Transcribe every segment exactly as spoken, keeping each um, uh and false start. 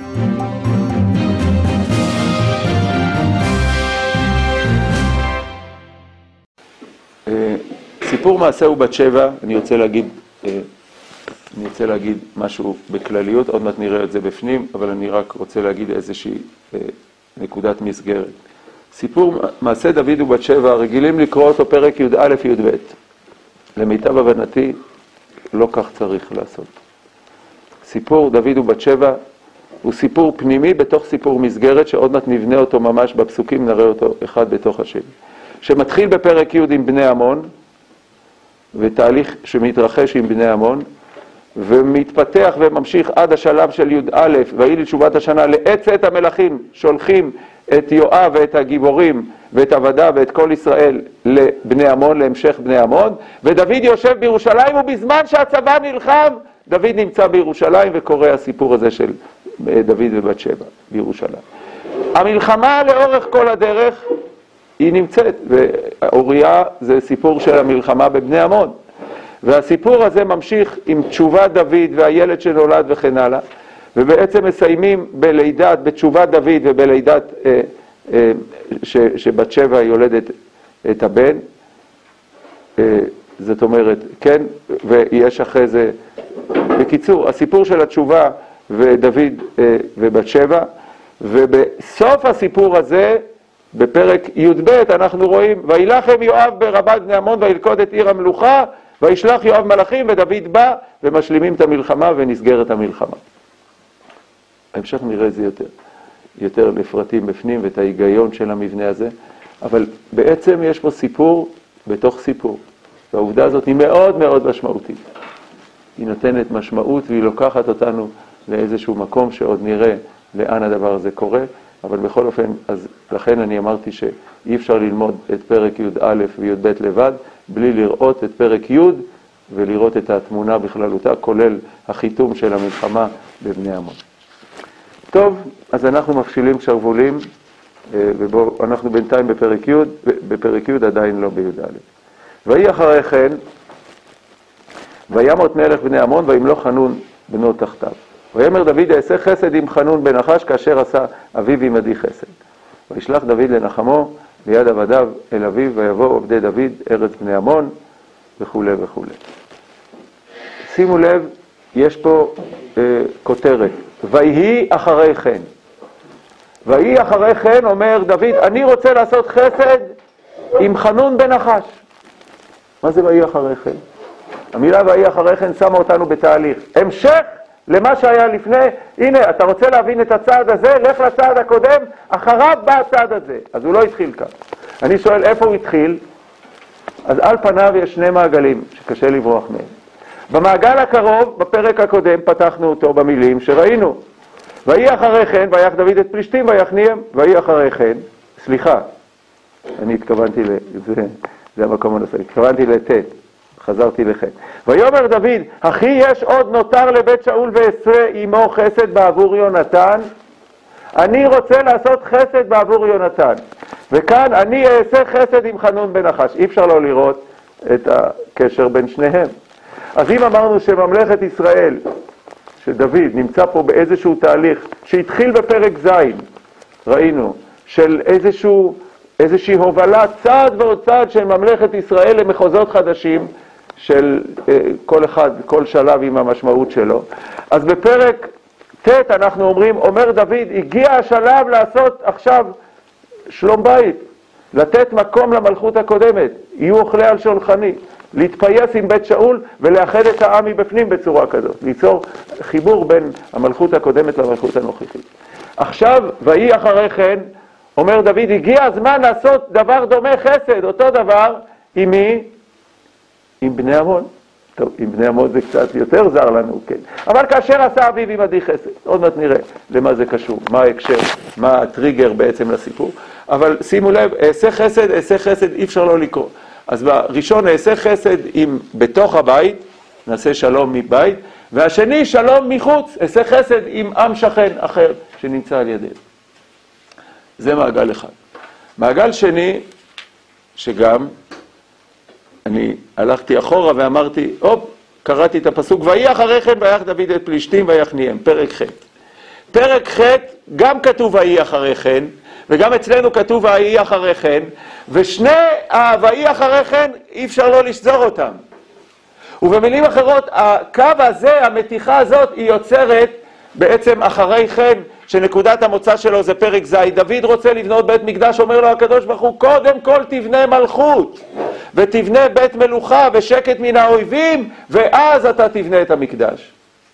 סיפור מעשהו בת שבע, אני רוצה להגיד, אני רוצה להגיד משהו בכלליות, עוד מעט נראה את זה בפנים, אבל אני רק רוצה להגיד איזושהי נקודת מסגרת. סיפור מעשה דוד ובת שבע, רגילים לקרוא אותו פרק י"א י"ב. למיטב הבנתי, לא כך צריך לעשות. סיפור דוד ובת שבע הוא סיפור פנימי בתוך סיפור מסגרת, שעוד מעט נבנה אותו ממש בפסוקים, נראה אותו אחד בתוך השני. שמתחיל בפרק י' עם בני עמון, ותהליך שמתרחש עם בני עמון, ומתפתח וממשיך עד השלב של י"א, ויהי לתשובת השנה לעצת המלכים, שולחים את יואב ואת הגיבורים ואת עבדה ואת כל ישראל לבני עמון, להמשך בני עמון, ודוד יושב בירושלים, ובזמן שהצבא נלחם, דוד נמצא בירושלים וקורא הסיפור הזה של דוד ובת שבע בירושלים. המלחמה לאורך כל הדרך היא נמצאת, ואוריה זה סיפור של המלחמה בבני עמון. והסיפור הזה ממשיך עם תשובת דוד והילד שנולד וכן הלאה, ובעצם מסיימים בלידת, בתשובת דוד ובלידת אה, אה, ש, שבת שבע יולדת את הבן. אה, זאת אומרת, כן, ויש אחרי זה, בקיצור, הסיפור של התשובה ודוד אה, ובת שבע, ובסוף הסיפור הזה, בפרק י"ב אנחנו רואים, וילחם יואב ברבת בני עמון וילכוד את עיר המלוכה, וישלח יואב מלאכים, ודוד בא, ומשלימים את המלחמה ונסגרת המלחמה. בהמשך נראה את זה יותר, יותר לפרטים בפנים ואת ההיגיון של המבנה הזה, אבל בעצם יש פה סיפור בתוך סיפור, והעובדה הזאת היא מאוד מאוד משמעותית. היא נותנת משמעות והיא לוקחת אותנו לאיזשהו מקום שעוד נראה לאן הדבר הזה קורה, אבל בכל אופן, אז לכן אני אמרתי שאי אפשר ללמוד את פרק י"א וי"ב לבד, בלי לראות את פרק י' ולראות את התמונה בכללותה, כולל החיתום של המלחמה בבני עמון. טוב, אז אנחנו מפשילים שרוולים, ובו אנחנו בינתיים בפרק י', בפרק י' עדיין לא בי"א. ויהי אחרי כן, וימות מלך בני עמון, וימלוך חנון בנו תחתיו. ויאמר דוד, אעשה חסד עם חנון בן נחש, כאשר עשה אביו עמדי חסד. וישלח דוד לנחמו ליד עבדיו אל אביו, ויבוא עובדי דוד ארץ בני עמון, וכו' וכו'. שימו לב, יש פה אה, כותרת, ויהי אחרי כן. ויהי אחרי כן, אומר דוד, אני רוצה לעשות חסד עם חנון בן נחש. מה זה ויהי אחרי כן? המילה ויהי אחרי כן שמה אותנו בתהליך. המשך למה שהיה לפני, הנה, אתה רוצה להבין את הצעד הזה, לך לצעד הקודם, אחריו בא הצעד הזה. אז הוא לא התחיל כאן. אני שואל איפה הוא התחיל? אז על פניו יש שני מעגלים שקשה לברוח מהם. במעגל הקרוב, בפרק הקודם, פתחנו אותו במילים שראינו. ויהי אחרי כן, ויח דוד את פלישתים ויכניהם, ויהי אחרי כן, סליחה, אני התכוונתי לזה, זה המקום הנושא, התכוונתי לתת. חזרתי לכם. ויאמר דוד, אחי יש עוד נותר לבית שאול ועשרה עמו חסד בעבור יונתן, אני רוצה לעשות חסד בעבור יונתן. וכאן אני אעשה חסד עם חנון בן נחש. אי אפשר לא לראות את הקשר בין שניהם. אז אם אמרנו שממלכת ישראל, שדוד נמצא פה באיזשהו תהליך, שהתחיל בפרק ז', ראינו, של איזשהו, איזושהי הובלה צעד ועוד צעד של ממלכת ישראל למחוזות חדשים, של כל אחד, כל שלב עם המשמעות שלו. אז בפרק ט' אנחנו אומרים, אומר דוד, הגיע השלב לעשות עכשיו שלום בית, לתת מקום למלכות הקודמת, יהיו אוכלי על שולחני, להתפייס עם בית שאול ולאחד את העם מבפנים בצורה כזאת, ליצור חיבור בין המלכות הקודמת למלכות הנוכחית. עכשיו, ויהי אחרי כן, אומר דוד, הגיע הזמן לעשות דבר דומה חסד, אותו דבר, עם מי? עם בני עמון. טוב, עם בני עמון זה קצת יותר זר לנו, כן. אבל כאשר עשה אביו עמדי חסד, עוד מעט נראה למה זה קשור, מה ההקשר, מה הטריגר בעצם לסיפור. אבל שימו לב, אעשה חסד, אעשה חסד, אי אפשר לא לקרוא. אז בראשון אעשה חסד עם בתוך הבית, נעשה שלום מבית, והשני שלום מחוץ, אעשה חסד עם עם שכן אחר שנמצא על ידינו. זה מעגל אחד. מעגל שני, שגם אני הלכתי אחורה ואמרתי, הופ, קראתי את הפסוק, ויהי אחרי כן ויח דוד את פלישתים ויכניהם, פרק ח'. פרק ח' גם כתוב ויהי אחרי כן, וגם אצלנו כתוב ויהי אחרי כן, ושני ה"ויהי אחרי כן" אי אפשר לא לשזור אותם. ובמילים אחרות, הקו הזה, המתיחה הזאת, היא יוצרת בעצם אחרי כן, שנקודת המוצא שלו זה פרק ז'. דוד רוצה לבנות בית מקדש, אומר לו הקדוש ברוך הוא, קודם כל תבנה מלכות, ותבנה בית מלוכה ושקט מן האויבים, ואז אתה תבנה את המקדש.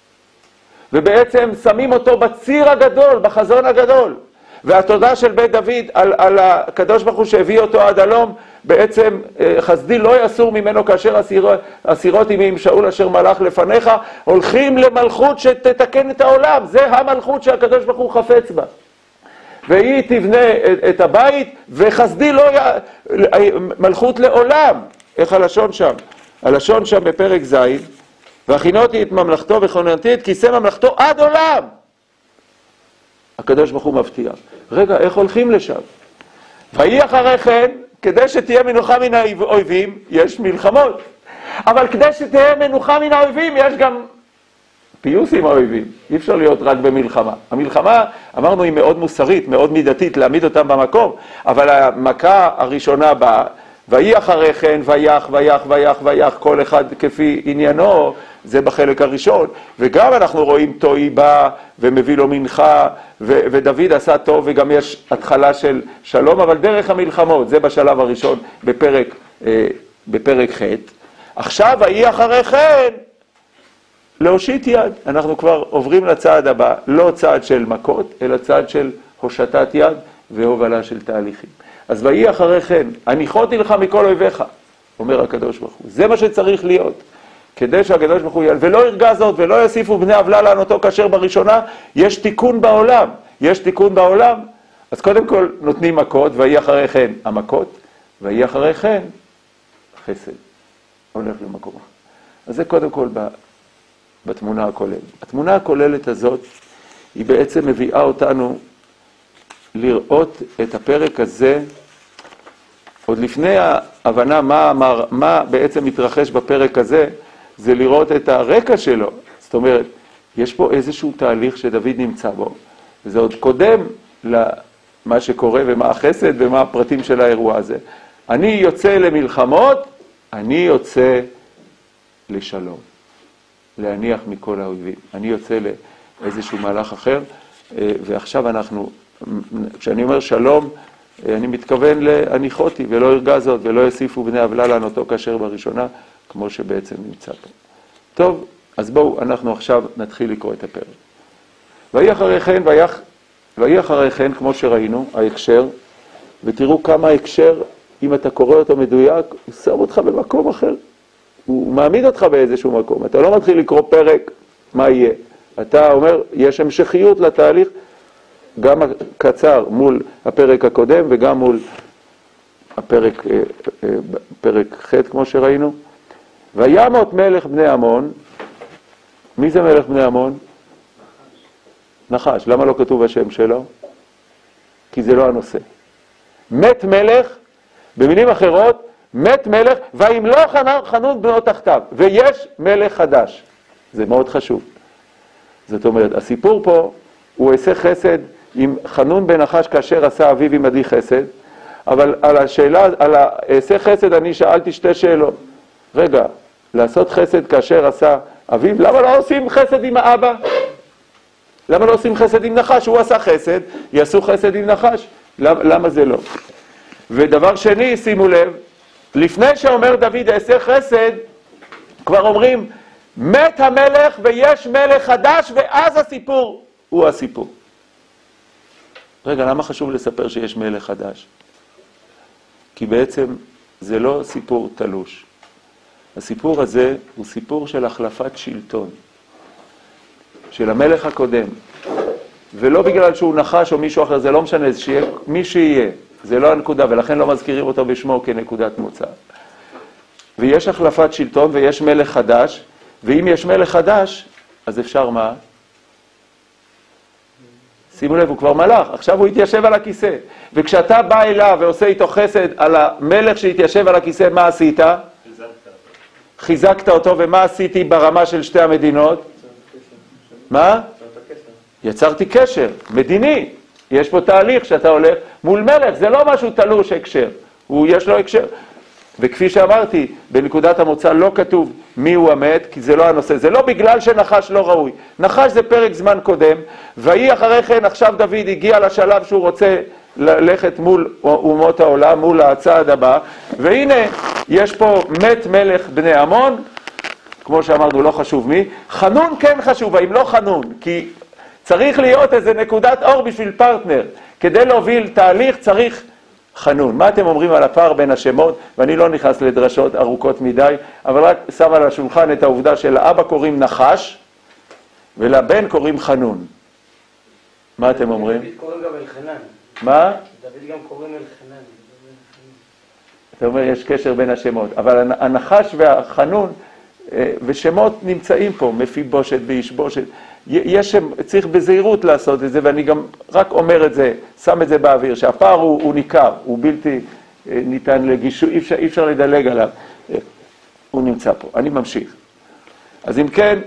ובעצם שמים אותו בציר הגדול, בחזון הגדול. והתודה של בית דוד על, על הקדוש ברוך הוא שהביא אותו עד הלום, בעצם חסדי לא יסור ממנו כאשר הסירות עמי עם שאול אשר מלך לפניך, הולכים למלכות שתתקן את העולם. זה המלכות שהקדוש ברוך הוא חפץ בה. והיא תבנה את הבית, וחסדי לא י... מלכות לעולם. איך הלשון שם? הלשון שם בפרק ז', והכינותי את ממלכתו וכוננתי את כיסא ממלכתו עד עולם. הקדוש ברוך הוא מבטיח. רגע, איך הולכים לשם? ויהי אחרי כן, כדי שתהיה מנוחה מן האויבים, יש מלחמות. אבל כדי שתהיה מנוחה מן האויבים, יש גם פיוס עם האויבים. אי אפשר להיות רק במלחמה. המלחמה, אמרנו, היא מאוד מוסרית, מאוד מידתית, להעמיד אותם במקום. אבל המכה הראשונה באה, ויהי אחרי כן, ויח, ויח, ויח, ויח, כל אחד כפי עניינו, זה בחלק הראשון. וגם אנחנו רואים תוהי בא ומביא לו מנחה, ו- ודוד עשה טוב, וגם יש התחלה של שלום, אבל דרך המלחמות, זה בשלב הראשון בפרק, אה, בפרק ח'. עכשיו, ויהי אחרי כן, להושיט יד. אנחנו כבר עוברים לצעד הבא, לא צעד של מכות, אלא צעד של הושטת יד והובלה של תהליכים. אז ויהי אחרי כן, הניחותי לך מכל אויביך, אומר הקדוש ברוך הוא. זה מה שצריך להיות, כדי שהקדוש ברוך הוא יעל, ולא ירגע זאת ולא יוסיפו בני עוולה לענותו כאשר בראשונה, יש תיקון בעולם, יש תיקון בעולם. אז קודם כל נותנים מכות, ויהי אחרי כן המכות, ויהי אחרי כן חסד, הולך למקום. אז זה קודם כל בתמונה הכוללת. התמונה הכוללת הזאת, היא בעצם מביאה אותנו לראות את הפרק הזה, עוד לפני ההבנה מה, מה, מה בעצם מתרחש בפרק הזה, זה לראות את הרקע שלו. זאת אומרת, יש פה איזשהו תהליך שדוד נמצא בו, וזה עוד קודם למה שקורה ומה החסד ומה הפרטים של האירוע הזה. אני יוצא למלחמות, אני יוצא לשלום, להניח מכל האויבים. אני יוצא לאיזשהו מהלך אחר, ועכשיו אנחנו, כשאני אומר שלום, אני מתכוון להניחותי ולא ירגע זאת ולא יוסיפו בני עוולה לענותו כאשר בראשונה, כמו שבעצם נמצא פה. טוב, אז בואו אנחנו עכשיו נתחיל לקרוא את הפרק. ויהי אחרי כן, ויהי אחרי כן, כמו שראינו, ההקשר, ותראו כמה ההקשר, אם אתה קורא אותו מדויק, הוא שם אותך במקום אחר. הוא מעמיד אותך באיזשהו מקום. אתה לא מתחיל לקרוא פרק, מה יהיה. אתה אומר, יש המשכיות לתהליך, גם קצר מול הפרק הקודם וגם מול הפרק פרק ח' כמו שראינו. וימות מלך בני עמון. מי זה מלך בני עמון? נחש. למה לא כתוב השם שלו? כי זה לא הנושא. מת מלך, במילים אחרות, מת מלך, וימלוך חנון בנו תחתיו, ויש מלך חדש. זה מאוד חשוב. זאת אומרת, הסיפור פה הוא עשה חסד עם חנון בן נחש כאשר עשה אביו עמדי חסד, אבל על השאלה, על העשה חסד אני שאלתי שתי שאלות. רגע, לעשות חסד כאשר עשה אביו, למה לא עושים חסד עם האבא? למה לא עושים חסד עם נחש? הוא עשה חסד, יעשו חסד עם נחש. למה, למה זה לא? ודבר שני, שימו לב, לפני שאומר דוד עשה חסד, כבר אומרים, מת המלך ויש מלך חדש, ואז הסיפור הוא הסיפור. רגע, למה חשוב לספר שיש מלך חדש? כי בעצם זה לא סיפור תלוש. הסיפור הזה הוא סיפור של החלפת שלטון, של המלך הקודם. ולא בגלל שהוא נחש או מישהו אחר, זה לא משנה, זה שיהיה מי שיהיה. זה לא הנקודה, ולכן לא מזכירים אותו בשמו כנקודת מוצא. ויש החלפת שלטון ויש מלך חדש, ואם יש מלך חדש, אז אפשר מה? שימו לב, הוא כבר מלך, עכשיו הוא התיישב על הכיסא. וכשאתה בא אליו ועושה איתו חסד על המלך שהתיישב על הכיסא, מה עשית? חיזקת. חיזקת אותו, ומה עשיתי ברמה של שתי המדינות? מה? יצרתי קשר מדיני. יש פה תהליך שאתה הולך מול מלך, זה לא משהו תלוש הקשר, הוא יש לו הקשר. וכפי שאמרתי, בנקודת המוצא לא כתוב מי הוא המת, כי זה לא הנושא, זה לא בגלל שנחש לא ראוי. נחש זה פרק זמן קודם, והיא אחרי כן, עכשיו דוד הגיע לשלב שהוא רוצה ללכת מול אומות העולם, מול הצעד הבא, והנה יש פה מת מלך בני עמון, כמו שאמרנו לא חשוב מי, חנון כן חשוב, האם לא חנון, כי צריך להיות איזה נקודת אור בשביל פרטנר, כדי להוביל תהליך צריך חנון. מה אתם אומרים על הפער בין השמות? ואני לא נכנס לדרשות ארוכות מדי, אבל רק שם על השולחן את העובדה שלאבא קוראים נחש, ולבן קוראים חנון. מה אתם אומרים? דוד קוראים גם אלחנן. מה? דוד גם קוראים אלחנן. אתה אומר, יש קשר בין השמות, אבל הנחש והחנון ושמות נמצאים פה, מפיבושת וישבושת. יש, צריך בזהירות לעשות את זה, ואני גם רק אומר את זה, שם את זה באוויר, שהפער הוא, הוא ניכר, הוא בלתי ניתן לגישור, אי אפשר, אי אפשר לדלג עליו. הוא נמצא פה. אני ממשיך. אז אם כן,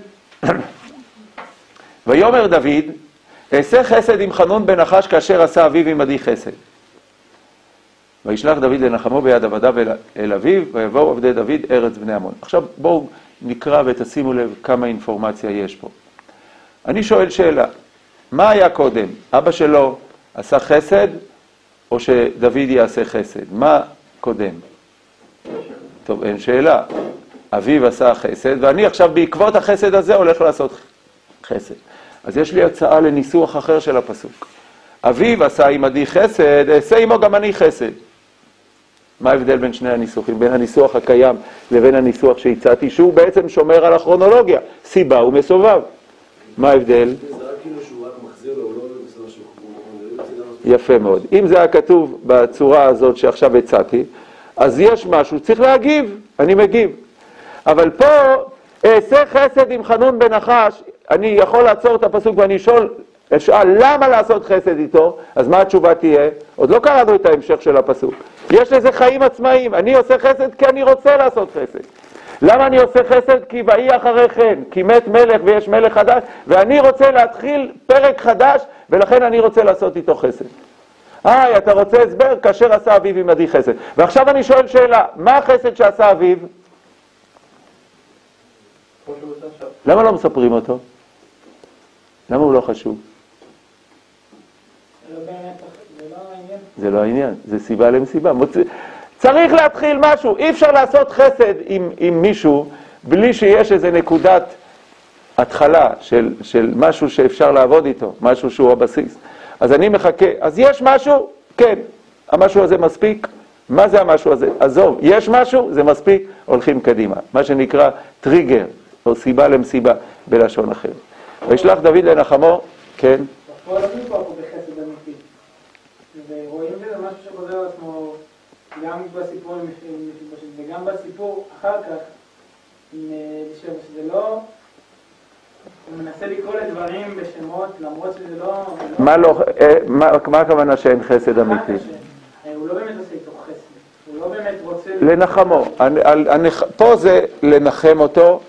ויאמר דוד, אעשה חסד עם חנון בן נחש כאשר עשה אביו עמדי חסד. וישלח דוד לנחמו ביד עבדיו אל, אל אביו, ויבואו עבדי דוד ארץ בני עמון. עכשיו בואו נקרא ותשימו לב כמה אינפורמציה יש פה. אני שואל שאלה, מה היה קודם? אבא שלו עשה חסד או שדוד יעשה חסד? מה קודם? טוב, אין שאלה. אביו עשה חסד ואני עכשיו בעקבות החסד הזה הולך לעשות חסד. אז יש לי הצעה לניסוח אחר של הפסוק. אביו עשה עמדי חסד, אעשה עמו גם אני חסד. מה ההבדל בין שני הניסוחים? בין הניסוח הקיים לבין הניסוח שהצעתי, שהוא בעצם שומר על הכרונולוגיה, סיבה ומסובב. מה ההבדל? זה רק כאילו שהוא רק מחזיר לו, הוא לא בסדר שהוא... יפה מאוד. אם זה היה כתוב בצורה הזאת שעכשיו הצעתי, אז יש משהו, צריך להגיב, אני מגיב. אבל פה, אעשה חסד עם חנון בן נחש, אני יכול לעצור את הפסוק ואני שואל, אשאל למה לעשות חסד איתו, אז מה התשובה תהיה? עוד לא קראנו את ההמשך של הפסוק. יש לזה חיים עצמאיים, אני עושה חסד כי אני רוצה לעשות חסד. למה אני עושה חסד? כי ויהי אחרי כן, כי מת מלך ויש מלך חדש, ואני רוצה להתחיל פרק חדש, ולכן אני רוצה לעשות איתו חסד. היי, אתה רוצה הסבר? כאשר עשה אביו עמדי חסד. ועכשיו אני שואל שאלה, מה החסד שעשה אביו? למה לא מספרים אותו? למה הוא לא חשוב? זה לא העניין, זה סיבה למסיבה. צריך להתחיל משהו, אי אפשר לעשות חסד עם, עם מישהו בלי שיש איזה נקודת התחלה של, של משהו שאפשר לעבוד איתו, משהו שהוא הבסיס. אז אני מחכה, אז יש משהו? כן. המשהו הזה מספיק? מה זה המשהו הזה? עזוב, יש משהו? זה מספיק? הולכים קדימה. מה שנקרא טריגר, או סיבה למסיבה, בלשון אחר. וישלח דוד לנחמו, כן? בפועל לא נקרא פה בחסד אמיתי. ורואים בזה משהו שחוזר על עצמו גם בסיפור עם מפיבושת וגם בסיפור אחר כך, שזה לא... הוא מנסה לקרוא לדברים בשמות, למרות שזה לא... מה לא... מה הכוונה שאין חסד אמיתי? הוא לא באמת עושה איתו חסד. הוא לא באמת רוצה... לנחמו. פה זה לנחם אותו,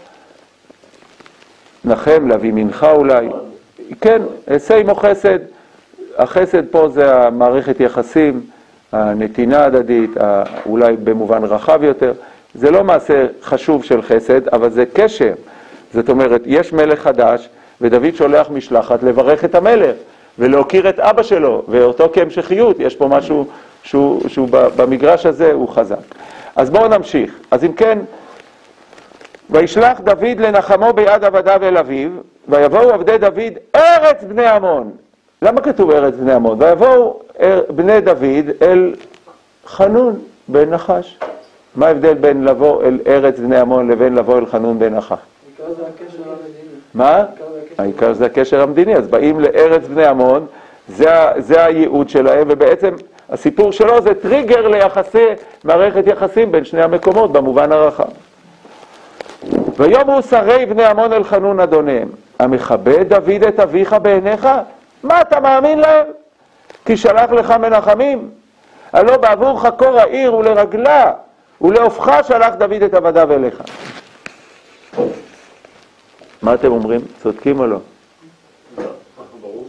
נחם, להביא מנחה אולי. כן, עשה עמו חסד. החסד פה זה המערכת יחסים, הנתינה הדדית, אולי במובן רחב יותר. זה לא מעשה חשוב של חסד, אבל זה קשר. זאת אומרת, יש מלך חדש, ודוד שולח משלחת לברך את המלך, ולהוקיר את אבא שלו, ואותו כהמשכיות, יש פה משהו שהוא, שהוא במגרש הזה הוא חזק. אז בואו נמשיך. אז אם כן, וישלח דוד לנחמו ביד עבדיו אל אביו, ויבואו עבדי דוד ארץ בני עמון. למה כתוב ארץ בני עמון? ויבואו בני דוד אל חנון בן נחש. מה ההבדל בין לבוא אל ארץ בני עמון לבין לבוא אל חנון בן נחש? העיקר זה הקשר המדיני. מה? העיקר זה הקשר המדיני. אז באים לארץ בני עמון, זה, זה הייעוד שלהם, ובעצם הסיפור שלו זה טריגר ליחסי, מערכת יחסים בין שני המקומות במובן הרחב. ויאמרו שרי בני עמון אל חנון אדוניהם, המכבד דוד את אביך בעיניך? מה אתה מאמין להם? כי שלח לך מנחמים. הלא בעבור חקור העיר ולרגלה ולהופך שלח דוד את עבדיו אליך. מה אתם אומרים? צודקים או לא? ברור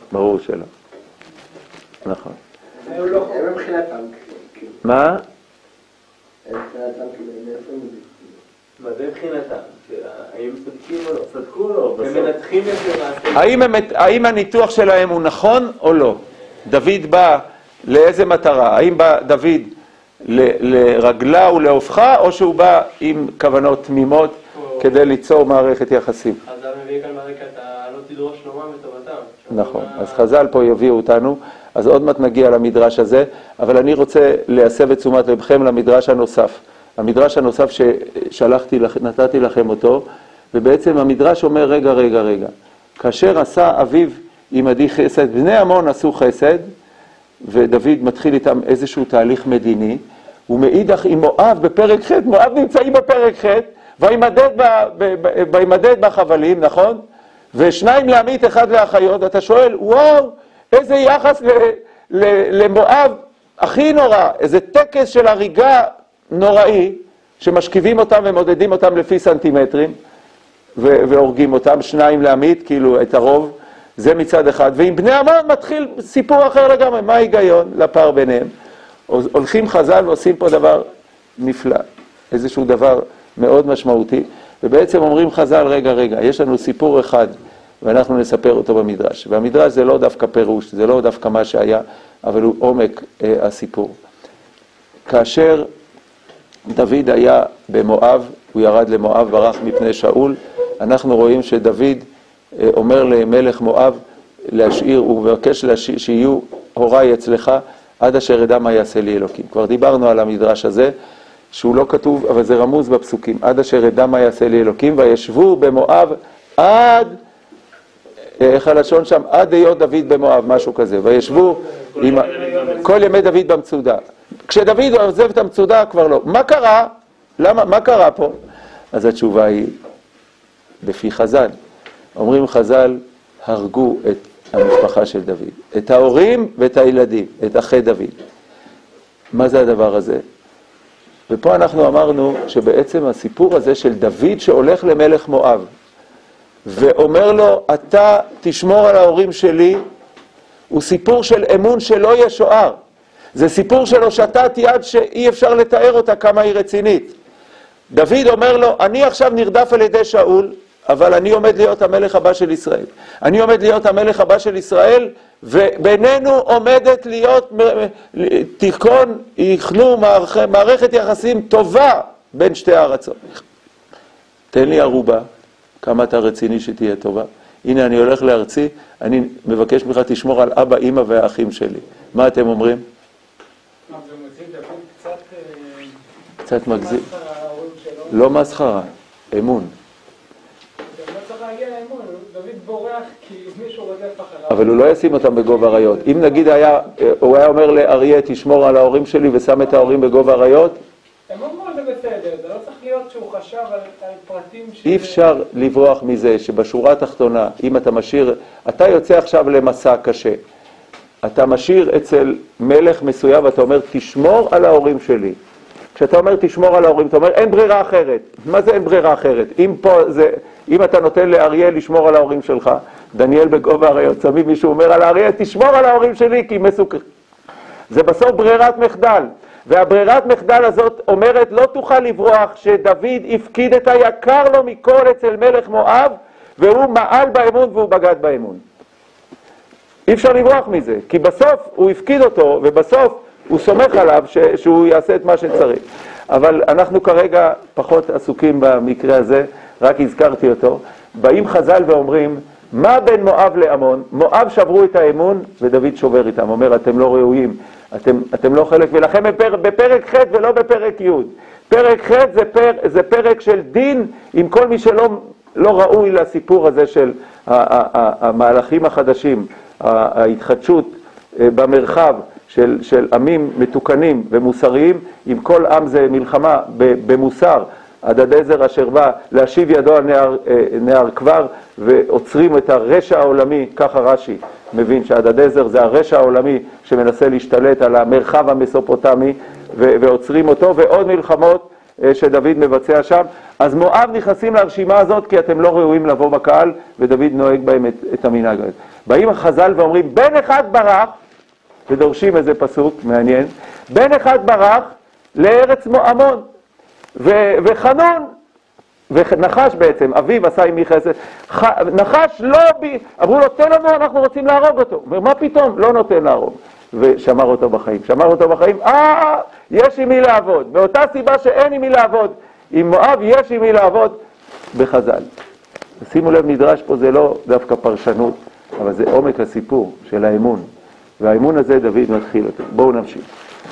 ברור שלא. נכון. היו לא הם מבחינתם. מה? הם מבחינתם כאילו, מאיפה הם יודעים? מה זה מבחינתם? האם צדקים או לא? צדקו או לא? הם מנתחים את זה מעשה. האם, הם, האם הניתוח שלהם הוא נכון או לא? דוד בא לאיזה מטרה? האם בא דוד ל, לרגלה ולהופכה, או שהוא בא עם כוונות תמימות כדי ליצור מערכת יחסים? חז"ל מביא כאן מערכת, לא תדרוש שלומם וטובתם. נכון, אז חז"ל פה יביאו אותנו, אז עוד מעט נגיע למדרש הזה, אבל אני רוצה להסב את תשומת לבכם למדרש הנוסף. המדרש הנוסף ששלחתי, נתתי לכם אותו, ובעצם המדרש אומר, רגע, רגע, רגע, כאשר עשה אביו עם עדי חסד, בני עמון עשו חסד, ודוד מתחיל איתם איזשהו תהליך מדיני, ומאידך עם מואב בפרק ח', מואב נמצאים בפרק ח', וימדד בחבלים, נכון? ושניים לעמית, אחד לאחיות, אתה שואל, וואו, איזה יחס ל, ל, למואב הכי נורא, איזה טקס של הריגה נוראי, שמשכיבים אותם ומודדים אותם לפי סנטימטרים, ו- והורגים אותם, שניים לעמית, כאילו את הרוב, זה מצד אחד, ועם בני עמון מתחיל סיפור אחר לגמרי, מה ההיגיון לפער ביניהם? הולכים חז"ל ועושים פה דבר נפלא, איזשהו דבר מאוד משמעותי, ובעצם אומרים חז"ל, רגע, רגע, יש לנו סיפור אחד, ואנחנו נספר אותו במדרש, והמדרש זה לא דווקא פירוש, זה לא דווקא מה שהיה, אבל הוא עומק אה, הסיפור. כאשר דוד היה במואב, הוא ירד למואב, ברח מפני שאול, אנחנו רואים שדוד אה, אומר למלך מואב להשאיר, הוא מבקש להשאיר, שיהיו הוריי אצלך, עד אשר ידע מה יעשה לי אלוקים. כבר דיברנו על המדרש הזה, שהוא לא כתוב, אבל זה רמוז בפסוקים, עד אשר ידע מה יעשה לי אלוקים, וישבו במואב עד, איך הלשון שם, עד היות דוד במואב, משהו כזה, וישבו עם כל ימי דוד במצודה. כשדוד עוזב את המצודה כבר לא. מה קרה? למה? מה קרה פה? אז התשובה היא, בפי חז"ל. אומרים חז"ל, הרגו את המשפחה של דוד, את ההורים ואת הילדים, את אחי דוד. מה זה הדבר הזה? ופה אנחנו אמרנו שבעצם הסיפור הזה של דוד שהולך למלך מואב, ואומר לו, אתה תשמור על ההורים שלי, הוא סיפור של אמון שלא ישוער. זה סיפור של הושטת יד שאי אפשר לתאר אותה כמה היא רצינית. דוד אומר לו, אני עכשיו נרדף על ידי שאול, אבל אני עומד להיות המלך הבא של ישראל. אני עומד להיות המלך הבא של ישראל, ובינינו עומדת להיות תיכון, יכנו מערכת יחסים טובה בין שתי הארצות. תן לי ערובה, כמה אתה רציני שתהיה טובה. הנה אני הולך לארצי, אני מבקש ממך תשמור על אבא, אמא והאחים שלי. מה אתם אומרים? זה מגזים דוד קצת... קצת מגזים. לא מסחרה, אמון. זה לא צריך להגיע לאמון, דוד בורח כי מישהו רודף אחריו. אבל הוא לא ישים אותם בגובה אריות. אם נגיד היה, הוא היה אומר לאריה, תשמור על ההורים שלי ושם את ההורים בגובה אריות, הם אמרו זה בסדר, זה לא צריך להיות שהוא חשב על, על פרטים ש... אי אפשר לברוח מזה שבשורה התחתונה, אם אתה משאיר, אתה יוצא עכשיו למסע קשה, אתה משאיר אצל מלך מסוים ואתה אומר, תשמור על ההורים שלי. כשאתה אומר, תשמור על ההורים, אתה אומר, אין ברירה אחרת. מה זה אין ברירה אחרת? אם פה זה, אם אתה נותן לאריה לשמור על ההורים שלך, דניאל בגובה אריות, שמים מישהו אומר על האריה, תשמור על ההורים שלי כי מסוכר. זה בסוף ברירת מחדל. והברירת מחדל הזאת אומרת, לא תוכל לברוח שדוד הפקיד את היקר לו מכל אצל מלך מואב, והוא מעל באמון והוא בגד באמון. אי אפשר לברוח מזה, כי בסוף הוא הפקיד אותו, ובסוף הוא סומך עליו ש- שהוא יעשה את מה שצריך. אבל אנחנו כרגע פחות עסוקים במקרה הזה, רק הזכרתי אותו. באים חז"ל ואומרים, מה בין מואב לעמון? מואב שברו את האמון ודוד שובר איתם, אומר, אתם לא ראויים. אתם, אתם לא חלק, ולכם בפר, בפרק ח' ולא בפרק י'. פרק ח' זה, פר, זה פרק של דין עם כל מי שלא לא ראוי לסיפור הזה של המהלכים החדשים, ההתחדשות במרחב של, של עמים מתוקנים ומוסריים, עם כל עם זה מלחמה במוסר, הדדעזר אשר בא להשיב ידו על נהר, נהר כבר, ועוצרים את הרשע העולמי, ככה רש"י מבין שהדדעזר זה הרשע העולמי שמנסה להשתלט על המרחב המסופוטמי, ועוצרים אותו, ועוד מלחמות שדוד מבצע שם. אז מואב נכנסים לרשימה הזאת כי אתם לא ראויים לבוא בקהל, ודוד נוהג בהם את, את המנהג הזה. באים החז"ל ואומרים, בן אחד ברח, ודורשים איזה פסוק מעניין, בן אחד ברח לארץ עמון, ו- וחנון, ונחש בעצם, אביו עשה עמי חסד, ח- נחש לא, ב... אמרו לו, תן לנו, אנחנו רוצים להרוג אותו. הוא אומר, מה פתאום? לא נותן להרוג. ושמר אותו בחיים. שמר אותו בחיים, אה, יש עם מי לעבוד. באותה סיבה שאין עם מי לעבוד. עם מואב יש עם מי לעבוד בחז"ל. שימו לב, נדרש פה, זה לא דווקא פרשנות, אבל זה עומק הסיפור של האמון. והאמון הזה דוד מתחיל אותו. בואו נמשיך.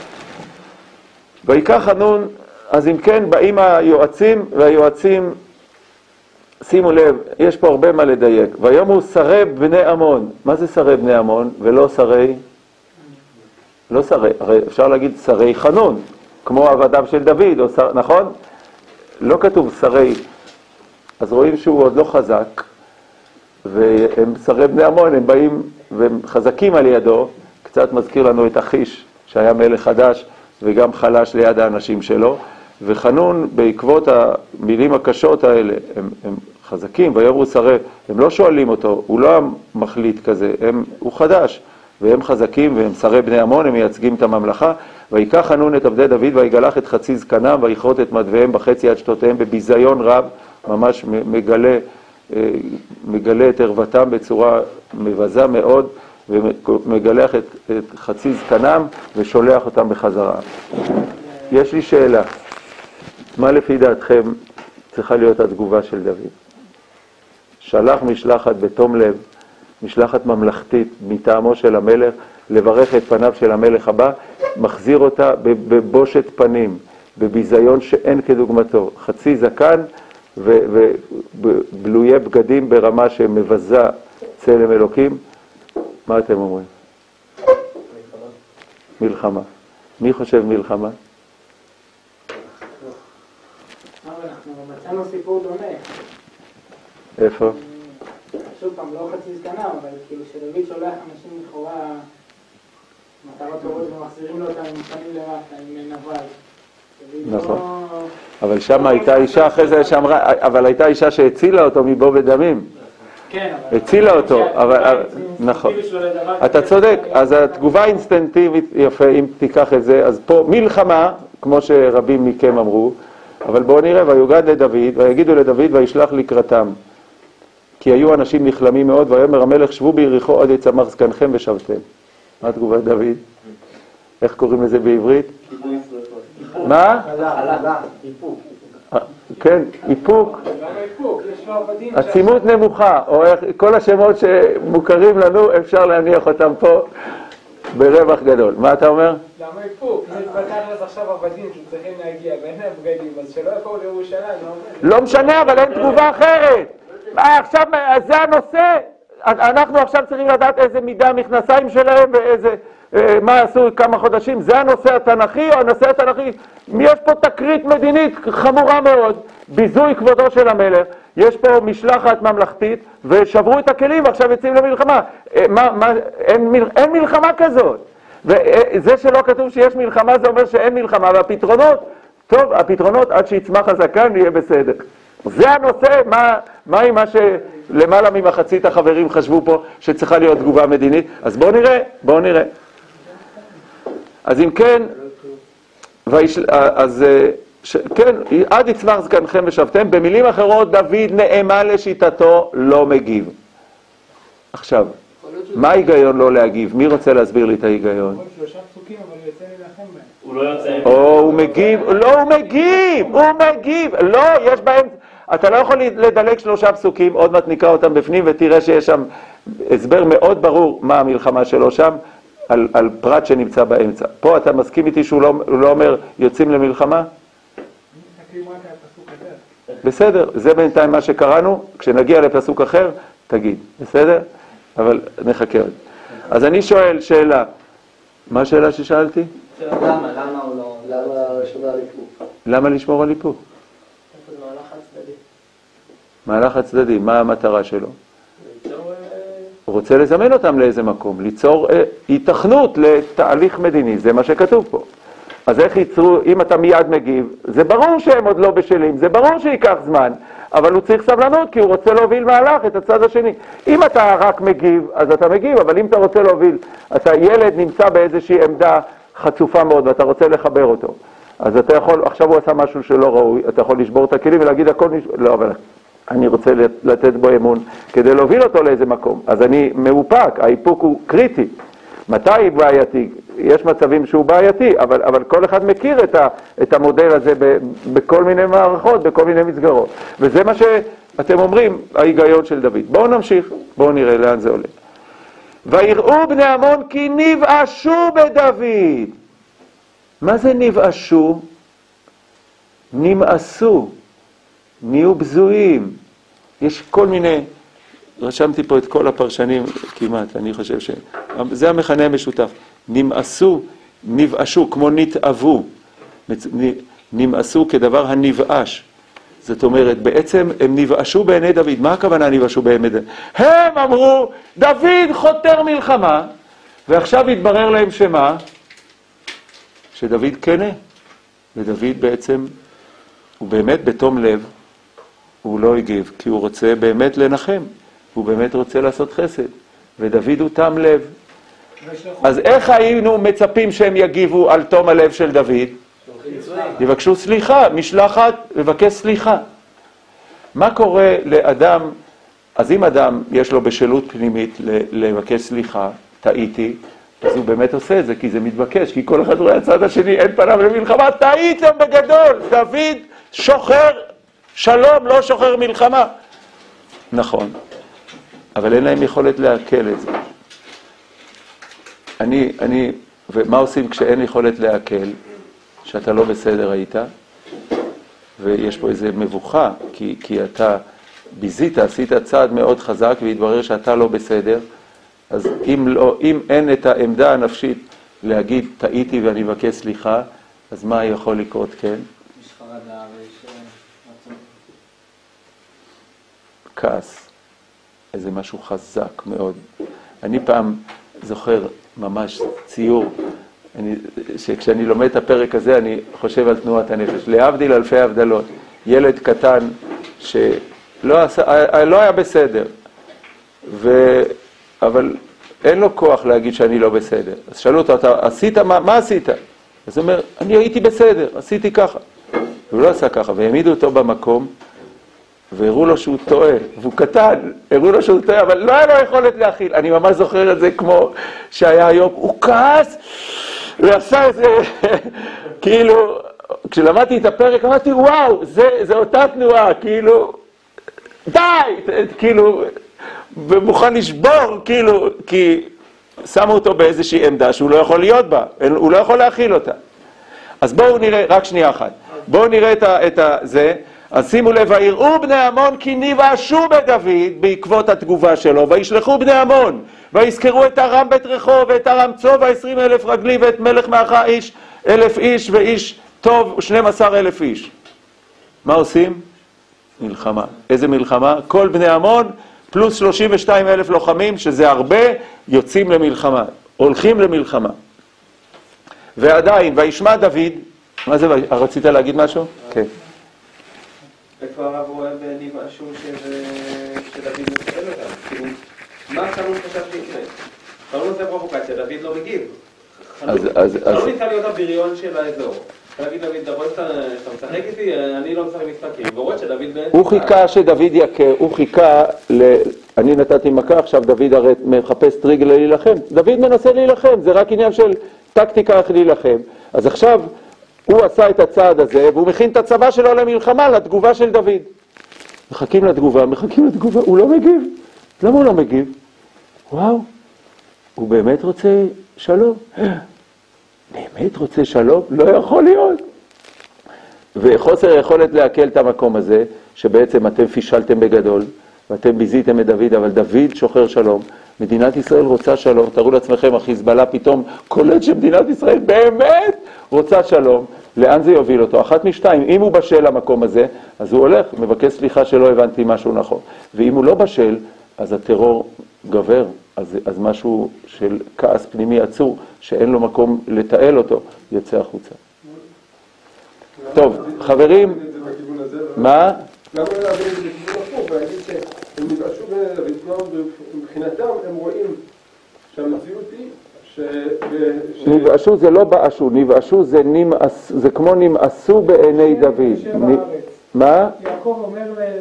ויקח חנון, אז אם כן באים היועצים, והיועצים, שימו לב, יש פה הרבה מה לדייק. ויאמרו שרי בני עמון. מה זה שרי בני עמון? ולא שרי? לא שרי, הרי אפשר להגיד שרי חנון, כמו עבדיו של דוד, או שר, נכון? לא כתוב שרי, אז רואים שהוא עוד לא חזק, והם שרי בני עמון, הם באים והם חזקים על ידו, קצת מזכיר לנו את אחיש, שהיה מלך חדש וגם חלש ליד האנשים שלו, וחנון בעקבות המילים הקשות האלה, הם, הם חזקים, ויאמרו שרי, הם לא שואלים אותו, הוא לא מחליט כזה, הם, הוא חדש, והם חזקים והם שרי בני עמון, הם מייצגים את הממלכה. ויקח חנון את עבדי דוד ויגלח את חצי זקנם ויכרות את מדוויהם בחצי עד שתותיהם בביזיון רב, ממש מגלה, מגלה את ערוותם בצורה מבזה מאוד, ומגלח את, את חצי זקנם ושולח אותם בחזרה. יש לי שאלה, מה לפי דעתכם צריכה להיות התגובה של דוד? שלח משלחת בתום לב, משלחת ממלכתית מטעמו של המלך, לברך את פניו של המלך הבא, מחזיר אותה בבושת פנים, בביזיון שאין כדוגמתו, חצי זקן ובלויי בגדים ברמה שמבזה צלם אלוקים. מה אתם אומרים? מלחמה. מי חושב מלחמה? אנחנו מצאנו סיפור דומה. איפה? שוב פעם, לא חצי זקנם, אבל כאילו שדוד שולח אנשים לכאורה מטרות טובות ומחזירים לו אותם עם פנים למטה, עם נבל. נכון. אבל שם הייתה אישה אחרי זה שאמרה, אבל הייתה אישה שהצילה אותו מבוא ודמים. כן, אבל... הצילה אותו, אבל... נכון. אתה צודק, אז התגובה האינסטנטיבית, יפה, אם תיקח את זה, אז פה מלחמה, כמו שרבים מכם אמרו, אבל בואו נראה, ויוגד לדוד, ויגידו לדוד וישלח לקראתם. כי היו אנשים נכלמים מאוד, ויאמר המלך שבו ביריחו עד יצמח זקנכם ושבתם. מה תגובת דוד? איך קוראים לזה בעברית? מה? איפוק. כן, איפוק. למה איפוק? יש לו עבדים... עצימות נמוכה, או כל השמות שמוכרים לנו, אפשר להניח אותם פה ברווח גדול. מה אתה אומר? למה איפוק? זה פתח עכשיו עבדים שצריכים להגיע, ואין להם בגדים, אז שלא יפעו לירושלים, לא אומר. לא משנה, אבל אין תגובה אחרת. עכשיו, זה הנושא. אנחנו עכשיו צריכים לדעת איזה מידה המכנסיים שלהם ואיזה, מה עשו כמה חודשים. זה הנושא התנ"כי או הנושא התנ"כי? יש פה תקרית מדינית חמורה מאוד, ביזוי כבודו של המלך, יש פה משלחת ממלכתית ושברו את הכלים ועכשיו יוצאים למלחמה. מה, מה, אין, אין מלחמה כזאת. וזה שלא כתוב שיש מלחמה זה אומר שאין מלחמה, והפתרונות, טוב, הפתרונות עד שיצמח הזקן יהיה בסדר. זה הנושא, מה, מה עם מה שלמעלה ממחצית החברים חשבו פה שצריכה להיות תגובה מדינית? אז בואו נראה, בואו נראה. אז אם כן, ויש, אז ש, כן, עד יצמח זקנכם ושבתם, במילים אחרות דוד נאמן לשיטתו לא מגיב. עכשיו, מה ההיגיון לא להגיב? מי רוצה להסביר לי את ההיגיון? שלושה פסוקים, אבל הוא יוצא להילחם בהם. הוא לא יוצא... או, הוא מגיב, לא, הוא מגיב, הוא מגיב, לא, יש בהם, אתה לא יכול לדלג שלושה פסוקים, עוד מעט נקרא אותם בפנים ותראה שיש שם הסבר מאוד ברור מה המלחמה שלו שם, על, על פרט שנמצא באמצע. פה אתה מסכים איתי שהוא לא, לא אומר יוצאים למלחמה? בסדר, זה בינתיים מה שקראנו, כשנגיע לפסוק אחר, תגיד, בסדר? אבל נחכה עוד. אז אני שואל שאלה, מה השאלה ששאלתי? למה? למה הוא לא... למה לשמור על איפוק? למה לשמור על איפוק? זה מהלך הצדדי. מהלך הצדדי, מה המטרה שלו? הוא רוצה לזמן אותם לאיזה מקום, ליצור אה, התכנות לתהליך מדיני, זה מה שכתוב פה. אז איך ייצרו, אם אתה מיד מגיב, זה ברור שהם עוד לא בשלים, זה ברור שיקח זמן, אבל הוא צריך סבלנות, כי הוא רוצה להוביל מהלך את הצד השני. אם אתה רק מגיב, אז אתה מגיב, אבל אם אתה רוצה להוביל, אתה ילד נמצא באיזושהי עמדה חצופה מאוד, ואתה רוצה לחבר אותו. אז אתה יכול, עכשיו הוא עשה משהו שלא ראוי, אתה יכול לשבור את הכלים ולהגיד הכל נשבור, לא, אבל אני רוצה לתת בו אמון, כדי להוביל אותו לאיזה מקום. אז אני מאופק, האיפוק הוא קריטי. מתי היא בעייתי? יש מצבים שהוא בעייתי, אבל, אבל כל אחד מכיר את, ה, את המודל הזה ב, בכל מיני מערכות, בכל מיני מסגרות. וזה מה שאתם אומרים, ההיגיון של דוד. בואו נמשיך, בואו נראה לאן זה עולה. ויראו בני עמון כי נבאשו בדוד. מה זה נבאשו? נמאסו, נהיו בזויים. יש כל מיני... רשמתי פה את כל הפרשנים כמעט, אני חושב שזה המכנה המשותף. נמאסו, נבאשו, כמו נתאבו. נמאסו כדבר הנבאש. זאת אומרת, בעצם הם נבאשו בעיני דוד. מה הכוונה נבאשו בעיני דוד? הם אמרו, דוד חותר מלחמה, ועכשיו התברר להם שמה? שדוד כנה. ודוד בעצם, הוא באמת בתום לב, הוא לא הגיב, כי הוא רוצה באמת לנחם. הוא באמת רוצה לעשות חסד, ודוד הוא תם לב. אז איך היינו מצפים שהם יגיבו על תום הלב של דוד? יבקשו סליחה, משלחת, לבקש סליחה. מה קורה לאדם, אז אם אדם יש לו בשלות פנימית לבקש סליחה, טעיתי, אז הוא באמת עושה את זה, כי זה מתבקש, כי כל אחד רואה הצד השני, אין פניו למלחמה, טעיתם בגדול, דוד שוחר שלום, לא שוחר מלחמה. נכון. אבל אין להם יכולת להקל את זה. אני, אני, ומה עושים כשאין יכולת להקל? שאתה לא בסדר היית, ויש פה איזו מבוכה, כי, כי אתה ביזית, עשית צעד מאוד חזק, והתברר שאתה לא בסדר, אז אם, לא, אם אין את העמדה הנפשית להגיד, טעיתי ואני מבקש סליחה, אז מה יכול לקרות, כן? יש חרדה ויש רצון. כעס. איזה משהו חזק מאוד. אני פעם זוכר ממש ציור, אני, שכשאני לומד את הפרק הזה אני חושב על תנועת הנפש. להבדיל אלפי הבדלות, ילד קטן שלא עשה, לא היה בסדר, ו, אבל אין לו כוח להגיד שאני לא בסדר. אז שאלו אותו, אתה עשית, מה, מה עשית? אז הוא אומר, אני הייתי בסדר, עשיתי ככה. והוא לא עשה ככה, והעמידו אותו במקום, והראו לו שהוא טועה, והוא קטן, הראו לו שהוא טועה, אבל לא היה לו יכולת להכיל. אני ממש זוכר את זה כמו שהיה היום, הוא כעס, ועשה את זה, כאילו, כשלמדתי את הפרק, אמרתי, וואו, זה, זה אותה תנועה, כאילו, די, כאילו, ומוכן לשבור, כאילו, כי שמו אותו באיזושהי עמדה שהוא לא יכול להיות בה, הוא לא יכול להכיל אותה. אז בואו נראה, רק שנייה אחת, בואו נראה את, ה, את ה, זה, אז שימו לב, ויראו בני עמון כי נבאשו בדוד בעקבות התגובה שלו, וישלחו בני עמון, ויזכרו את ארם בית רחוב, ואת ארם צוב, ועשרים אלף רגלי, ואת מלך מאחה איש, אלף איש, ואיש טוב, ושנים עשר אלף איש. מה עושים? מלחמה. איזה מלחמה? כל בני עמון, פלוס שלושים ושתיים אלף לוחמים, שזה הרבה, יוצאים למלחמה, הולכים למלחמה. ועדיין, וישמע דוד, מה זה, רצית להגיד משהו? כן. איפה הרב רואה בנבאשו שדוד מסתכל אותם? כאילו, מה חנון חשב שיקרה? חנון עושה פרובוקציה, דוד לא מגיב. חנון ניסה להיות הבריון של האזור. להגיד דוד, אתה רואה שאתה משחק איתי? אני לא משחק משחקים. והוא רואה שדוד בעצם... הוא חיכה שדוד יקר, הוא חיכה ל... אני נתתי מכה, עכשיו דוד הרי מחפש טריגר להילחם. דוד מנסה להילחם, זה רק עניין של טקטיקה איך להילחם. אז עכשיו... הוא עשה את הצעד הזה, והוא מכין את הצבא שלו למלחמה, לתגובה של דוד. מחכים לתגובה, מחכים לתגובה, הוא לא מגיב. למה הוא לא מגיב? וואו, הוא באמת רוצה שלום. באמת רוצה שלום? לא יכול להיות. וחוסר יכולת להקל את המקום הזה, שבעצם אתם פישלתם בגדול, ואתם ביזיתם את דוד, אבל דוד שוחר שלום. מדינת ישראל רוצה שלום, תראו לעצמכם, החיזבאללה פתאום קולט שמדינת ישראל באמת רוצה שלום. לאן זה יוביל אותו? אחת משתיים, אם הוא בשל למקום הזה, אז הוא הולך, מבקש סליחה שלא הבנתי משהו נכון. ואם הוא לא בשל, אז הטרור גבר, אז, אז משהו של כעס פנימי עצור, שאין לו מקום לתעל אותו, יוצא החוצה. טוב, חברים, מה? למה לא להבין את זה בכיוון הפוך, ולהגיד שהם נבאשו בדוד, מבחינתם הם רואים שהמציאות היא ש... נבאשו זה לא באשו, נבאשו זה, נמאס, זה כמו נמאסו בעיני דוד. מה? יעקב אומר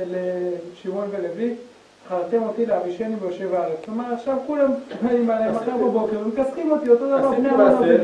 לשמעון ולוי, חרתם אותי לאבישני ביושב הארץ. כלומר, עכשיו כולם באים עליהם מחר בבוקר ומכסחים אותי, אותו דבר בני המנובים,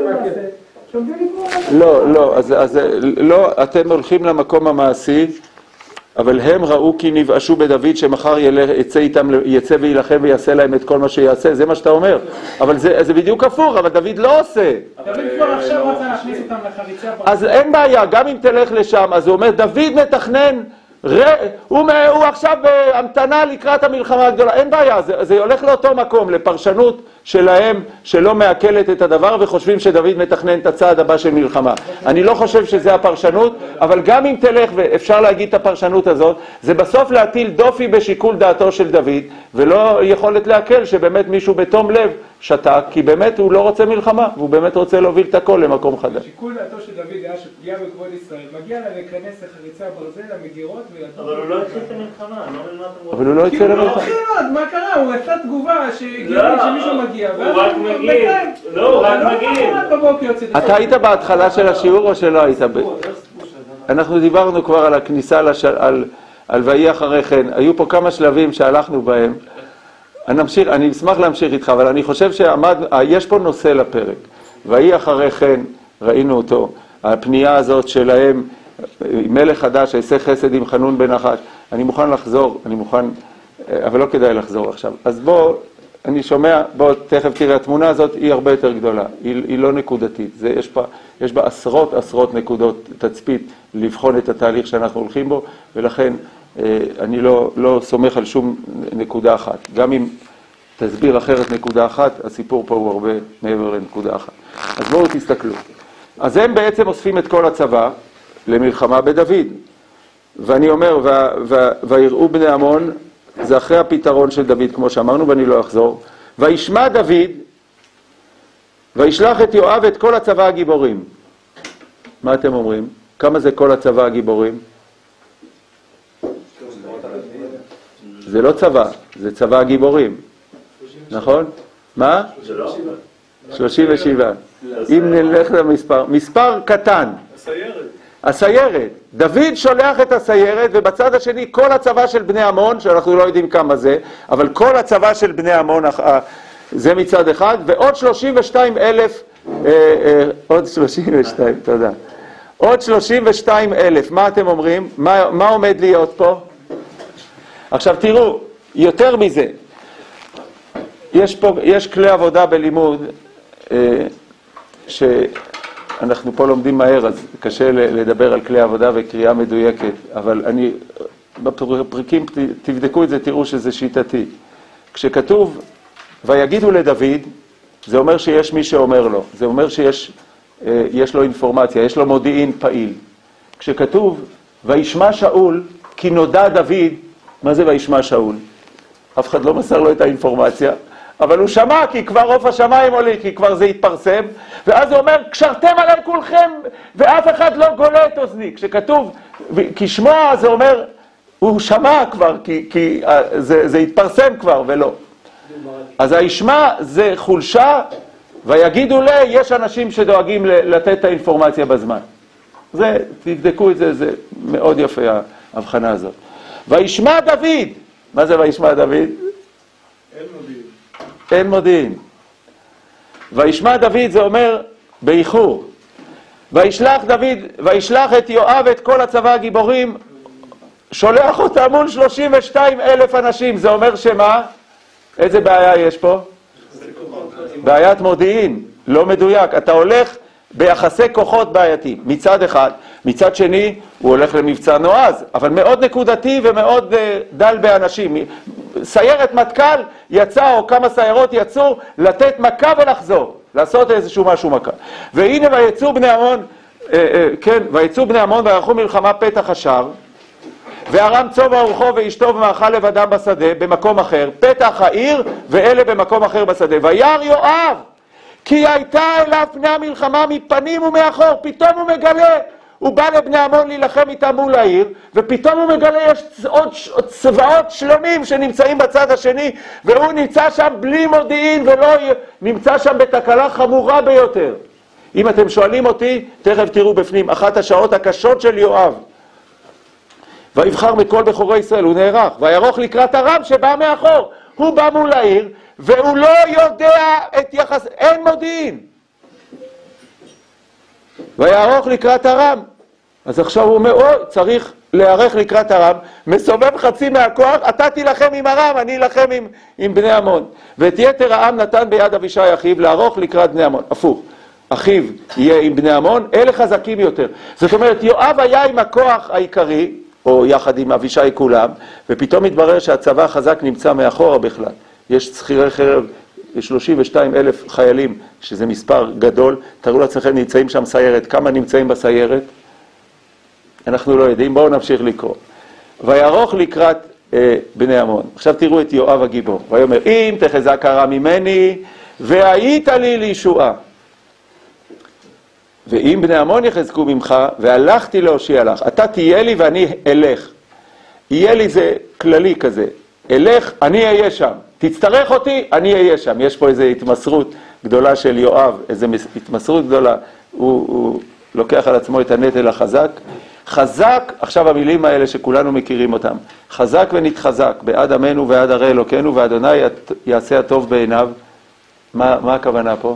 שעומדים לקרוא עליהם. לא, לא, אז לא, אתם הולכים למקום המעשי, אבל הם ראו כי נבאשו בדוד שמחר יצא איתם, יצא וילחם ויעשה להם את כל מה שיעשה, זה מה שאתה אומר. אבל זה, זה בדיוק הפוך, אבל דוד לא עושה. דוד כבר עכשיו רצה להכניס אותם לחריצה. אז אין בעיה, גם אם תלך לשם, אז הוא אומר, דוד מתכנן, ר... הוא, הוא עכשיו בהמתנה לקראת המלחמה הגדולה, אין בעיה, זה, זה הולך לאותו מקום, לפרשנות שלהם שלא מעכלת את הדבר וחושבים שדוד מתכנן את הצעד הבא של מלחמה. אני לא חושב שזה הפרשנות, אבל גם אם תלך ואפשר להגיד את הפרשנות הזאת, זה בסוף להטיל דופי בשיקול דעתו של דוד, ולא יכולת להקל שבאמת מישהו בתום לב שתק, כי באמת הוא לא רוצה מלחמה, והוא באמת רוצה להוביל את הכל למקום חדש. שיקול דעתו של דוד היה שפגיעה בכבוד ישראל, מגיע לה להיכנס לחריצה ברזל, המגירות ולעשות... אבל הוא לא התחיל את המלחמה, אני לא מבין מה אתם רוצים. אבל הוא לא יצא למלחמה. כי הוא לא התחיל, מה קרה? הוא עשה תגובה שמישהו מגיע, הוא רק מגיב. לא, הוא רק מגיב. אתה היית בהתחלה של השיעור או שלא היית? אנחנו דיברנו כבר על הכניסה על ויהי אחרי כן. היו פה כמה שלבים שהלכנו בהם. אני, אמשיך, אני אשמח להמשיך איתך, אבל אני חושב שעמד, יש פה נושא לפרק. ויהי אחרי כן, ראינו אותו, הפנייה הזאת שלהם, מלך חדש, עשה חסד עם חנון בן נחש. אני מוכן לחזור, אני מוכן, אבל לא כדאי לחזור עכשיו. אז בוא, אני שומע, בוא, תכף תראה, התמונה הזאת היא הרבה יותר גדולה, היא, היא לא נקודתית. זה, יש, בה, יש בה עשרות עשרות נקודות תצפית לבחון את התהליך שאנחנו הולכים בו, ולכן אני לא, לא סומך על שום נקודה אחת. גם אם תסביר אחרת נקודה אחת, הסיפור פה הוא הרבה מעבר לנקודה אחת. אז בואו תסתכלו. אז הם בעצם אוספים את כל הצבא למלחמה בדוד. ואני אומר, ויראו בני עמון, זה אחרי הפתרון של דוד, כמו שאמרנו, ואני לא אחזור. וישמע דוד, וישלח את יואב את כל הצבא הגיבורים. מה אתם אומרים? כמה זה כל הצבא הגיבורים? זה לא צבא, זה צבא הגיבורים, נכון? מה? שלושים ושבע. אם נלך למספר, מספר קטן. הסיירת. הסיירת. דוד שולח את הסיירת, ובצד השני כל הצבא של בני עמון, שאנחנו לא יודעים כמה זה, אבל כל הצבא של בני עמון, זה מצד אחד, ועוד שלושים ושתיים אלף, עוד שלושים ושתיים, תודה. עוד שלושים ושתיים אלף, מה אתם אומרים? מה, מה עומד להיות פה? עכשיו תראו, יותר מזה, יש פה, יש כלי עבודה בלימוד, אה, שאנחנו פה לומדים מהר, אז קשה לדבר על כלי עבודה וקריאה מדויקת, אבל אני, בפרקים תבדקו את זה, תראו שזה שיטתי. כשכתוב, ויגידו לדוד, זה אומר שיש מי שאומר לו, זה אומר שיש אה, יש לו אינפורמציה, יש לו מודיעין פעיל. כשכתוב, וישמע שאול, כי נודע דוד, מה זה וישמע שאול? אף אחד לא מסר לו את האינפורמציה, אבל הוא שמע, כי כבר עוף השמיים עולי, כי כבר זה התפרסם, ואז הוא אומר, קשרתם עליי כולכם, ואף אחד לא גולה את אוזני. כשכתוב, כי שמוע, זה אומר, הוא שמע כבר, כי, כי זה, זה התפרסם כבר, ולא. אז הישמע זה חולשה, ויגידו לי, יש אנשים שדואגים לתת את האינפורמציה בזמן. זה, תבדקו את זה, זה מאוד יפה ההבחנה הזאת. וישמע דוד, מה זה וישמע דוד? אין מודיעין. אין מודיעין. וישמע דוד זה אומר באיחור. וישלח דוד, וישלח את יואב את כל הצבא הגיבורים, שולח אותם מול שלושים ושתיים אלף אנשים, זה אומר שמה? איזה בעיה יש פה? בעיית מודיעין, לא מדויק. אתה הולך ביחסי כוחות בעייתיים, מצד אחד. מצד שני, הוא הולך למבצע נועז, אבל מאוד נקודתי ומאוד uh, דל באנשים. סיירת מטכ"ל יצא, או כמה סיירות יצאו, לתת מכה ולחזור, לעשות איזשהו משהו מכה. והנה ויצאו בני עמון, uh, uh, כן, ויצאו בני עמון ויערכו מלחמה פתח השער, וארם צוב ארוחו ואשתו ומאכל לבדם בשדה, במקום אחר, פתח העיר, ואלה במקום אחר בשדה. וירא יואב, כי הייתה אליו פני המלחמה מפנים ומאחור, פתאום הוא מגלה, הוא בא לבני עמון להילחם איתם מול העיר, ופתאום הוא מגלה יש עוד צבאות שלמים שנמצאים בצד השני, והוא נמצא שם בלי מודיעין ולא נמצא שם בתקלה חמורה ביותר. אם אתם שואלים אותי, תכף תראו בפנים, אחת השעות הקשות של יואב. ויבחר מכל בחורי ישראל, הוא נערך, וירוך לקראת הרם שבא מאחור. הוא בא מול העיר, והוא לא יודע את יחס, אין מודיעין. ויערוך לקראת הרם. אז עכשיו הוא אומר, אוי, צריך להיערך לקראת הרם, מסובב חצי מהכוח, אתה תילחם עם הרם, אני אלחם עם, עם בני עמון. ואת יתר העם נתן ביד אבישי אחיו, לערוך לקראת בני עמון. הפוך, אחיו יהיה עם בני עמון, אלה חזקים יותר. זאת אומרת, יואב היה עם הכוח העיקרי, או יחד עם אבישי כולם, ופתאום התברר שהצבא החזק נמצא מאחורה בכלל. יש שכירי חרב, שלושים ושניים אלף חיילים, שזה מספר גדול. תראו לעצמכם, נמצאים שם סיירת. כמה נמצאים בסיירת? אנחנו לא יודעים, בואו נמשיך לקרוא. ויערוך לקראת אה, בני עמון. עכשיו תראו את יואב הגיבור. ויאמר, אם תחזק הרע ממני, והיית לי לישועה. ואם בני עמון יחזקו ממך, והלכתי להושיע לך. אתה תהיה לי ואני אלך. יהיה לי זה כללי כזה. אלך, אני אהיה שם. תצטרך אותי, אני אהיה שם. יש פה איזו התמסרות גדולה של יואב, איזו התמסרות גדולה. הוא, הוא לוקח על עצמו את הנטל החזק. חזק, עכשיו המילים האלה שכולנו מכירים אותם. חזק ונתחזק, בעד עמנו ועד הרי אלוקינו, ואדוני יעשה הטוב בעיניו. מה, מה הכוונה פה?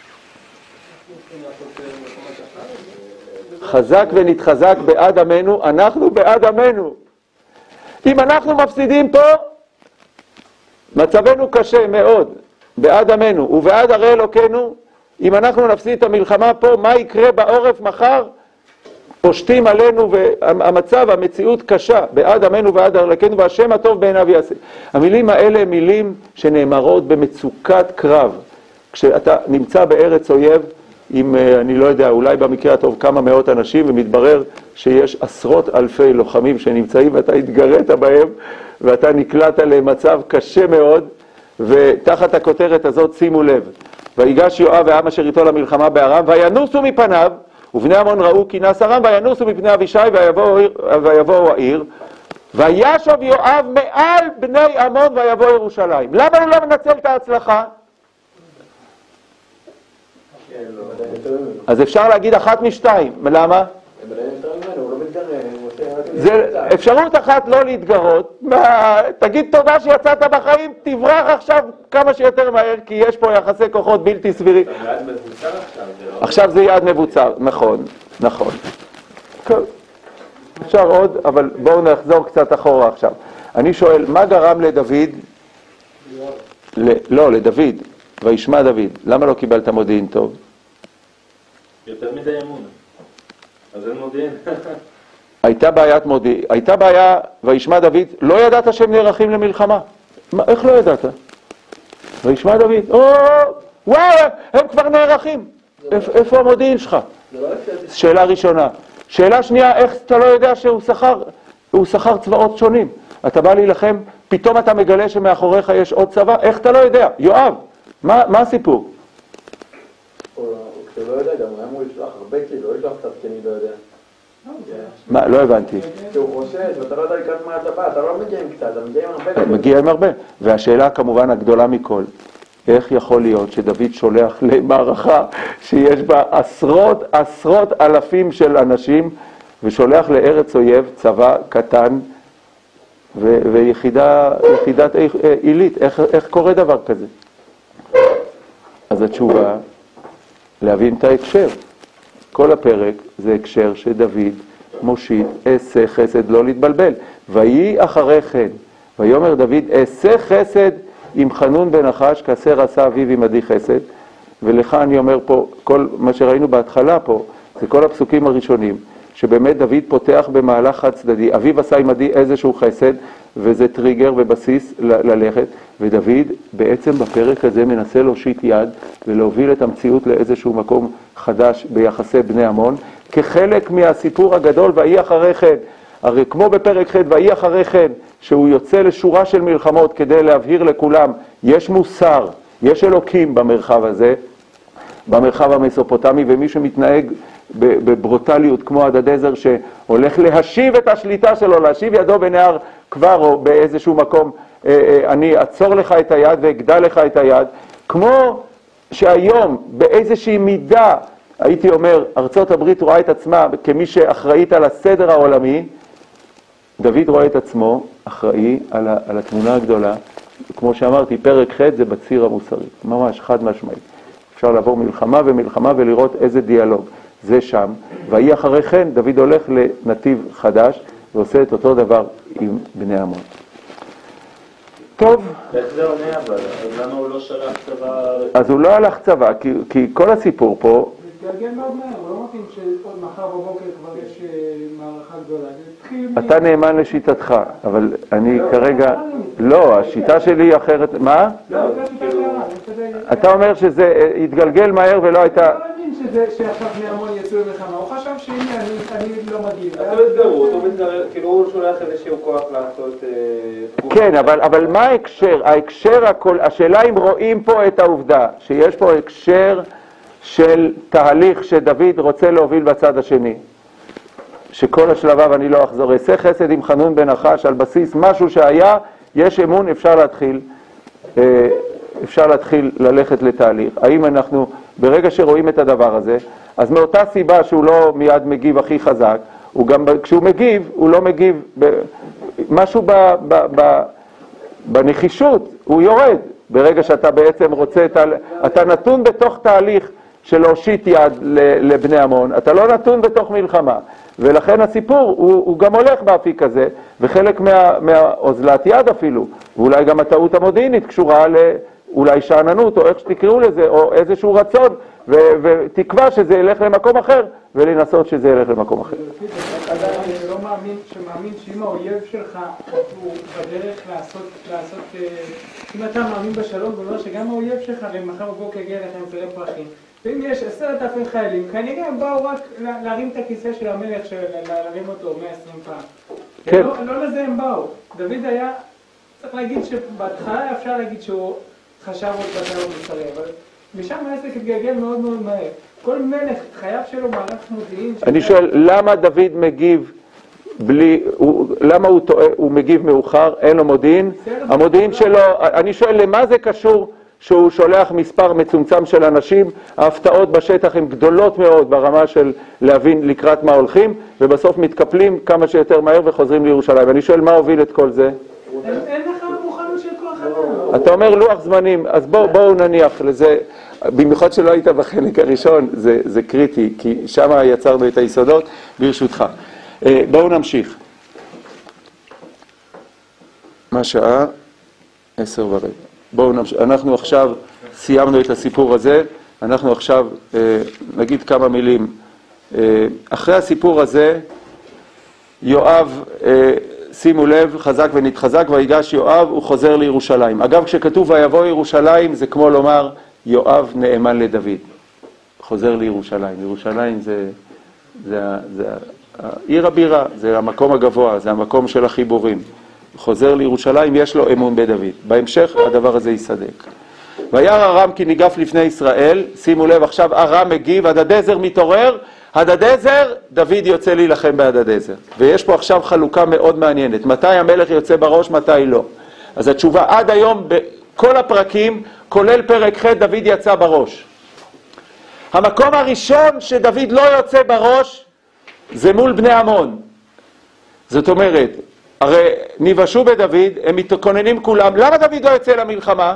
חזק ונתחזק בעד עמנו, אנחנו בעד עמנו. אם אנחנו מפסידים פה, מצבנו קשה מאוד, בעד עמנו ובעד הרי אלוקינו. אם אנחנו נפסיד את המלחמה פה, מה יקרה בעורף מחר? פושטים עלינו, והמצב, המציאות קשה, בעד עמנו ועד הרי אלוקינו, והשם הטוב בעיניו יעשה. המילים האלה הם מילים שנאמרות במצוקת קרב. כשאתה נמצא בארץ אויב, עם, אני לא יודע, אולי במקרה הטוב כמה מאות אנשים, ומתברר שיש עשרות אלפי לוחמים שנמצאים, ואתה התגרית בהם, ואתה נקלט למצב קשה מאוד, ותחת הכותרת הזאת שימו לב. ויגש יואב והעם אשר איתו למלחמה בארם, וינוסו מפניו, ובני עמון ראו כי נס ארם, וינוסו מפני אבישי, ויבואו העיר, וישוב יואב מעל בני עמון ויבוא ירושלים. למה הוא לא מנצל את ההצלחה? אז אפשר להגיד אחת משתיים. למה? זה אפשרות אחת לא להתגרות. תגיד תודה שיצאת בחיים, תברח עכשיו כמה שיותר מהר, כי יש פה יחסי כוחות בלתי סבירים. זה יעד מבוצר עכשיו. עכשיו זה יעד מבוצר, נכון, נכון. אפשר עוד, אבל בואו נחזור קצת אחורה עכשיו. אני שואל, מה גרם לדוד? לא, לדוד, וישמע דוד. למה לא קיבלת מודיעין טוב? יותר מדי אמונה. אז אין מודיעין. הייתה בעיית מודיעין, הייתה בעיה, וישמע דוד, לא ידעת שהם נערכים למלחמה. מה, איך לא ידעת? וישמע דוד, או, וואו, הם כבר נערכים. איפה המודיעין שלך? שאלה ראשונה. שאלה שנייה, איך אתה לא יודע שהוא שכר, הוא שכר צבאות שונים. אתה בא להילחם, פתאום אתה מגלה שמאחוריך יש עוד צבא, איך אתה לא יודע? יואב, מה, מה הסיפור? כשהוא לא יודע, גם הוא אמור לשלוח הרבה כאילו, לא ישלוח קצת כי אני לא יודע. מה, לא הבנתי. כשהוא חושש, ואתה לא יודע לקראת מה אתה בא, אתה לא מגיע עם קצת, אתה מגיע עם הרבה. מגיע עם הרבה. והשאלה כמובן הגדולה מכל, איך יכול להיות שדוד שולח למערכה שיש בה עשרות עשרות אלפים של אנשים, ושולח לארץ אויב צבא קטן ו- ויחידה, יחידת עילית? איך, איך קורה דבר כזה? אז התשובה, להבין את ההקשר. כל הפרק זה הקשר שדוד מושיט, עשה חסד, לא להתבלבל. ויהי אחרי כן, ויאמר דוד, עשה חסד עם חנון בן נחש, כאשר עשה אביו עמדי חסד. ולך אני אומר פה, כל מה שראינו בהתחלה פה, זה כל הפסוקים הראשונים, שבאמת דוד פותח במהלך חד צדדי. אביו עשה עמדי איזשהו חסד, וזה טריגר ובסיס ל- ללכת, ודוד בעצם בפרק הזה מנסה להושיט יד, ולהוביל את המציאות לאיזשהו מקום חדש ביחסי בני עמון, כחלק מהסיפור הגדול, ויהי אחרי כן. הרי כמו בפרק ח' ויהי אחרי כן, שהוא יוצא לשורה של מלחמות כדי להבהיר לכולם, יש מוסר, יש אלוקים במרחב הזה, במרחב המסופוטמי, ומי שמתנהג בברוטליות כמו הדדעזר שהולך להשיב את השליטה שלו, להשיב ידו בנהר כבר או באיזשהו מקום, אני אעצור לך את היד ואגדל לך את היד, כמו שהיום באיזושהי מידה, הייתי אומר, ארצות הברית רואה את עצמה כמי שאחראית על הסדר העולמי, דוד רואה את עצמו אחראי על, ה, על התמונה הגדולה, כמו שאמרתי, פרק ח' זה בציר המוסרי, ממש חד משמעי. אפשר לעבור מלחמה ומלחמה ולראות איזה דיאלוג. זה שם, והיא אחרי כן, דוד הולך לנתיב חדש, ועושה את אותו דבר עם בני עמון. טוב. איך זה עונה אבל? אז למה הוא לא שלח צבא? אז הוא לא הלך צבא, כי, כי כל הסיפור פה... זה התגלגל מאוד מהר, הוא לא מתאים שעוד מחר בבוקר כבר יש מערכה גדולה. אתה נאמן לשיטתך, אבל אני כרגע... לא, השיטה שלי היא אחרת... מה? לא, זה שיטה קרה. אתה אומר שזה התגלגל מהר ולא הייתה... הוא לא הבין שעכשיו בני עמון יצאו למלחמה, הוא חשב שהנה אני לא מגיב. אתה מתגרות, הוא מתגרר, כאילו הוא שולח איזשהו כוח לעשות... כן, אבל מה ההקשר? ההקשר, השאלה אם רואים פה את העובדה, שיש פה הקשר של תהליך שדוד רוצה להוביל בצד השני. שכל השלביו אני לא אחזור. אעשה חסד עם חנון בן נחש על בסיס משהו שהיה, יש אמון, אפשר להתחיל, אפשר להתחיל ללכת לתהליך. האם אנחנו, ברגע שרואים את הדבר הזה, אז מאותה סיבה שהוא לא מיד מגיב הכי חזק, הוא גם, כשהוא מגיב, הוא לא מגיב, ב, משהו ב, ב, ב, בנחישות, הוא יורד. ברגע שאתה בעצם רוצה, אתה, אתה נתון בתוך תהליך של להושיט יד לבני עמון, אתה לא נתון בתוך מלחמה. ולכן הסיפור הוא, הוא גם הולך באפיק הזה, וחלק מה, מהאוזלת יד אפילו, ואולי גם הטעות המודיעינית קשורה לאולי שעננות, או איך שתקראו לזה, או איזשהו רצון, ו, ותקווה שזה ילך למקום אחר, ולנסות שזה ילך למקום אחר. אני לא מאמין, שמאמין שאם האויב שלך הוא בדרך לעשות, לעשות, אם אתה מאמין בשלום, זה אומר שגם האויב שלך למחר בבוקר יגיע לך עם זרי פרחים. ואם יש עשרת אלפים חיילים, כנראה הם באו רק להרים את הכיסא של המלך, להרים אותו מאה ועשרים פעם. כן. לא, לא לזה הם באו. דוד היה, צריך להגיד שבהתחלה אפשר להגיד שהוא חשב עוד בצד המוסרי, אבל משם העסק התגלגל מאוד מאוד מהר. כל מלך חייב שלו מערך מודיעין. אני שואל, למה דוד מגיב בלי, הוא, למה הוא, טועה, הוא מגיב מאוחר, אין לו מודיעין? המודיעין שלו, אני שואל, למה זה קשור? שהוא שולח מספר מצומצם של אנשים, ההפתעות בשטח הן גדולות מאוד ברמה של להבין לקראת מה הולכים, ובסוף מתקפלים כמה שיותר מהר וחוזרים לירושלים. ואני שואל, מה הוביל את כל זה? אין לך מוכנות של כוח אדם. אתה אומר לוח זמנים, אז בואו בוא נניח לזה, במיוחד שלא היית בחלק הראשון, זה, זה קריטי, כי שם יצרנו את היסודות, ברשותך. בואו נמשיך. מה שעה? עשר ורבע. בואו נמשיך, אנחנו עכשיו סיימנו את הסיפור הזה, אנחנו עכשיו אה, נגיד כמה מילים. אה, אחרי הסיפור הזה, יואב, אה, שימו לב, חזק ונתחזק, ויגש יואב, הוא חוזר לירושלים. אגב, כשכתוב ויבוא ירושלים, זה כמו לומר, יואב נאמן לדוד. חוזר לירושלים. ירושלים זה, זה, זה, זה עיר הבירה, זה המקום הגבוה, זה המקום של החיבורים. חוזר לירושלים, יש לו אמון בדוד. בהמשך הדבר הזה יסדק. וירא ארם כי ניגף לפני ישראל, שימו לב, עכשיו ארם מגיב, הדדעזר מתעורר, הדדעזר, דוד יוצא להילחם בהדדעזר. ויש פה עכשיו חלוקה מאוד מעניינת, מתי המלך יוצא בראש, מתי לא. אז התשובה, עד היום, בכל הפרקים, כולל פרק ח', דוד יצא בראש. המקום הראשון שדוד לא יוצא בראש, זה מול בני עמון. זאת אומרת, הרי נבשו בדוד, הם מתכוננים כולם, למה דוד לא יוצא למלחמה?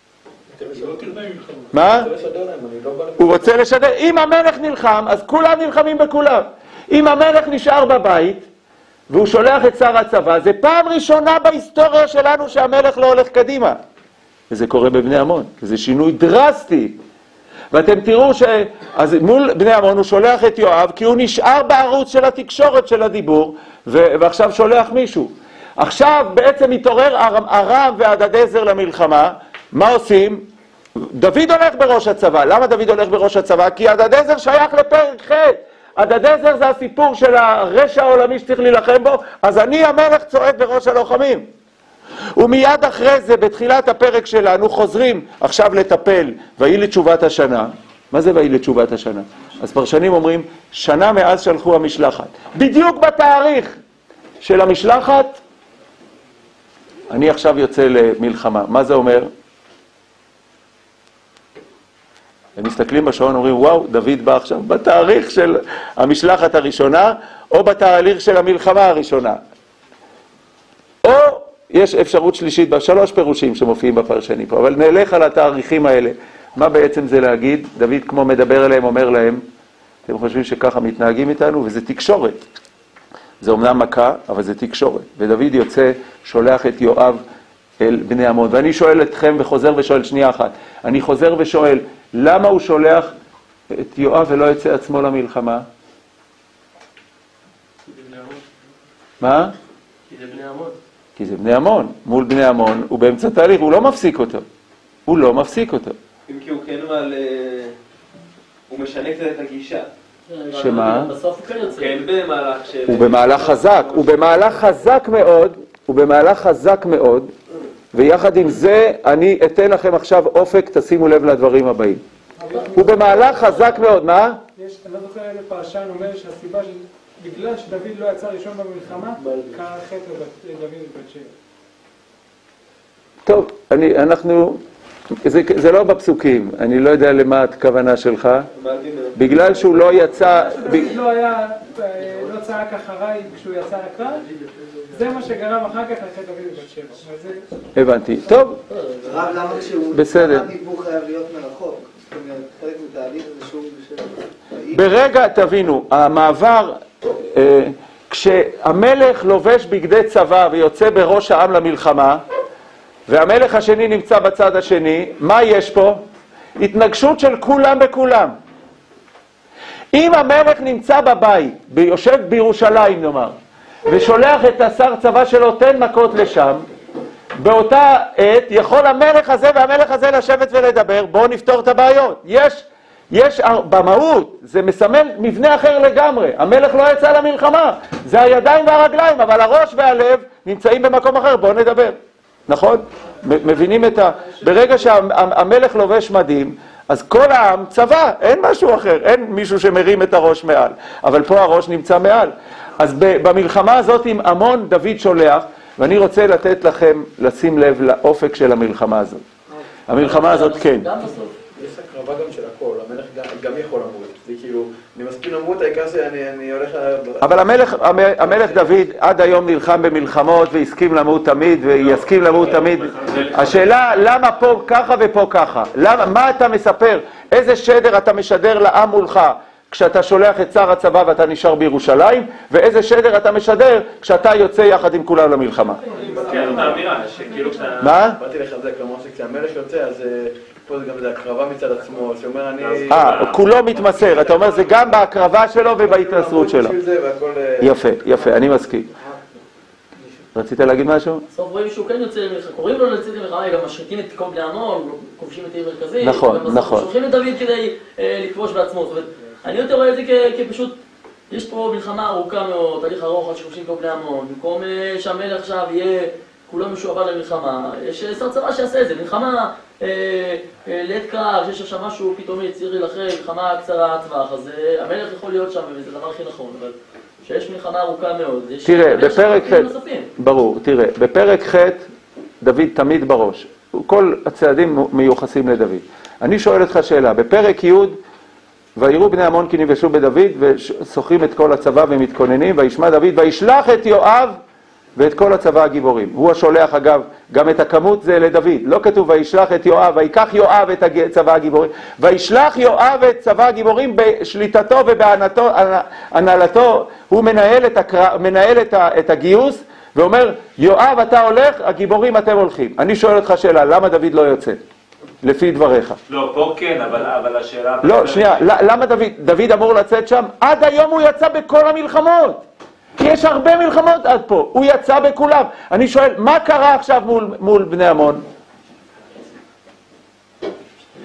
מה? הוא רוצה לשדר, אם המלך נלחם, אז כולם נלחמים בכולם. אם המלך נשאר בבית, והוא שולח את שר הצבא, זה פעם ראשונה בהיסטוריה שלנו שהמלך לא הולך קדימה. וזה קורה בבני עמון, וזה שינוי דרסטי. ואתם תראו ש... אז מול בני עמון הוא שולח את יואב, כי הוא נשאר בערוץ של התקשורת של הדיבור, ו... ועכשיו שולח מישהו. עכשיו בעצם מתעורר ארם והדדעזר למלחמה, מה עושים? דוד הולך בראש הצבא. למה דוד הולך בראש הצבא? כי הדדעזר שייך לפרק ח'. הדדעזר זה הסיפור של הרשע העולמי שצריך להילחם בו, אז אני המלך צועד בראש הלוחמים. ומיד אחרי זה, בתחילת הפרק שלנו, חוזרים עכשיו לטפל, ויהי לתשובת השנה. מה זה ויהי לתשובת השנה? אז פרשנים אומרים, שנה מאז שלחו המשלחת. בדיוק בתאריך של המשלחת, אני עכשיו יוצא למלחמה. מה זה אומר? הם מסתכלים בשעון, אומרים, וואו, דוד בא עכשיו בתאריך של המשלחת הראשונה, או בתאריך של המלחמה הראשונה. או יש אפשרות שלישית בשלוש פירושים שמופיעים בפרשנים פה, אבל נלך על התאריכים האלה. מה בעצם זה להגיד? דוד כמו מדבר אליהם, אומר להם, אתם חושבים שככה מתנהגים איתנו? וזה תקשורת. זה אומנם מכה, אבל זה תקשורת. ודוד יוצא, שולח את יואב אל בני עמון. ואני שואל אתכם וחוזר ושואל שנייה אחת. אני חוזר ושואל, למה הוא שולח את יואב ולא יוצא עצמו למלחמה? מה? כי זה בני עמון. כי זה בני עמון. מול בני עמון, הוא באמצע תהליך, הוא לא מפסיק אותו. הוא לא מפסיק אותו. אם כי הוא כן על... הוא משנה קצת את הגישה. שמה? בסוף הוא כן יוצא. כן במהלך של... הוא במהלך חזק, הוא במהלך חזק מאוד, הוא במהלך חזק מאוד, ויחד עם זה אני אתן לכם עכשיו אופק, תשימו לב לדברים הבאים. הוא במהלך חזק מאוד, מה? יש, אני לא זוכר איזה פרשן אומר שהסיבה שבגלל שדוד לא יצא ראשון במלחמה, קרה חטא לדוד ובת שבע. טוב, אני, אנחנו, זה, זה לא בפסוקים, אני לא יודע למה הכוונה שלך, בגלל שהוא לא יצא... דוד לא היה, לא צעק אחריי כשהוא יצא לקרב, זה מה שגרם אחר כך לחטא דוד ובת שבע. הבנתי, טוב, רב, למה כשהוא... בסדר. הדיבור חייב להיות מרחוק? זאת אומרת, חלק מתהליך זה שהוא... ברגע, תבינו, המעבר, אה, כשהמלך לובש בגדי צבא ויוצא בראש העם למלחמה, והמלך השני נמצא בצד השני, מה יש פה? התנגשות של כולם בכולם. אם המלך נמצא בבית, יושב בירושלים נאמר, ושולח את השר צבא שלו, תן מכות לשם, באותה עת יכול המלך הזה והמלך הזה לשבת ולדבר, בואו נפתור את הבעיות. יש, יש במהות, זה מסמל מבנה אחר לגמרי. המלך לא יצא למלחמה, זה הידיים והרגליים, אבל הראש והלב נמצאים במקום אחר, בואו נדבר. נכון? מבינים את ה... ברגע שהמלך לובש מדים, אז כל העם צבא, אין משהו אחר, אין מישהו שמרים את הראש מעל. אבל פה הראש נמצא מעל. אז במלחמה הזאת עם עמון דוד שולח, ואני רוצה לתת לכם לשים לב לאופק של המלחמה הזאת. המלחמה הזאת, כן. יש הקרבה גם של הכל, המלך גם יכול למות. זה כאילו, אני מסכים למות, העיקר שאני הולך... אבל המלך, המלך דוד עד היום נלחם במלחמות והסכים למות תמיד ויסכים למות תמיד. השאלה, למה פה ככה ופה ככה? למה, מה אתה מספר? איזה שדר אתה משדר לעם מולך כשאתה שולח את שר הצבא ואתה נשאר בירושלים? ואיזה שדר אתה משדר כשאתה יוצא יחד עם כולם למלחמה? כן, אותה אמירה, שכאילו כשאתה... מה? באתי לחזק, כלומר שכשהמלך יוצא, אז פה זה גם זה הקרבה מצד עצמו, שאומר אני... אה, כולו מתמסר, אתה אומר זה גם בהקרבה שלו ובהתנסרות שלו. יפה, יפה, אני מסכים. רצית להגיד משהו? בסוף רואים שהוא כן יוצא למלחמה, קוראים לו לצאת למלחמה, גם משחיתים את כל בני עמון, כובשים את העיר מרכזית. נכון, נכון. שולחים את דוד כדי לכבוש בעצמו, זאת אומרת, אני יותר רואה את זה כפשוט, יש פה מלחמה ארוכה מאוד, תהליך ארוך עד שכובשים כל בני עמון, במקום שהמלך עכשיו יהיה כולו משועבר למלחמה, יש שר צבא שיעשה את זה, מלחמה לעת קרב, שיש עכשיו משהו פתאומי, צריך להילחם, מלחמה קצרה טווח, אז המלך יכול להיות שם, וזה דבר הכי נכון, אבל שיש מלחמה ארוכה מאוד, יש... תראה, בפרק ח', ברור, תראה, בפרק ח' דוד תמיד בראש, כל הצעדים מיוחסים לדוד. אני שואל אותך שאלה, בפרק י' ויראו בני עמון כי נבשו בדוד וסוחרים את כל הצבא ומתכוננים, וישמע דוד וישלח את יואב ואת כל הצבא הגיבורים. הוא השולח אגב, גם את הכמות זה לדוד, לא כתוב וישלח את יואב, ויקח יואב את צבא הגיבורים, וישלח יואב את צבא הגיבורים בשליטתו ובהנהלתו, הוא מנהל את, הקר... מנהל את, ה... את הגיוס, ואומר יואב אתה הולך, הגיבורים אתם הולכים. אני שואל אותך שאלה, למה דוד לא יוצא? לפי דבריך. לא, פה כן, אבל, אבל השאלה... לא, שנייה, למה דוד, דוד אמור לצאת שם? עד היום הוא יצא בכל המלחמות. כי יש הרבה מלחמות עד פה, הוא יצא בכולם. אני שואל, מה קרה עכשיו מול, מול בני עמון?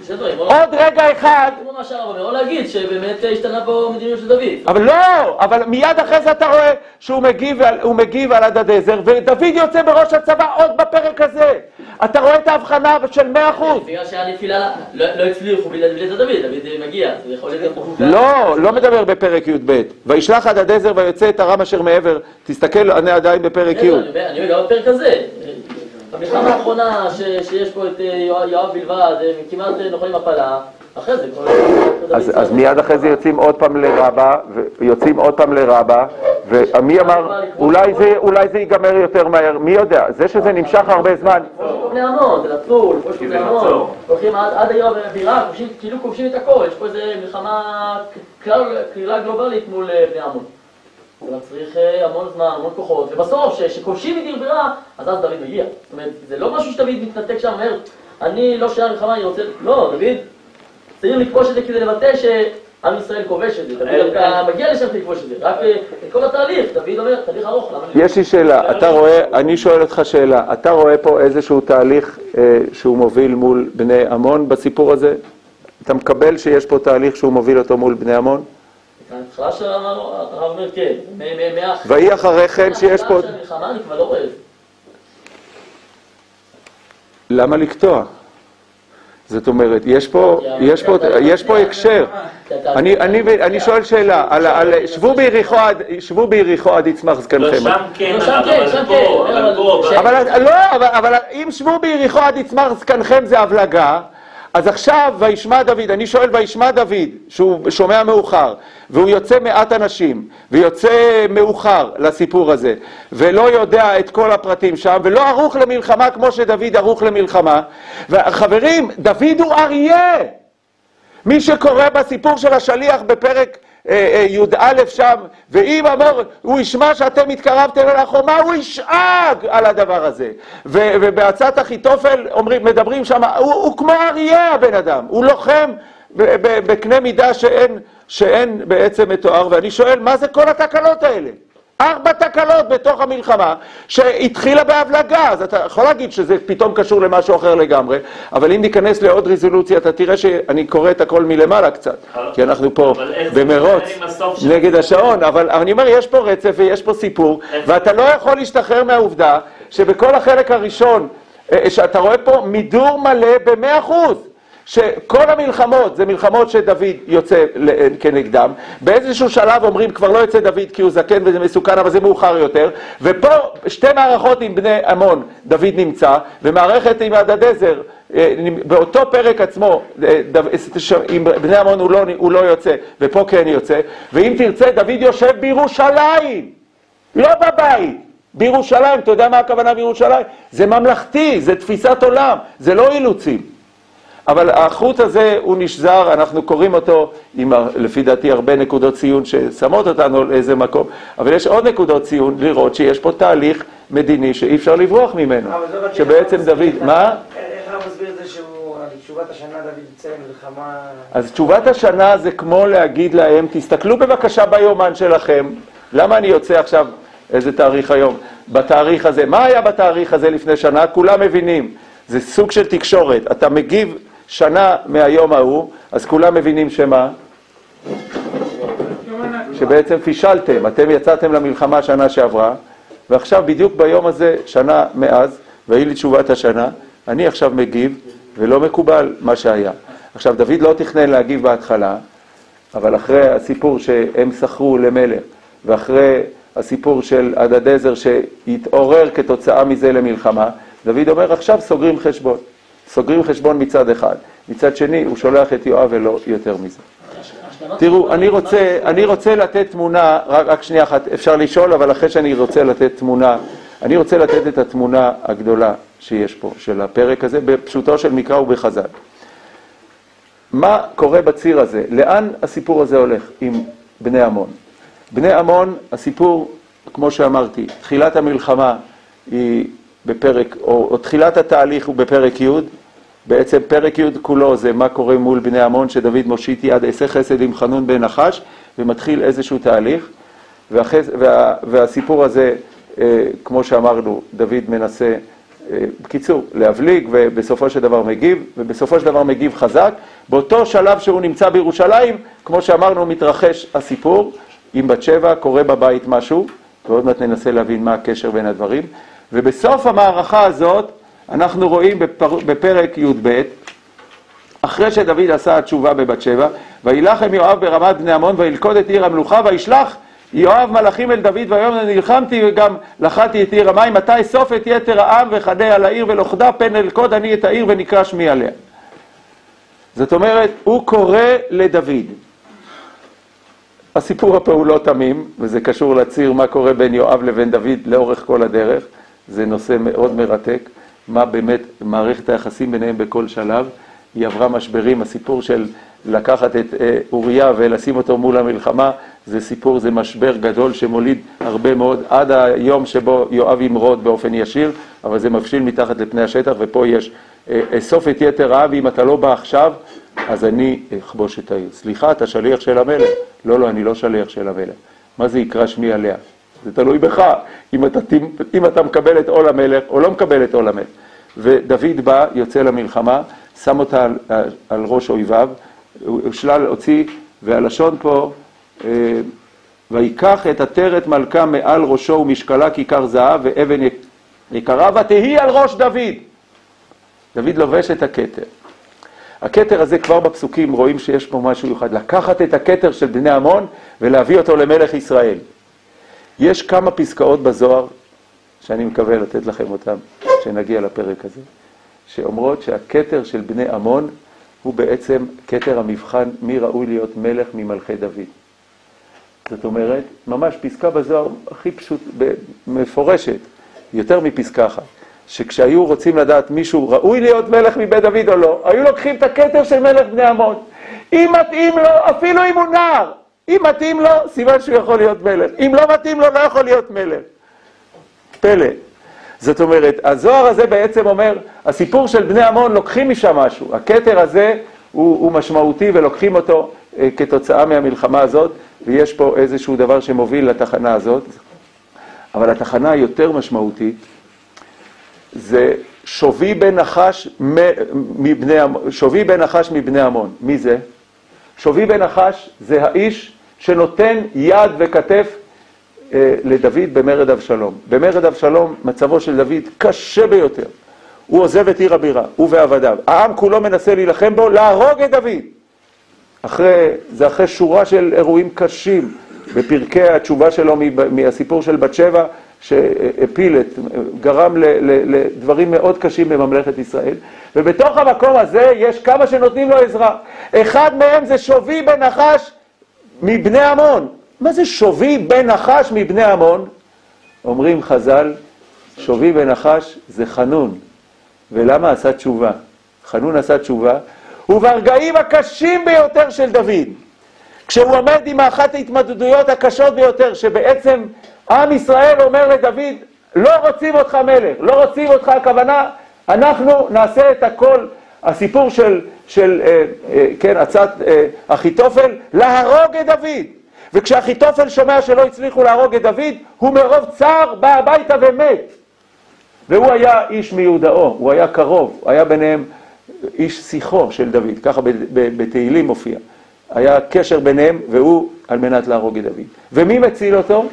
עוד רגע אחד... כמו מה שהרב אומר, או להגיד שבאמת השתנה פה מדיניות של דוד. אבל לא, אבל מיד אחרי זה אתה רואה שהוא מגיב, הוא מגיב על הדדעזר, ודוד יוצא בראש הצבא עוד בפרק הזה. אתה רואה את ההבחנה של מאה אחוז. בגלל שהנפילה לא הצליחו בלעדי דוד, דוד מגיע, זה יכול להיות גם פרוקה. לא, לא מדבר בפרק י"ב. וישלח הדדעזר ויוצא את ארם אשר מעבר. תסתכל, אני עדיין בפרק י'. אני אומר גם בפרק הזה. המלחמה האחרונה שיש פה את יואב בלבד, כמעט נוחלים הפלה, אחרי זה כבר... אז מיד אחרי זה יוצאים עוד פעם לרבה, ויוצאים עוד פעם לרבה, ומי אמר, אולי זה ייגמר יותר מהר, מי יודע? זה שזה נמשך הרבה זמן. לפרוש בני עמון, זה לצול, לפרוש בני עמון, הולכים עד היום בירה, כאילו כובשים את הכל, יש פה איזו מלחמה כלילה גלובלית מול בני עמון. אבל צריך המון זמן, המון כוחות, ובסוף, שכובשים מדיר בירה, אז אז דוד מגיע. זאת אומרת, זה לא משהו שדוד מתנתק שם, אומר, אני לא שאלה מלחמה, אני רוצה... לא, דוד, צריך לכבוש את זה כדי לבטא שעם ישראל כובש את זה. דוד מגיע לשם כדי לכבוש את זה. רק את כל התהליך, דוד אומר, תהליך ארוך. יש לי שאלה, אתה רואה, אני שואל אותך שאלה, אתה רואה פה איזשהו תהליך שהוא מוביל מול בני עמון בסיפור הזה? אתה מקבל שיש פה תהליך שהוא מוביל אותו מול בני עמון? ההתחלה של הרב אומר כן, והיא אחרי כן שיש פה... אני כבר לא רואה את זה. למה לקטוע? זאת אומרת, יש פה, יש פה, יש פה הקשר. אני, אני, אני שואל שאלה, על, על, שבו ביריחו עד, שבו ביריחו עד יצמח זקנכם. לא, שם כן, אבל פה, אבל פה. אבל לא, אבל, אבל אם שבו ביריחו עד יצמח זקנכם זה הבלגה, אז עכשיו וישמע דוד, אני שואל וישמע דוד, שהוא שומע מאוחר, והוא יוצא מעט אנשים, ויוצא מאוחר לסיפור הזה, ולא יודע את כל הפרטים שם, ולא ערוך למלחמה כמו שדוד ערוך למלחמה. וחברים, דוד הוא אריה. מי שקורא בסיפור של השליח בפרק י"א שם, ואם אמר, הוא ישמע שאתם התקרבתם אל החומה, הוא ישאג על הדבר הזה. ובעצת אחיתופל אומרים, מדברים שם, הוא, הוא כמו אריה הבן אדם, הוא לוחם בקנה מידה שאין, שאין בעצם מתואר. ואני שואל, מה זה כל התקלות האלה? ארבע תקלות בתוך המלחמה שהתחילה בהבלגה, אז אתה יכול להגיד שזה פתאום קשור למשהו אחר לגמרי, אבל אם ניכנס לעוד רזולוציה, אתה תראה שאני קורא את הכל מלמעלה קצת, כי אנחנו פה במרוץ נגד השעון, אבל אני אומר, יש פה רצף ויש פה סיפור, ואתה לא יכול להשתחרר מהעובדה שבכל החלק הראשון, שאתה רואה פה מידור מלא במאה אחוז, שכל המלחמות זה מלחמות שדוד יוצא כנגדם. באיזשהו שלב אומרים כבר לא יוצא דוד כי הוא זקן וזה מסוכן, אבל זה מאוחר יותר. ופה שתי מערכות עם בני עמון דוד נמצא, ומערכת עם הדדעזר באותו פרק עצמו עם בני עמון הוא לא, הוא לא יוצא, ופה כן יוצא. ואם תרצה, דוד יושב בירושלים, לא בבית, בירושלים. אתה יודע מה הכוונה בירושלים? זה ממלכתי, זה תפיסת עולם, זה לא אילוצים. אבל החוט הזה הוא נשזר, אנחנו קוראים אותו עם לפי דעתי הרבה נקודות ציון ששמות אותנו לאיזה מקום, אבל יש עוד נקודות ציון לראות שיש פה תהליך מדיני שאי אפשר לברוח ממנו, שבעצם דוד, מה? איך הרב מסביר את זה שהוא, תשובת השנה דוד יוצא מלחמה? אז תשובת השנה זה כמו להגיד להם, תסתכלו בבקשה ביומן שלכם, למה אני יוצא עכשיו, איזה תאריך היום, בתאריך הזה, מה היה בתאריך הזה לפני שנה? כולם מבינים, זה סוג של תקשורת, אתה מגיב שנה מהיום ההוא, אז כולם מבינים שמה? שבעצם פישלתם, אתם יצאתם למלחמה שנה שעברה, ועכשיו בדיוק ביום הזה, שנה מאז, והיא לי תשובת השנה, אני עכשיו מגיב, ולא מקובל מה שהיה. עכשיו, דוד לא תכנן להגיב בהתחלה, אבל אחרי הסיפור שהם שכרו למלך, ואחרי הסיפור של הדדעזר שהתעורר כתוצאה מזה למלחמה, דוד אומר, עכשיו סוגרים חשבון. סוגרים חשבון מצד אחד. מצד שני, הוא שולח את יואב ולא יותר מזה. תראו, אני רוצה, אני רוצה לתת תמונה, רק, רק שנייה אחת, אפשר לשאול, אבל אחרי שאני רוצה לתת תמונה, אני רוצה לתת את התמונה הגדולה שיש פה, של הפרק הזה, בפשוטו של מקרא ובחז"ל. מה קורה בציר הזה? לאן הסיפור הזה הולך עם בני עמון? בני עמון, הסיפור, כמו שאמרתי, תחילת המלחמה היא בפרק, או, או תחילת התהליך הוא בפרק י', בעצם פרק י' כולו זה מה קורה מול בני עמון, שדוד מושיט יד, עשה חסד עם חנון בן נחש, ומתחיל איזשהו תהליך, והחס, וה, והסיפור הזה, אה, כמו שאמרנו, דוד מנסה בקיצור, להבליג ובסופו של דבר מגיב, ובסופו של דבר מגיב חזק. באותו שלב שהוא נמצא בירושלים, כמו שאמרנו, מתרחש הסיפור, עם בת שבע, קורה בבית משהו, ועוד מעט ננסה להבין מה הקשר בין הדברים. ובסוף המערכה הזאת, אנחנו רואים בפר... בפרק י' ב', אחרי שדוד עשה התשובה בבת שבע, וילחם יואב ברמת בני עמון, וילכוד את עיר המלוכה, וישלח יואב מלאכים אל דוד, ויאמר נלחמתי וגם לחלתי את עיר המים, מתי אסוף את יתר העם וחדה על העיר ולוכדה, פן אלכוד אני את העיר ונקרא שמי עליה. זאת אומרת, הוא קורא לדוד. הסיפור הפעולות תמים, וזה קשור לציר מה קורה בין יואב לבין דוד לאורך כל הדרך, זה נושא מאוד מרתק, מה באמת מערכת היחסים ביניהם בכל שלב. היא עברה משברים, הסיפור של לקחת את אוריה ולשים אותו מול המלחמה, זה סיפור, זה משבר גדול שמוליד הרבה מאוד, עד היום שבו יואב ימרוד באופן ישיר, אבל זה מבשיל מתחת לפני השטח, ופה יש, אסוף את יתר העם, ואם אתה לא בא עכשיו, אז אני אכבוש את העיר. סליחה, אתה שליח של המלך? לא, לא, אני לא שליח של המלך. מה זה יקרא שמי עליה? זה תלוי בך, אם אתה, אם אתה מקבל את עול המלך, או לא מקבל את עול המלך. ודוד בא, יוצא למלחמה, שם אותה על, על, על ראש אויביו, הוא שלל הוציא, והלשון פה, אה, ויקח את עטרת מלכה מעל ראשו ומשקלה כיכר זהב ואבן יקרה, ותהי על ראש דוד. דוד לובש את הכתר. הכתר הזה כבר בפסוקים רואים שיש פה משהו יוחד, לקחת את הכתר של בני עמון ולהביא אותו למלך ישראל. יש כמה פסקאות בזוהר, שאני מקווה לתת לכם אותם, כשנגיע לפרק הזה, שאומרות שהכתר של בני עמון הוא בעצם כתר המבחן מי ראוי להיות מלך ממלכי דוד. זאת אומרת, ממש פסקה בזוהר הכי פשוט, מפורשת, יותר מפסקה אחת, שכשהיו רוצים לדעת מישהו ראוי להיות מלך מבית דוד או לא, היו לוקחים את הכתר של מלך בני עמון. אם מתאים לו, אפילו אם הוא נער, אם מתאים לו, סימן שהוא יכול להיות מלך. אם לא מתאים לו, לא יכול להיות מלך. פלא. זאת אומרת, הזוהר הזה בעצם אומר, הסיפור של בני עמון לוקחים משם משהו. הכתר הזה הוא, הוא משמעותי ולוקחים אותו אה, כתוצאה מהמלחמה הזאת, ויש פה איזשהו דבר שמוביל לתחנה הזאת. אבל התחנה היותר משמעותית, זה שובי בן נחש מבני, שובי בן נחש מבני עמון. מי זה? שובי בן נחש זה האיש שנותן יד וכתף אה, לדוד במרד אבשלום. במרד אבשלום מצבו של דוד קשה ביותר. הוא עוזב את עיר הבירה, הוא ועבדיו. העם כולו מנסה להילחם בו, להרוג את דוד. אחרי, זה אחרי שורה של אירועים קשים בפרקי התשובה שלו מהסיפור של בת שבע, שהפיל את, גרם ל, ל, לדברים מאוד קשים בממלכת ישראל. ובתוך המקום הזה יש כמה שנותנים לו עזרה. אחד מהם זה שובי בן נחש מבני עמון. מה זה שובי בן נחש מבני עמון? אומרים חז"ל, שובי בן נחש זה חנון. ולמה עשה תשובה? חנון עשה תשובה, וברגעים הקשים ביותר של דוד, כשהוא עומד עם אחת ההתמודדויות הקשות ביותר, שבעצם עם ישראל אומר לדוד, לא רוצים אותך מלך, לא רוצים אותך, הכוונה, אנחנו נעשה את הכל, הסיפור של, של אה, אה, כן, הצעת אה, אחיתופל, להרוג את דוד. וכשאחיתופל שומע שלא הצליחו להרוג את דוד, הוא מרוב צער בא הביתה ומת. והוא היה איש מיודעו, הוא היה קרוב, הוא היה ביניהם איש שיחו של דוד, ככה בתהילים מופיע. היה קשר ביניהם, והוא על מנת להרוג את דוד. ומי מציל אותו?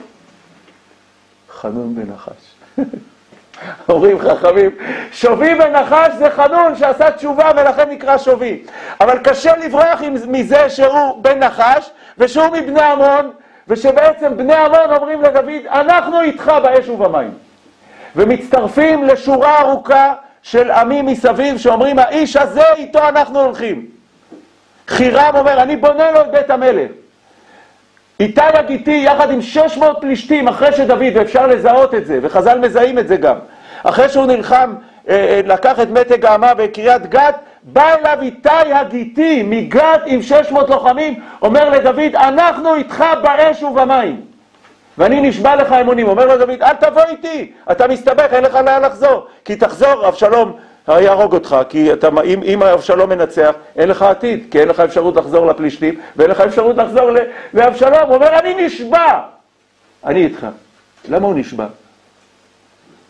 חנון בן נחש. אומרים חכמים, שובי בן נחש זה חנון שעשה תשובה ולכן נקרא שובי. אבל קשה לברוח מזה שהוא בן נחש ושהוא מבני עמון, ושבעצם בני עמון אומרים לדוד, אנחנו איתך באש ובמים. ומצטרפים לשורה ארוכה של עמים מסביב שאומרים, האיש הזה איתו אנחנו הולכים. חירם אומר, אני בונה לו את בית המלך. איתי הגיתי יחד עם שש מאות פלישתים אחרי שדוד, ואפשר לזהות את זה, וחז"ל מזהים את זה גם. אחרי שהוא נלחם, לקח את מתג האמה בקריית גת, בא אליו איתי הגיתי מגת עם שש מאות לוחמים, אומר לדוד, אנחנו איתך באש ובמים. ואני נשבע לך אמונים. אומר לו דוד, אל תבוא איתי, אתה מסתבך, אין לך לאן לחזור. כי תחזור, אבשלום יהרוג אותך, כי אתה, אם, אם אבשלום מנצח, אין לך עתיד, כי אין לך אפשרות לחזור לפלישתים, ואין לך אפשרות לחזור לאבשלום. הוא אומר, אני נשבע. אני איתך. למה הוא נשבע?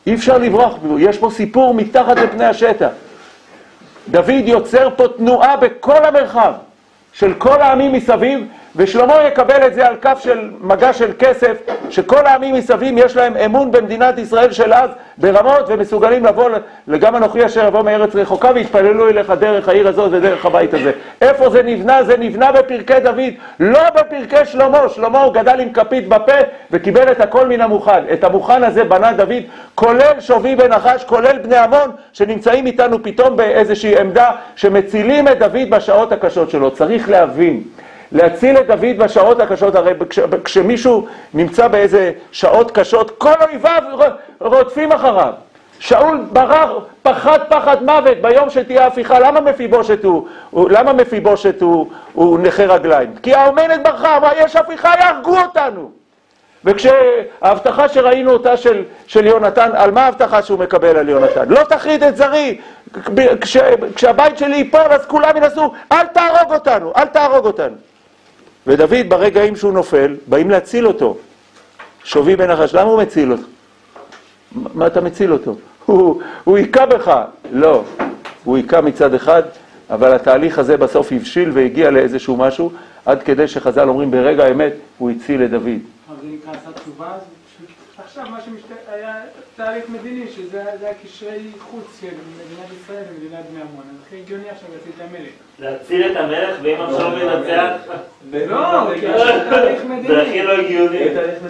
אי אפשר לברוח, יש פה סיפור מתחת לפני השטח. דוד יוצר פה תנועה בכל המרחב של כל העמים מסביב, ושלמה יקבל את זה על כף של מגע של כסף, שכל העמים מסביב יש להם אמון במדינת ישראל של אז ברמות, ומסוגלים לבוא לגם אנוכי אשר יבוא מארץ רחוקה והתפללו אליך דרך העיר הזאת ודרך הבית הזה. איפה זה נבנה? זה נבנה בפרקי דוד, לא בפרקי שלמה. שלמה הוא גדל עם כפית בפה וקיבל את הכל מן המוכן. את המוכן הזה בנה דוד, כולל שובי בנחש, כולל בני עמון שנמצאים איתנו פתאום באיזושהי עמדה שמצילים את דוד בשעות הקשות שלו. צריך להבין, להציל את דוד בשעות הקשות, הרי כש, כשמישהו נמצא באיזה שעות קשות, כל אויביו רודפים אחריו. שאול ברח, פחד פחד מוות ביום שתהיה הפיכה. למה מפיבושת הוא, הוא, למה מפיבושת הוא, הוא נכה רגליים? כי האומנת ברחה, אמרה, יש הפיכה, יהרגו אותנו. וכשההבטחה שראינו אותה של, של יונתן, על מה ההבטחה שהוא מקבל על יונתן? לא תחריד את זרי, כש, כשהבית שלי ייפול אז כולם ינסו, אל תהרוג אותנו, אל תהרוג אותנו. ודוד ברגעים שהוא נופל, באים להציל אותו. שובי בנחש, למה הוא מציל אותו? מה אתה מציל אותו? הוא, הוא יקע בך. לא, הוא יקע מצד אחד, אבל התהליך הזה בסוף הבשיל והגיע לאיזשהו משהו, עד כדי שחז"ל אומרים ברגע האמת, הוא הציל את דוד. אבל זה נקרא עשה תשובה, עכשיו מה שהיה תהליך מדיני, שזה היה קשרי חוץ של מדינת ישראל ומדינת בני עמון. אז הכי הגיוני עכשיו להציל את המלך. להציל את המלך ואם עכשיו מנצח? לא, כי עכשיו תהליך מדיני. זה הכי לא הגיוני.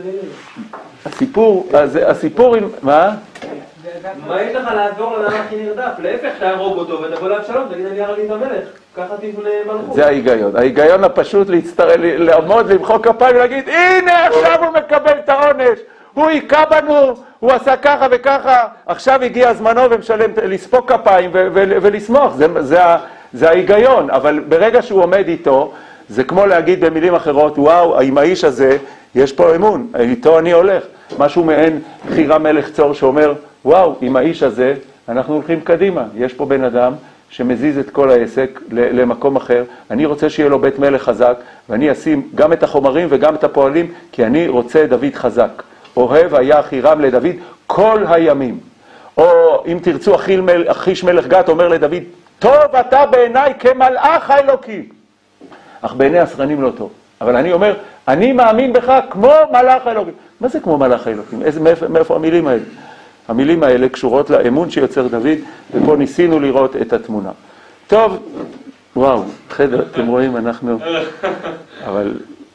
הסיפור, הסיפור עם... מה? מה יש לך לעזור לאדם הכי נרדף? להפך, תהרוג אותו ותבוא לאבשלום, תגיד אני הרג לי את המלך. ככה תבנה מלכות. זה ההיגיון. ההיגיון הפשוט לעמוד, למחוא כפיים ולהגיד, הנה עכשיו הוא מקבל את העונש. הוא היכה בנו, הוא עשה ככה וככה, עכשיו הגיע זמנו ומשלם, לספוק כפיים ולשמוח. זה, זה, זה ההיגיון. אבל ברגע שהוא עומד איתו, זה כמו להגיד במילים אחרות, וואו, עם האיש הזה יש פה אמון, איתו אני הולך. משהו מעין חירה מלך צור שאומר, וואו, עם האיש הזה אנחנו הולכים קדימה. יש פה בן אדם שמזיז את כל העסק למקום אחר. אני רוצה שיהיה לו בית מלך חזק, ואני אשים גם את החומרים וגם את הפועלים, כי אני רוצה דוד חזק. אוהב היה חירם לדוד כל הימים. או אם תרצו, אחיש מלך גת אומר לדוד, טוב אתה בעיניי כמלאך האלוקי. אך בעיני הסרנים לא טוב. אבל אני אומר, אני מאמין בך כמו מלאך האלוקים. מה זה כמו מלאך האלוקים? איזה, מאיפה, מאיפה המילים האלה? המילים האלה קשורות לאמון שיוצר דוד, ופה ניסינו לראות את התמונה. טוב, וואו, חדר, אתם רואים, אנחנו... אבל...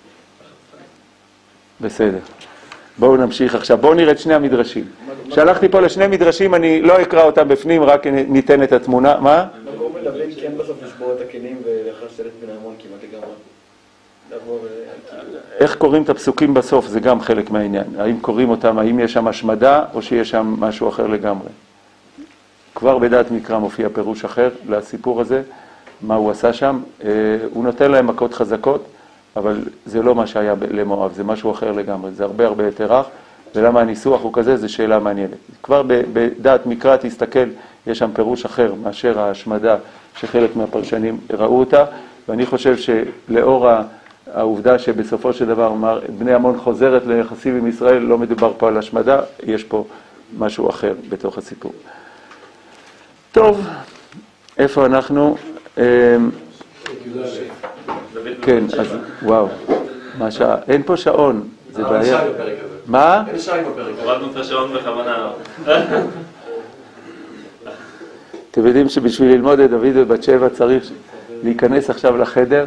בסדר. בואו נמשיך עכשיו. בואו נראה את שני המדרשים. שלחתי פה לשני מדרשים, אני לא אקרא אותם בפנים, רק ניתן את התמונה. מה? לא גורם לדוד כן בסוף לשבור את הכלים ולאחר שתלת בן עמון כמעט לגמרי. איך קוראים את הפסוקים בסוף? זה גם חלק מהעניין. האם קוראים אותם, האם יש שם השמדה או שיש שם משהו אחר לגמרי? כבר בדעת מקרא מופיע פירוש אחר לסיפור הזה, מה הוא עשה שם. הוא נותן להם מכות חזקות, אבל זה לא מה שהיה למואב, זה משהו אחר לגמרי. זה הרבה הרבה יותר רך, ולמה הניסוח הוא כזה? זו שאלה מעניינת. כבר בדעת מקרא תסתכל, יש שם פירוש אחר מאשר ההשמדה שחלק מהפרשנים ראו אותה, ואני חושב שלאור ה... העובדה שבסופו של דבר בני עמון חוזרת ליחסים עם ישראל, לא מדובר פה על השמדה, יש פה משהו אחר בתוך הסיפור. טוב, איפה אנחנו? כן, אז וואו, מה שעה? אין פה שעון, זה בעיה. מה? אין שעון בפרק. הורדנו את השעון בכוונה. אתם יודעים שבשביל ללמוד את דוד ובת שבע צריך להיכנס עכשיו לחדר,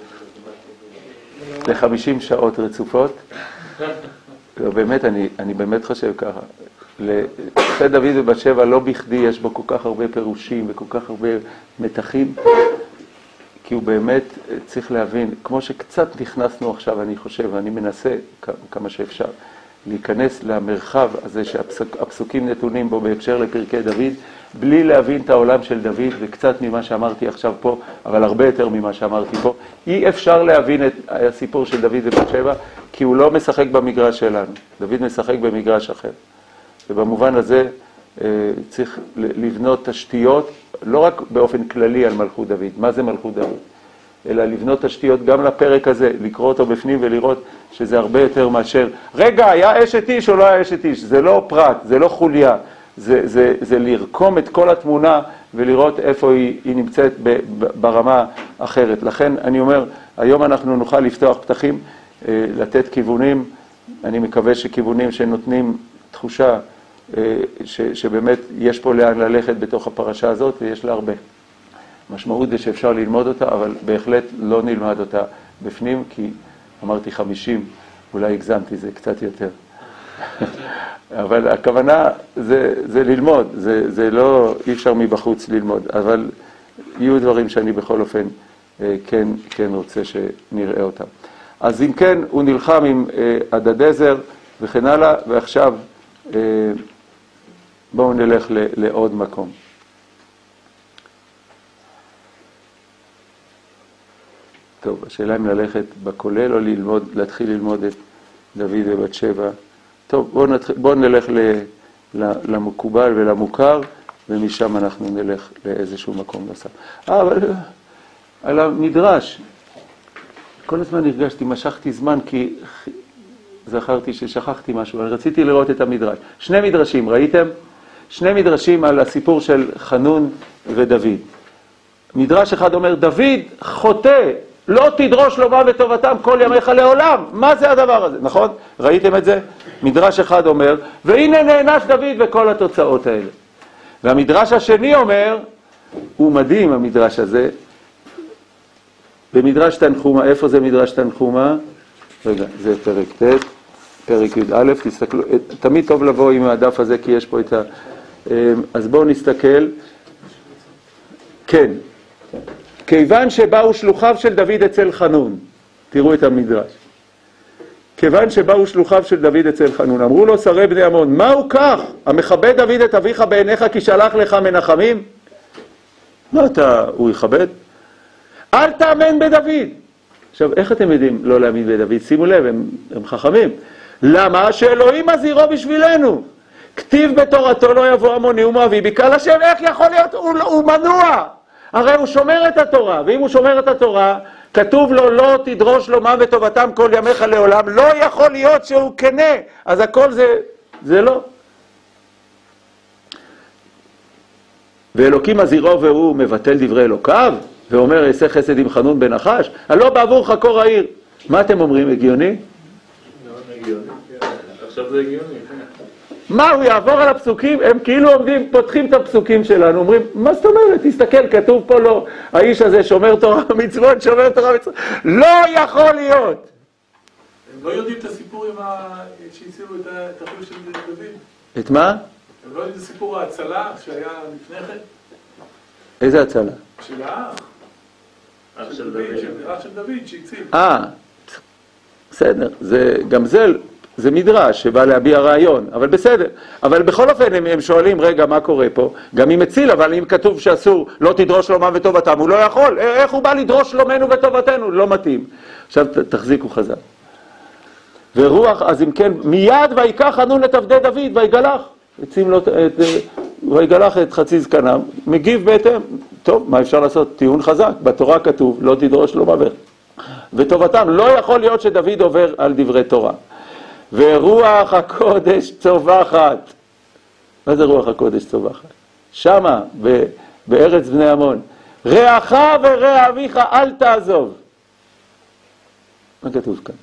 ל-חמישים שעות רצופות. לא, באמת, אני, אני באמת חושב ככה. לספר דוד ובת שבע לא בכדי יש בו כל כך הרבה פירושים וכל כך הרבה מתחים, כי הוא באמת צריך להבין, כמו שקצת נכנסנו עכשיו, אני חושב, ואני מנסה כמה שאפשר, להיכנס למרחב הזה שהפסוקים נתונים בו בהקשר לפרקי דוד, בלי להבין את העולם של דוד, וקצת ממה שאמרתי עכשיו פה, אבל הרבה יותר ממה שאמרתי פה. אי אפשר להבין את הסיפור של דוד ובת שבע, כי הוא לא משחק במגרש שלנו. דוד משחק במגרש אחר. ובמובן הזה צריך לבנות תשתיות, לא רק באופן כללי על מלכות דוד. מה זה מלכות דוד? אלא לבנות תשתיות גם לפרק הזה, לקרוא אותו בפנים ולראות שזה הרבה יותר מאשר, רגע, היה אשת איש או לא היה אשת איש? זה לא פרט, זה לא חוליה. זה, זה, זה לרקום את כל התמונה ולראות איפה היא, היא נמצאת ב, ב, ברמה אחרת. לכן אני אומר, היום אנחנו נוכל לפתוח פתחים, לתת כיוונים, אני מקווה שכיוונים שנותנים תחושה ש, שבאמת יש פה לאן ללכת בתוך הפרשה הזאת, ויש לה הרבה משמעות זה שאפשר ללמוד אותה, אבל בהחלט לא נלמד אותה בפנים, כי אמרתי חמישים, אולי הגזמתי, זה קצת יותר. אבל הכוונה זה, זה ללמוד, זה, זה לא, אי אפשר מבחוץ ללמוד, אבל יהיו דברים שאני בכל אופן כן, כן רוצה שנראה אותם. אז אם כן, הוא נלחם עם הדדזר וכן הלאה, ועכשיו בואו נלך לעוד מקום. טוב, השאלה אם ללכת בכולל או ללמוד, להתחיל ללמוד את דוד ובת שבע. טוב, בואו נתחיל, בואו נלך ל, למקובל ולמוכר, ומשם אנחנו נלך לאיזשהו מקום נוסף. אה, אבל על המדרש, כל הזמן הרגשתי, משכתי זמן, כי זכרתי ששכחתי משהו, אבל רציתי לראות את המדרש. שני מדרשים, ראיתם? שני מדרשים על הסיפור של חנון ודוד. מדרש אחד אומר, דוד חוטא, לא תדרוש לו מה וטובתם כל ימיך לעולם. מה זה הדבר הזה? נכון? ראיתם את זה? מדרש אחד אומר, והנה נענש דוד וכל התוצאות האלה. והמדרש השני אומר, הוא מדהים המדרש הזה, במדרש תנחומה, איפה זה מדרש תנחומה? רגע, זה פרק ט', פרק י' א', תסתכלו, תמיד טוב לבוא עם הדף הזה כי יש פה את ה... אז בואו נסתכל. כן. כיוון שבאו שלוחיו של דוד אצל חנון, תראו את המדרש. כיוון שבאו שלוחיו של דוד אצל חנון, אמרו לו שרי בני עמון, מהו כך? המכבד דוד את אביך בעיניך כי שלח לך מנחמים? מה אתה, הוא יכבד? אל תאמן בדוד. עכשיו, איך אתם יודעים לא להאמין בדוד? שימו לב, הם, הם חכמים. למה? שאלוהים מזהירו בשבילנו. כתיב בתורתו לא יבוא עמוני ומואבי בקהל השם. איך יכול להיות? הוא, הוא מנוע. הרי הוא שומר את התורה, ואם הוא שומר את התורה, כתוב לו לא תדרוש לו מה וטובתם כל ימיך לעולם. לא יכול להיות שהוא כנה. אז הכל זה, זה לא. ואלוקים מזהירו והוא מבטל דברי אלוקיו, ואומר יעשה חסד עם חנון בן נחש, הלא בעבור חקור העיר. מה אתם אומרים, הגיוני? הגיוני, עכשיו זה הגיוני. מה, הוא יעבור על הפסוקים? הם כאילו עומדים, פותחים את הפסוקים שלנו, אומרים, מה זאת אומרת? תסתכל, כתוב פה לא, האיש הזה שומר תורה ומצוות, שומר תורה ומצוות. לא יכול להיות! הם לא יודעים את הסיפור עם ה... שהצילו את החילוש של דוד. את מה? הם לא יודעים את הסיפור ההצלה שהיה לפני כן. איזה הצלה? של האח. אח של דוד. אח של דוד שהציל. אה, בסדר, זה, גם זה, זה מדרש שבא להביע רעיון, אבל בסדר. אבל בכל אופן הם, הם שואלים, רגע, מה קורה פה? גם אם הציל, אבל אם כתוב שאסור, לא תדרוש לו מה וטובתם, הוא לא יכול. איך הוא בא לדרוש שלומנו וטובתנו? לא מתאים. עכשיו תחזיקו חזק. ורוח, אז אם כן, מיד ויקח חנון את עבדי דוד, ויגלח. יצאים לו, את, ויגלח את חצי זקנם, מגיב בהתאם. טוב, מה אפשר לעשות? טיעון חזק. בתורה כתוב, לא תדרוש לו מה וטובתם. לא יכול להיות שדוד עובר על דברי תורה. ורוח הקודש צובחת. מה זה רוח הקודש צובחת? שמה, ב, בארץ בני עמון. רעך ורע אביך אל תעזוב. מה כתוב כאן?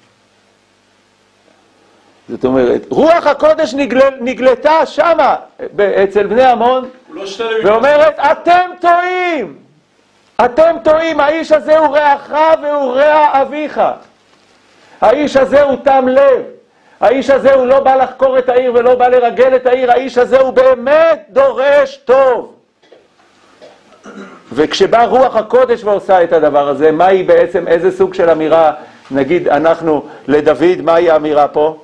זאת אומרת, רוח הקודש נגל, נגלתה שמה, אצל בני עמון, לא ואומרת, אתם טועים. אתם טועים, האיש הזה הוא רעך והוא רע אביך. האיש הזה הוא תם לב. האיש הזה הוא לא בא לחקור את העיר ולא בא לרגל את העיר, האיש הזה הוא באמת דורש טוב. וכשבא רוח הקודש ועושה את הדבר הזה, מהי בעצם, איזה סוג של אמירה, נגיד אנחנו לדוד, מהי האמירה פה?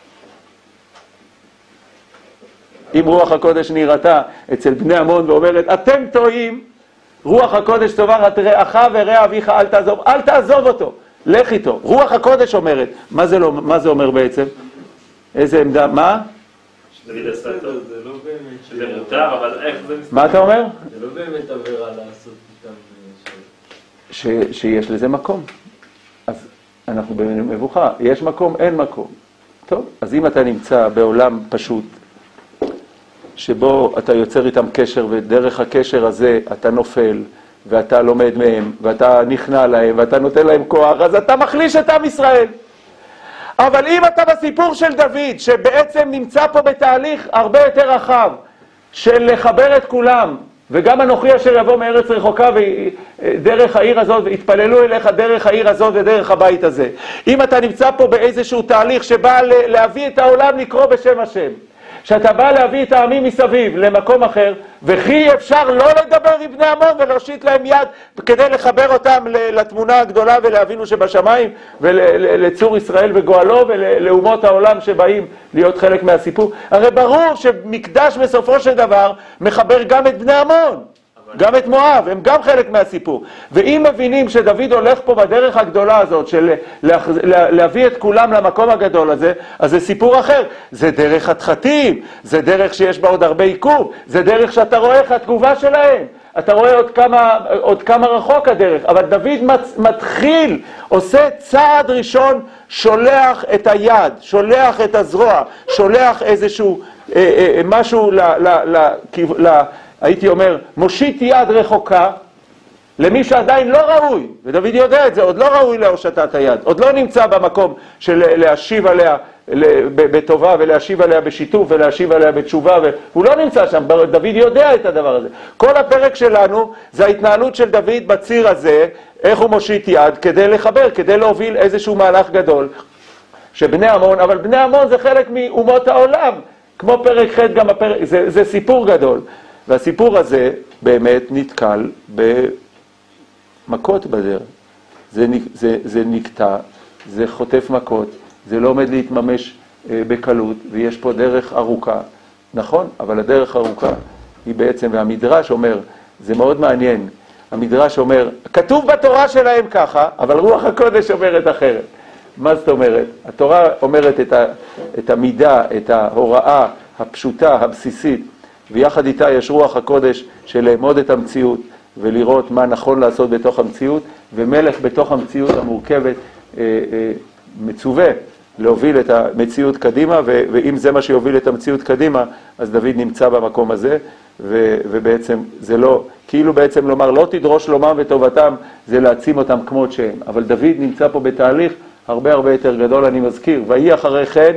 אם רוח הקודש נראתה אצל בני עמון ואומרת, אתם טועים, רוח הקודש צובחת רעך ורע אביך אל תעזוב, אל תעזוב אותו. לך איתו. רוח הקודש אומרת, מה זה, לא, מה זה אומר בעצם? איזה עמדה, מה? שדוד עשה טוב, זה לא באמת... שזה מותר, אבל איך זה מסתכל? מה אתה אומר? זה לא באמת עבירה לעשות איתם... ש... שיש לזה מקום. אז אנחנו במבוכה, יש מקום, אין מקום. טוב, אז אם אתה נמצא בעולם פשוט, שבו אתה יוצר איתם קשר, ודרך הקשר הזה אתה נופל, ואתה לומד מהם, ואתה נכנע להם, ואתה נותן להם כוח, אז אתה מחליש את עם ישראל. אבל אם אתה בסיפור של דוד, שבעצם נמצא פה בתהליך הרבה יותר רחב, של לחבר את כולם, וגם אנוכי אשר יבוא מארץ רחוקה ודרך העיר הזאת, והתפללו אליך דרך העיר הזאת ודרך הבית הזה. אם אתה נמצא פה באיזשהו תהליך שבא להביא את העולם לקרוא בשם השם, שאתה בא להביא את העמים מסביב למקום אחר, וכי אפשר לא לדבר עם בני עמון ולהושיט להם יד כדי לחבר אותם לתמונה הגדולה ולהבינו שבשמיים ולצור ישראל וגואלו ולאומות העולם שבאים להיות חלק מהסיפור. הרי ברור שמקדש בסופו של דבר מחבר גם את בני עמון, גם את מואב, הם גם חלק מהסיפור. ואם מבינים שדוד הולך פה בדרך הגדולה הזאת של להביא את כולם למקום הגדול הזה, אז זה סיפור אחר. זה דרך התחתים, זה דרך שיש בה עוד הרבה עיכוב, זה דרך שאתה רואה איך התגובה שלהם. אתה רואה עוד כמה, עוד כמה רחוק הדרך, אבל דוד מתחיל, עושה צעד ראשון, שולח את היד, שולח את הזרוע, שולח איזשהו אה, אה, משהו ל... ל, ל, ל הייתי אומר, מושיט יד רחוקה למי שעדיין לא ראוי, ודוד יודע את זה, עוד לא ראוי להושטת היד, עוד לא נמצא במקום של להשיב עליה בטובה ולהשיב עליה בשיתוף ולהשיב עליה בתשובה, והוא לא נמצא שם, דוד יודע את הדבר הזה. כל הפרק שלנו זה ההתנהלות של דוד בציר הזה, איך הוא מושיט יד כדי לחבר, כדי להוביל איזשהו מהלך גדול, שבני עמון, אבל בני עמון זה חלק מאומות העולם, כמו פרק ח' גם הפרק, זה, זה סיפור גדול. והסיפור הזה באמת נתקל במכות בדרך. זה, זה, זה נקטע, זה חוטף מכות, זה לא עומד להתממש אה, בקלות, ויש פה דרך ארוכה. נכון, אבל הדרך ארוכה היא בעצם, והמדרש אומר, זה מאוד מעניין, המדרש אומר, כתוב בתורה שלהם ככה, אבל רוח הקודש אומרת אחרת. מה זאת אומרת? התורה אומרת את, ה, את המידה, את ההוראה הפשוטה, הבסיסית, ויחד איתה יש רוח הקודש של לאמוד את המציאות ולראות מה נכון לעשות בתוך המציאות, ומלך בתוך המציאות המורכבת אה, אה, מצווה להוביל את המציאות קדימה, ו- ואם זה מה שיוביל את המציאות קדימה, אז דוד נמצא במקום הזה, ו- ובעצם זה לא, כאילו בעצם לומר, לא תדרוש שלומם וטובתם, זה להעצים אותם כמות שהם. אבל דוד נמצא פה בתהליך הרבה הרבה יותר גדול, אני מזכיר, ויהי אחרי כן,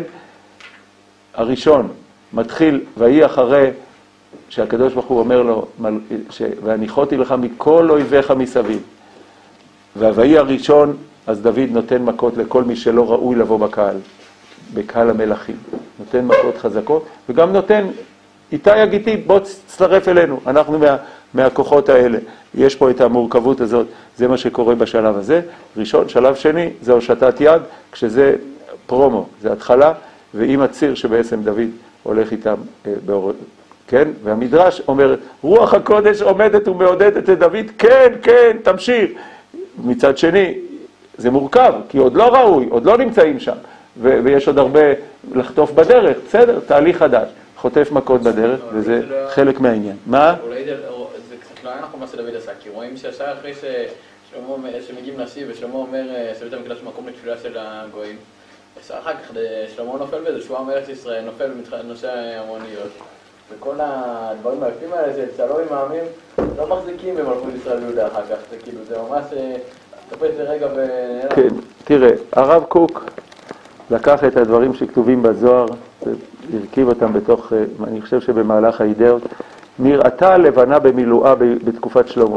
הראשון מתחיל, ויהי אחרי, שהקדוש ברוך הוא אומר לו, ש... והניחותי לך מכל אויביך מסביב. והוואי הראשון, אז דוד נותן מכות לכל מי שלא ראוי לבוא בקהל, בקהל המלכים. נותן מכות חזקות, וגם נותן, איתי הגיטי, בוא תצטרף אלינו, אנחנו מה, מהכוחות האלה. יש פה את המורכבות הזאת, זה מה שקורה בשלב הזה. ראשון, שלב שני, זה הושטת יד, כשזה פרומו, זה התחלה, ועם הציר שבעצם דוד הולך איתם אה, באור... כן? והמדרש אומר, רוח הקודש עומדת ומעודדת את דוד, כן, כן, תמשיך. מצד שני, זה מורכב, כי עוד לא ראוי, עוד לא נמצאים שם, ו- ויש עוד הרבה לחטוף בדרך, בסדר, תהליך חדש, חוטף מכות בדרך, וזה חלק מהעניין. מה? אולי זה קצת לא היה נכון מה שדוד עשה, כי רואים שישר אחרי שמגיעים נשיא, ושלמה אומר שבית המקדש מקום לתפילה של הגויים, אחר כך שלמה נופל בזה, שהוא המלך ישראל, נופל במתחדנושי המוניות. וכל הדברים היפים האלה של שלום עם העמים לא מחזיקים במלכות ישראל ויהודה אחר כך, זה כאילו, זה ממש תופס לרגע ו... כן, תראה, הרב קוק לקח את הדברים שכתובים בזוהר, והרכיב אותם בתוך, אני חושב שבמהלך האידאות, נראתה לבנה במילואה בתקופת שלמה.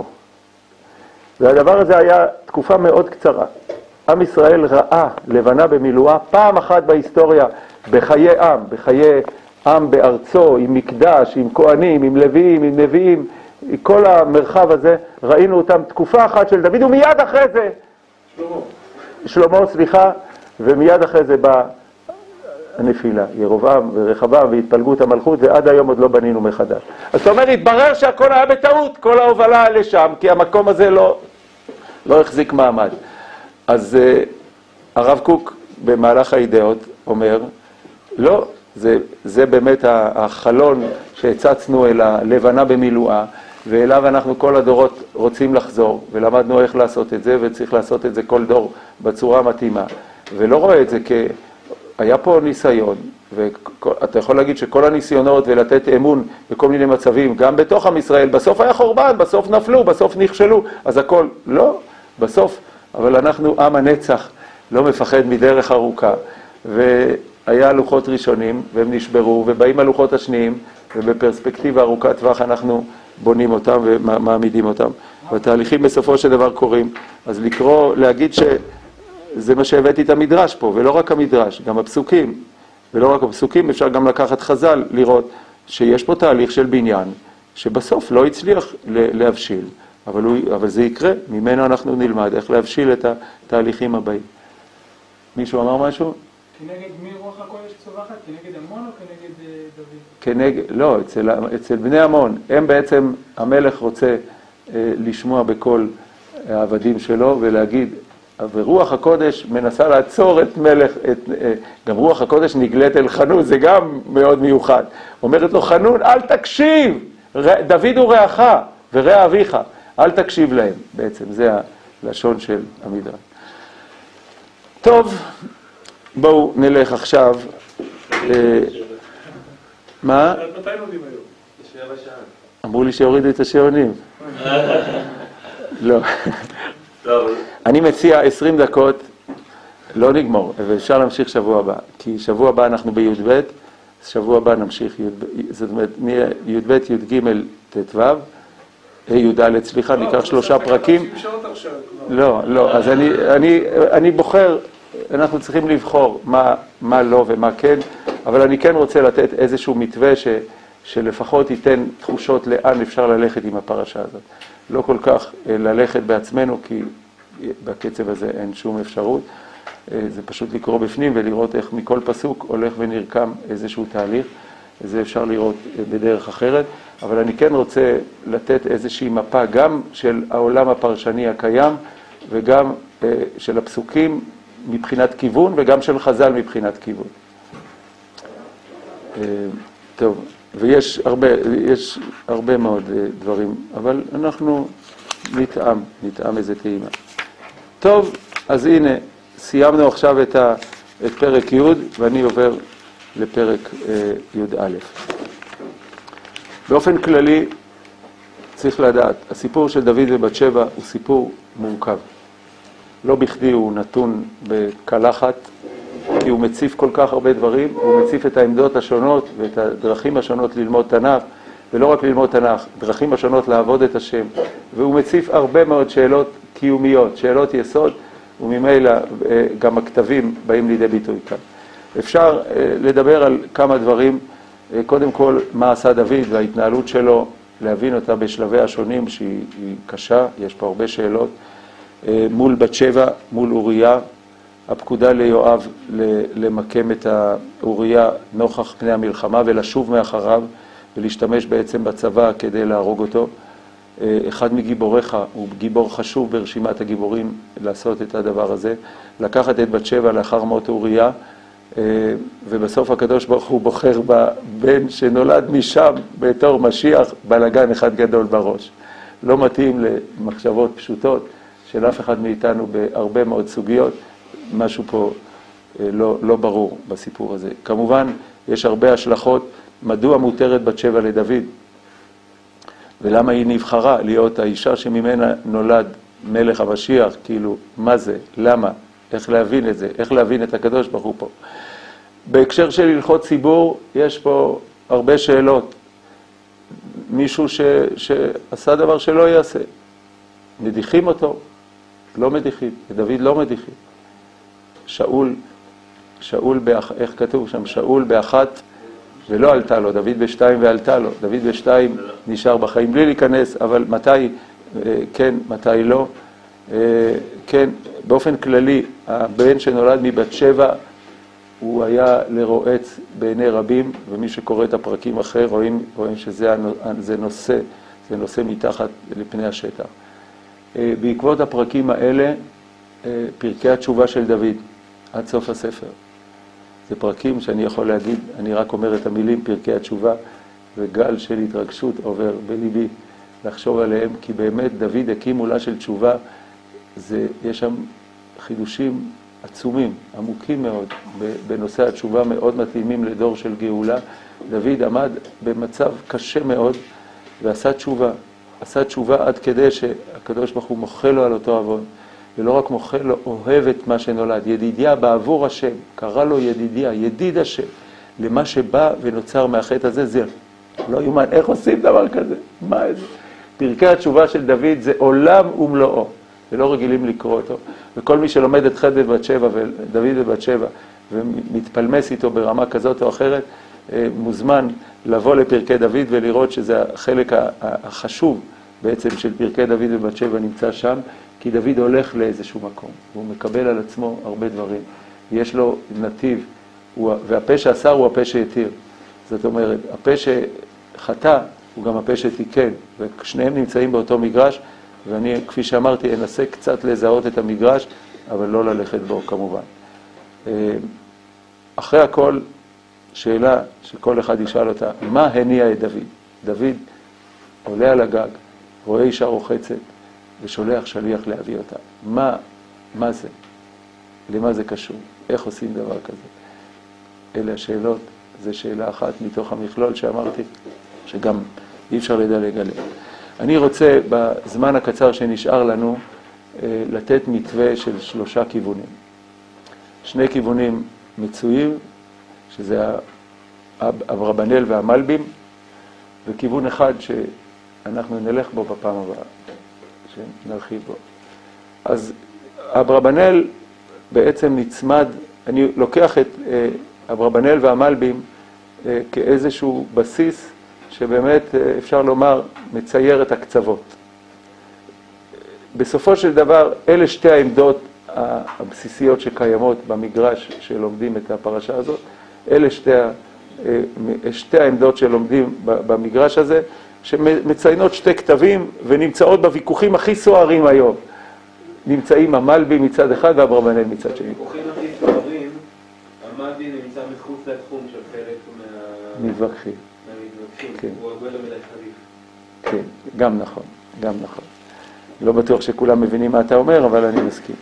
והדבר הזה היה תקופה מאוד קצרה. עם ישראל ראה לבנה במילואה פעם אחת בהיסטוריה, בחיי עם, בחיי עם בארצו, עם מקדש, עם כהנים, עם לוויים, עם נביאים, כל המרחב הזה, ראינו אותם תקופה אחת של דוד, ומיד אחרי זה, שלמה, שלמה, סליחה, ומיד אחרי זה בא הנפילה, ירובעם ורחבעם והתפלגות המלכות, ועד היום עוד לא בנינו מחדש. אז זאת אומרת, התברר שהכל היה בטעות, כל ההובלה לשם, כי המקום הזה לא, לא החזיק מעמד. אז uh, הרב קוק במהלך האידאות אומר, לא, זה, זה באמת החלון שהצצנו אל הלבנה במילואה, ואליו אנחנו כל הדורות רוצים לחזור, ולמדנו איך לעשות את זה, וצריך לעשות את זה כל דור בצורה מתאימה. ולא רואה את זה היה פה ניסיון, ואתה יכול להגיד שכל הניסיונות ולתת אמון בכל מיני מצבים, גם בתוך עם ישראל, בסוף היה חורבן, בסוף נפלו, בסוף נכשלו, אז הכל, לא, בסוף, אבל אנחנו עם הנצח, לא מפחד מדרך ארוכה, והיה לוחות ראשונים, והם נשברו, ובאים הלוחות השניים, ובפרספקטיבה ארוכת טווח אנחנו בונים אותם ומעמידים אותם. והתהליכים בסופו של דבר קורים. אז לקרוא, להגיד שזה מה שהבאתי את המדרש פה, ולא רק המדרש, גם הפסוקים. ולא רק הפסוקים, אפשר גם לקחת חז"ל, לראות שיש פה תהליך של בניין, שבסוף לא הצליח להבשיל, אבל, הוא, אבל זה יקרה, ממנו אנחנו נלמד איך להבשיל את התהליכים הבאים. מישהו אמר משהו? כנגד מי רוח הקודש צווחת? כנגד עמון או כנגד דוד? כנגד, לא, אצל, אצל בני עמון, הם בעצם, המלך רוצה אה, לשמוע בכל העבדים שלו ולהגיד, ורוח הקודש מנסה לעצור את מלך, את, אה, גם רוח הקודש נגלית אל חנון, זה גם מאוד מיוחד. אומרת לו, חנון, אל תקשיב, ר, דוד הוא רעך ורע אביך, אל תקשיב להם, בעצם, זה הלשון של המדרש. טוב, בואו נלך עכשיו. מה? מתי לומדים היום? שבע שעה. אמרו לי שהורידו את השעונים. לא. אני מציע עשרים דקות, לא נגמור, ואפשר להמשיך שבוע הבא. כי שבוע הבא אנחנו בי"ב, שבוע הבא נמשיך, זאת אומרת, נהיה י"ב, י"ג, ט"ו, י"ד, סליחה, ניקח שלושה פרקים. לא, לא, אז אני בוחר, אנחנו צריכים לבחור מה, מה לא ומה כן, אבל אני כן רוצה לתת איזשהו מתווה ש, שלפחות ייתן תחושות לאן אפשר ללכת עם הפרשה הזאת. לא כל כך ללכת בעצמנו, כי בקצב הזה אין שום אפשרות. זה פשוט לקרוא בפנים ולראות איך מכל פסוק הולך ונרקם איזשהו תהליך. זה אפשר לראות בדרך אחרת, אבל אני כן רוצה לתת איזושהי מפה גם של העולם הפרשני הקיים, וגם של הפסוקים מבחינת כיוון, וגם של חז"ל מבחינת כיוון. טוב, ויש הרבה, יש הרבה מאוד דברים, אבל אנחנו נטעם, נטעם איזה טעימה. טוב, אז הנה, סיימנו עכשיו את, ה, את פרק י' ואני עובר לפרק י"א. באופן כללי, צריך לדעת, הסיפור של דוד ובת שבע הוא סיפור מורכב. לא בכדי הוא נתון בקלחת, כי הוא מציף כל כך הרבה דברים, הוא מציף את העמדות השונות ואת הדרכים השונות ללמוד תנ"ך, ולא רק ללמוד תנ"ך, דרכים השונות לעבוד את השם, והוא מציף הרבה מאוד שאלות קיומיות, שאלות יסוד, וממילא גם הכתבים באים לידי ביטוי כאן. אפשר לדבר על כמה דברים, קודם כל מה עשה דוד וההתנהלות שלו, להבין אותה בשלבי השונים שהיא קשה, יש פה הרבה שאלות, מול בת שבע, מול אוריה, הפקודה ליואב למקם את האוריה נוכח פני המלחמה ולשוב מאחריו ולהשתמש בעצם בצבא כדי להרוג אותו. אחד מגיבוריך, הוא גיבור חשוב ברשימת הגיבורים לעשות את הדבר הזה, לקחת את בת שבע לאחר מות אוריה, ובסוף הקדוש ברוך הוא בוחר בבן שנולד משם בתור משיח, בלגן אחד גדול בראש. לא מתאים למחשבות פשוטות של אף אחד מאיתנו בהרבה מאוד סוגיות, משהו פה לא, לא ברור בסיפור הזה. כמובן, יש הרבה השלכות, מדוע מותרת בת שבע לדוד, ולמה היא נבחרה להיות האישה שממנה נולד מלך המשיח, כאילו, מה זה, למה, איך להבין את זה, איך להבין את הקדוש ברוך הוא פה. בהקשר של הלכות ציבור, יש פה הרבה שאלות. מישהו ש, שעשה דבר שלא יעשה. מדיחים אותו, לא מדיחים, דוד לא מדיחים. שאול, שאול, באח, איך כתוב שם? שאול באחת ולא עלתה לו, דוד בשתיים ועלתה לו. דוד בשתיים נשאר בחיים בלי להיכנס, אבל מתי כן, מתי לא. כן, באופן כללי, הבן שנולד מבת שבע, הוא היה לרועץ בעיני רבים, ומי שקורא את הפרקים אחר רואים, רואים שזה זה נושא, זה נושא מתחת לפני השטח. בעקבות הפרקים האלה, פרקי התשובה של דוד, עד סוף הספר. זה פרקים שאני יכול להגיד, אני רק אומר את המילים פרקי התשובה, וגל של התרגשות עובר בליבי לחשוב עליהם, כי באמת דוד הקים מולה של תשובה, זה, יש שם חידושים עצומים, עמוקים מאוד, בנושא התשובה, מאוד מתאימים לדור של גאולה. דוד עמד במצב קשה מאוד ועשה תשובה. עשה תשובה עד כדי שהקדוש ברוך הוא מוחל לו על אותו עוון. ולא רק מוחל לו, אוהב את מה שנולד. ידידיה בעבור השם, קרא לו ידידיה, ידיד השם. למה שבא ונוצר מהחטא הזה, זה לא יומן. איך עושים דבר כזה? מה זה? פרקי התשובה של דוד זה עולם ומלואו. ולא רגילים לקרוא אותו. וכל מי שלומד את חטא בבת שבע, ודוד בבת שבע, ומתפלמס איתו ברמה כזאת או אחרת, מוזמן לבוא לפרקי דוד ולראות שזה החלק החשוב בעצם של פרקי דוד בבת שבע נמצא שם, כי דוד הולך לאיזשהו מקום, והוא מקבל על עצמו הרבה דברים. יש לו נתיב, והפה שאסר הוא הפה שיתיר. זאת אומרת, הפה שחטא הוא גם הפה שתיקן, ושניהם נמצאים באותו מגרש, ואני, כפי שאמרתי, אנסה קצת לזהות את המגרש, אבל לא ללכת בו כמובן. אחרי הכל, שאלה שכל אחד ישאל אותה, מה הניע את דוד? דוד עולה על הגג, רואה אישה רוחצת, ושולח שליח להביא אותה. מה, מה זה? למה זה קשור? איך עושים דבר כזה? אלה השאלות, זו שאלה אחת מתוך המכלול שאמרתי, שגם אי אפשר לדלג עליה. אני רוצה בזמן הקצר שנשאר לנו לתת מתווה של שלושה כיוונים. שני כיוונים מצויים, שזה אברבנאל והמלבים, וכיוון אחד שאנחנו נלך בו בפעם הבאה, שנרחיב בו. אז אברבנאל בעצם נצמד, אני לוקח את אברבנאל והמלבים כאיזשהו בסיס שבאמת אפשר לומר מצייר את הקצוות. בסופו של דבר אלה שתי העמדות הבסיסיות שקיימות במגרש שלומדים את הפרשה הזאת, אלה שתי, שתי העמדות שלומדים במגרש הזה, שמציינות שתי כתבים ונמצאות בוויכוחים הכי סוערים היום. נמצאים המלבי מצד אחד ואברבנאל מצד שני. בוויכוחים הכי סוערים, המלבי נמצא מחוץ לתחום של חלק מה... מתווכחים. מהמתווכחים, כן. הוא הרבה לא מדי חריף. כן, גם נכון, גם נכון. לא בטוח שכולם מבינים מה אתה אומר, אבל אני מסכים.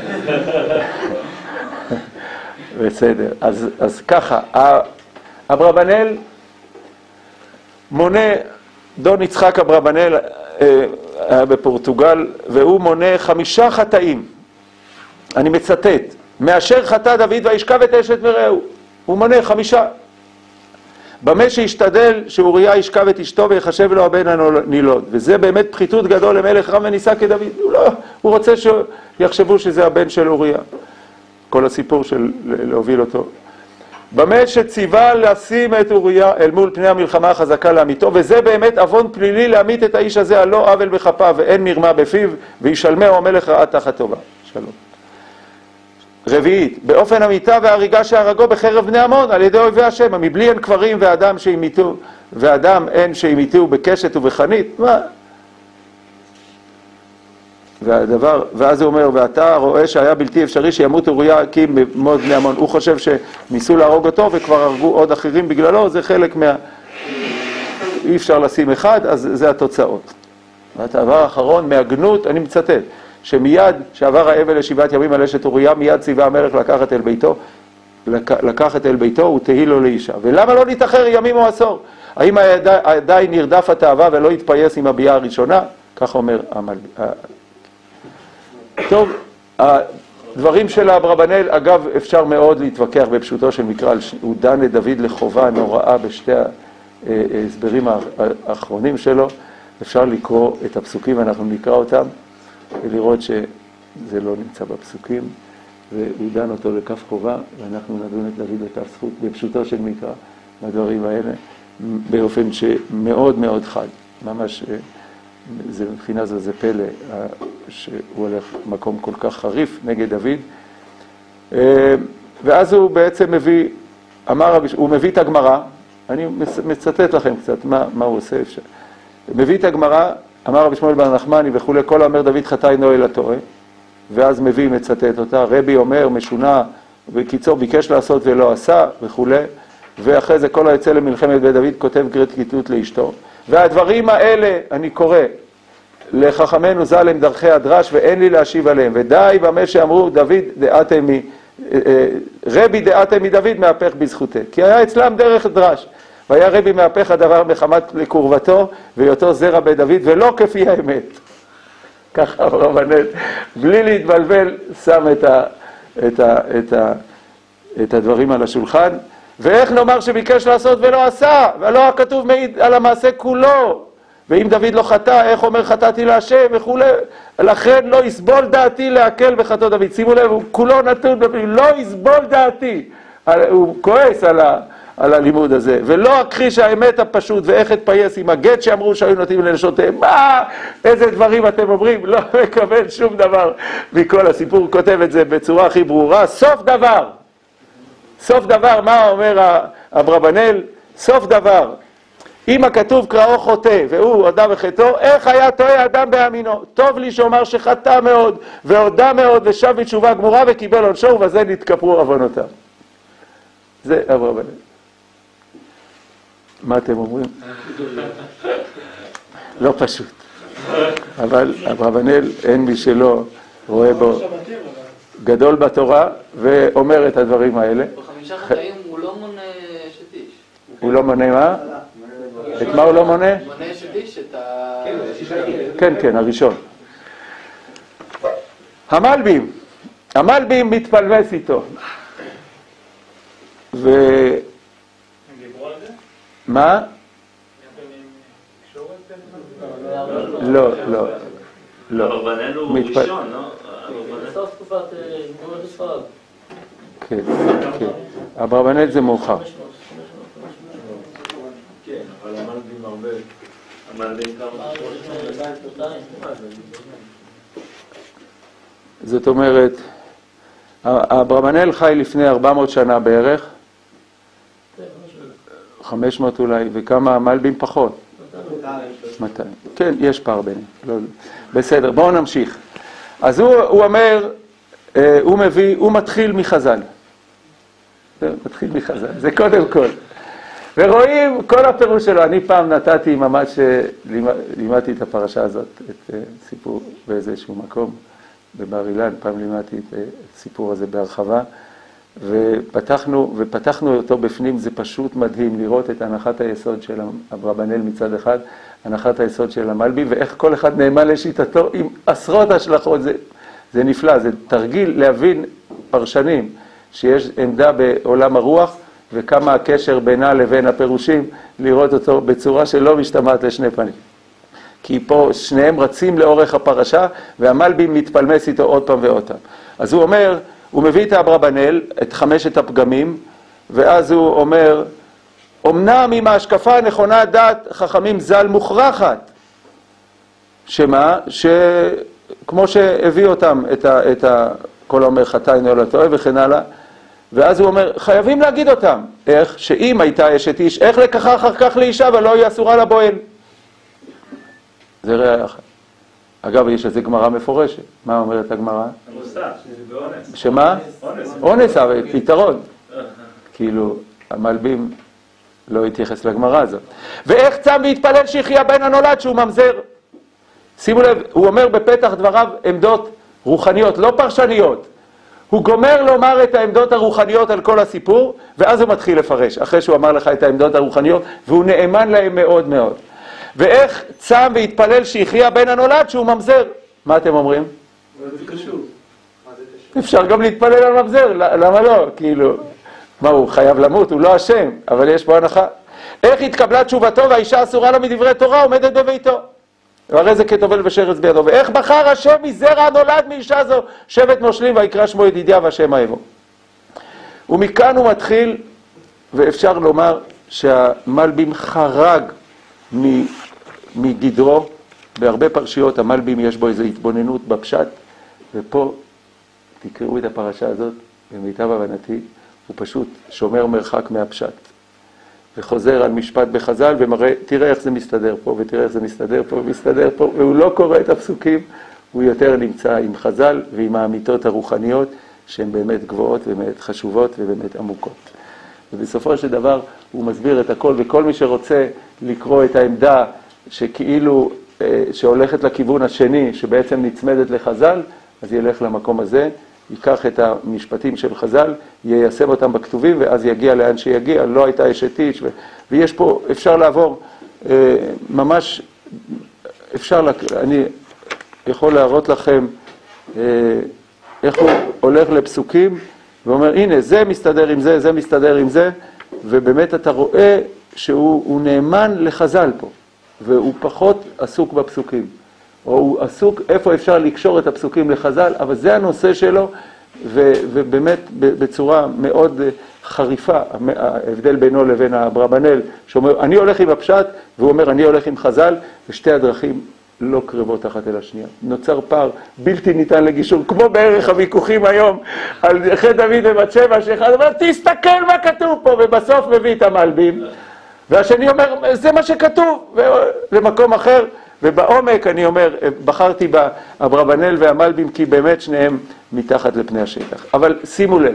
בסדר, אז, אז ככה, אברבנאל מונה, דון יצחק אברבנאל היה בפורטוגל, והוא מונה חמישה חטאים. אני מצטט, מאשר חטא דוד וישכב את אשת ורעהו. הוא מונה חמישה. במה שהשתדל שאוריה ישכב את אשתו ויחשב לו הבן הנילוד. וזה באמת פחיתות גדול למלך רם ונישא כדוד. הוא, לא, הוא רוצה שיחשבו שזה הבן של אוריה. כל הסיפור של להוביל אותו. במה שציווה לשים את אוריה אל מול פני המלחמה החזקה לעמיתו, וזה באמת אבון פלילי להמית את האיש הזה על לא עוול בכפיו ואין מרמה בפיו, וישלמהו המלך רעה תחת טובה. שלום. רביעית, באופן המיתה וההריגה שהרגו בחרב בני עמון על ידי אויבי השם, מבלי אין קברים ואדם שהמיתו, ואדם אין שהמיתו בקשת ובחנית. מה? והדבר, ואז הוא אומר, ואתה רואה שהיה בלתי אפשרי שימות אוריה כי במות בני עמון. הוא חושב שניסו להרוג אותו וכבר הרגו עוד אחרים בגללו, זה חלק מה... אי אפשר לשים אחד, אז זה התוצאות. והדבר האחרון, מהגנות, אני מצטט, שמיד שעבר האבל לשבעת ימים על אשת אוריה, מיד ציווה המלך לקחת אל ביתו, לק... לקחת אל ביתו ותהי לו לאישה. ולמה לא נתאחר ימים או עשור? האם עדיין נרדף התאווה ולא התפייס עם הביאה הראשונה? כך אומר המל... טוב, הדברים של אברבנאל, אגב, אפשר מאוד להתווכח בפשוטו של מקרא, הוא דן את דוד לחובה נוראה בשתי ההסברים האחרונים שלו, אפשר לקרוא את הפסוקים, אנחנו נקרא אותם, ולראות שזה לא נמצא בפסוקים, והוא דן אותו לכף חובה, ואנחנו נדון את דוד לכף זכות, בפשוטו של מקרא, מהדברים האלה, באופן שמאוד מאוד חד, ממש... זה מבחינה זו, זה פלא שהוא הולך מקום כל כך חריף נגד דוד. ואז הוא בעצם מביא, אמר, הוא מביא את הגמרא, אני מצטט לכם קצת מה, מה הוא עושה. אפשר. מביא את הגמרא, אמר רבי שמואל בר נחמני וכו', כל אומר דוד חטא אינו אלא טועה, ואז מביא, מצטט אותה, רבי אומר, משונה, בקיצור ביקש לעשות ולא עשה וכו', ואחרי זה כל היצא למלחמת בית דוד כותב גט כיתות לאשתו. והדברים האלה, אני קורא, לחכמנו ז"ל הם דרכי הדרש ואין לי להשיב עליהם, ודי במה שאמרו דוד דעתם מ... רבי דעתם מדוד מהפך בזכותי, כי היה אצלם דרך דרש, והיה רבי מהפך הדבר מחמת לקורבתו והיותו זרע בדוד ולא כפי האמת. ככה אברבנאל, בלי להתבלבל, שם את, ה, את, ה, את, ה, את הדברים על השולחן. ואיך נאמר שביקש לעשות ולא עשה, ולא הכתוב מעיד על המעשה כולו, ואם דוד לא חטא, איך אומר חטאתי להשם וכו', לכן לא יסבול דעתי להקל בחטא דוד. שימו לב, הוא כולו נתון, לא יסבול דעתי, הוא כועס על ה... על הלימוד הזה, ולא אכחיש האמת הפשוט, ואיך אתפייס עם הגט שאמרו שהיו נותנים לנשותיהם. מה? איזה דברים אתם אומרים? לא מקבל שום דבר מכל הסיפור. הוא כותב את זה בצורה הכי ברורה. סוף דבר. סוף דבר, מה אומר אברבנאל? סוף דבר. אם הכתוב קראו חוטא, והוא הודה בחטאו, איך היה טועה אדם באמינו? טוב לי שאומר שחטא מאוד, והודה מאוד, ושב בתשובה גמורה, וקיבל עונשו, ובזה נתכפרו עוונותיו. זה אברבנאל. מה אתם אומרים? לא פשוט. אבל אברבנאל, אין מי שלא רואה בו גדול בתורה ואומר את הדברים האלה. בחמישה חטאים הוא לא מונה אשת איש. הוא לא מונה מה? את מה הוא לא מונה? הוא מונה אשת איש, את ה... כן, כן, הראשון. המלבים. המלבים מתפלמס איתו. ו... מה? לא, לא, לא. אברבנאל הוא ראשון, לא? בסוף תקופת גמור בספרד. כן, כן. אברבנאל זה מאוחר. כן, אבל המלבים הרבה. המלבים כמה? זאת אומרת, אברבנאל חי לפני ארבע מאות שנה בערך. חמש מאות אולי, וכמה המלבים פחות? מאתיים. כן, יש פער ביניהם. לא, בסדר, בואו נמשיך. אז הוא, הוא אומר, הוא מביא, הוא מתחיל מחז"ל. מתחיל מחז"ל, זה קודם כל. ורואים כל הפירוש שלו. אני פעם נתתי ממש, לימדתי את הפרשה הזאת, את סיפור באיזשהו מקום, בבר אילן, פעם לימדתי את הסיפור הזה בהרחבה. ופתחנו, ופתחנו אותו בפנים. זה פשוט מדהים לראות את הנחת היסוד של אברבנאל מצד אחד, הנחת היסוד של המלבי, ואיך כל אחד נאמן לשיטתו עם עשרות השלכות. זה, זה נפלא, זה תרגיל להבין פרשנים שיש עמדה בעולם הרוח, וכמה הקשר בינה לבין הפירושים, לראות אותו בצורה שלא משתמעת לשני פנים. כי פה שניהם רצים לאורך הפרשה, והמלבי מתפלמס איתו עוד פעם ועוד פעם. אז הוא אומר, הוא מביא את אברבנאל, את חמשת הפגמים, ואז הוא אומר, אמנם עם ההשקפה הנכונה דעת חכמים ז"ל מוכרחת, שמה? שכמו שהביא אותם, את ה, את ה, כל אומר חטאינו לא טועה וכן הלאה, ואז הוא אומר, חייבים להגיד אותם, איך? שאם הייתה אשת איש, איך לקחה אחר כך לאישה ולא היא אסורה לבועל? זה ראיה אחת. אגב, יש איזה גמרא מפורשת. מה אומרת הגמרא? שמה? אונס, אבל פתרון. כאילו, המלבים לא התייחס לגמרא הזאת. ואיך צם והתפלל שיחיה בן הנולד שהוא ממזר? שימו לב, הוא אומר בפתח דבריו עמדות רוחניות, לא פרשניות. הוא גומר לומר את העמדות הרוחניות על כל הסיפור, ואז הוא מתחיל לפרש, אחרי שהוא אמר לך את העמדות הרוחניות, והוא נאמן להם מאוד מאוד. ואיך צם והתפלל שיחיה בן הנולד שהוא ממזר? מה אתם אומרים? זה קשור. אפשר גם להתפלל על ממזר, למה לא? כאילו, מה, הוא חייב למות, הוא לא אשם, אבל יש בו הנחה. איך התקבלה תשובתו והאישה אסורה לו מדברי תורה עומדת בביתו? והרי זה כטובל ושרץ בידו. ואיך בחר השם מזרע הנולד מאישה זו? שבט מושלים ויקרא שמו ידידיה והשם אהבו. ומכאן הוא מתחיל, ואפשר לומר שהמלבים חרג מגדרו. בהרבה פרשיות המלבים יש בו איזו התבוננות בפשט, ופה תקראו את הפרשה הזאת, במיטב הבנתי, הוא פשוט שומר מרחק מהפשט. וחוזר על משפט בחז"ל ומראה, תראה איך זה מסתדר פה, ותראה איך זה מסתדר פה, ומסתדר פה, והוא לא קורא את הפסוקים, הוא יותר נמצא עם חז"ל ועם האמיתות הרוחניות, שהן באמת גבוהות ובאמת חשובות ובאמת עמוקות. ובסופו של דבר הוא מסביר את הכל, וכל מי שרוצה לקרוא את העמדה שכאילו שהולכת לכיוון השני, שבעצם נצמדת לחז"ל, אז ילך למקום הזה, ייקח את המשפטים של חז"ל, יישם אותם בכתובים, ואז יגיע לאן שיגיע, לא הייתה אשת איש, ו... ויש פה, אפשר לעבור, אה, ממש, אפשר, לק... אני יכול להראות לכם אה, איך הוא הולך לפסוקים, ואומר, הנה, זה מסתדר עם זה, זה מסתדר עם זה, ובאמת אתה רואה שהוא נאמן לחז"ל פה, והוא פחות עסוק בפסוקים. או הוא עסוק איפה אפשר לקשור את הפסוקים לחז"ל, אבל זה הנושא שלו, ו, ובאמת בצורה מאוד חריפה, ההבדל בינו לבין אברבנאל, שאומר, אני הולך עם הפשט, והוא אומר, אני הולך עם חז"ל, ושתי הדרכים לא קרבות אחת אל השנייה. נוצר פער בלתי ניתן לגישור, כמו בערך הוויכוחים היום, על חטא דוד ובת שבע, שאחד אומר, תסתכל מה כתוב פה, ובסוף מביא את המלבים, והשני אומר, זה מה שכתוב, ולמקום אחר, ובעומק אני אומר, בחרתי באברבנאל והמלבים, כי באמת שניהם מתחת לפני השטח. אבל שימו לב,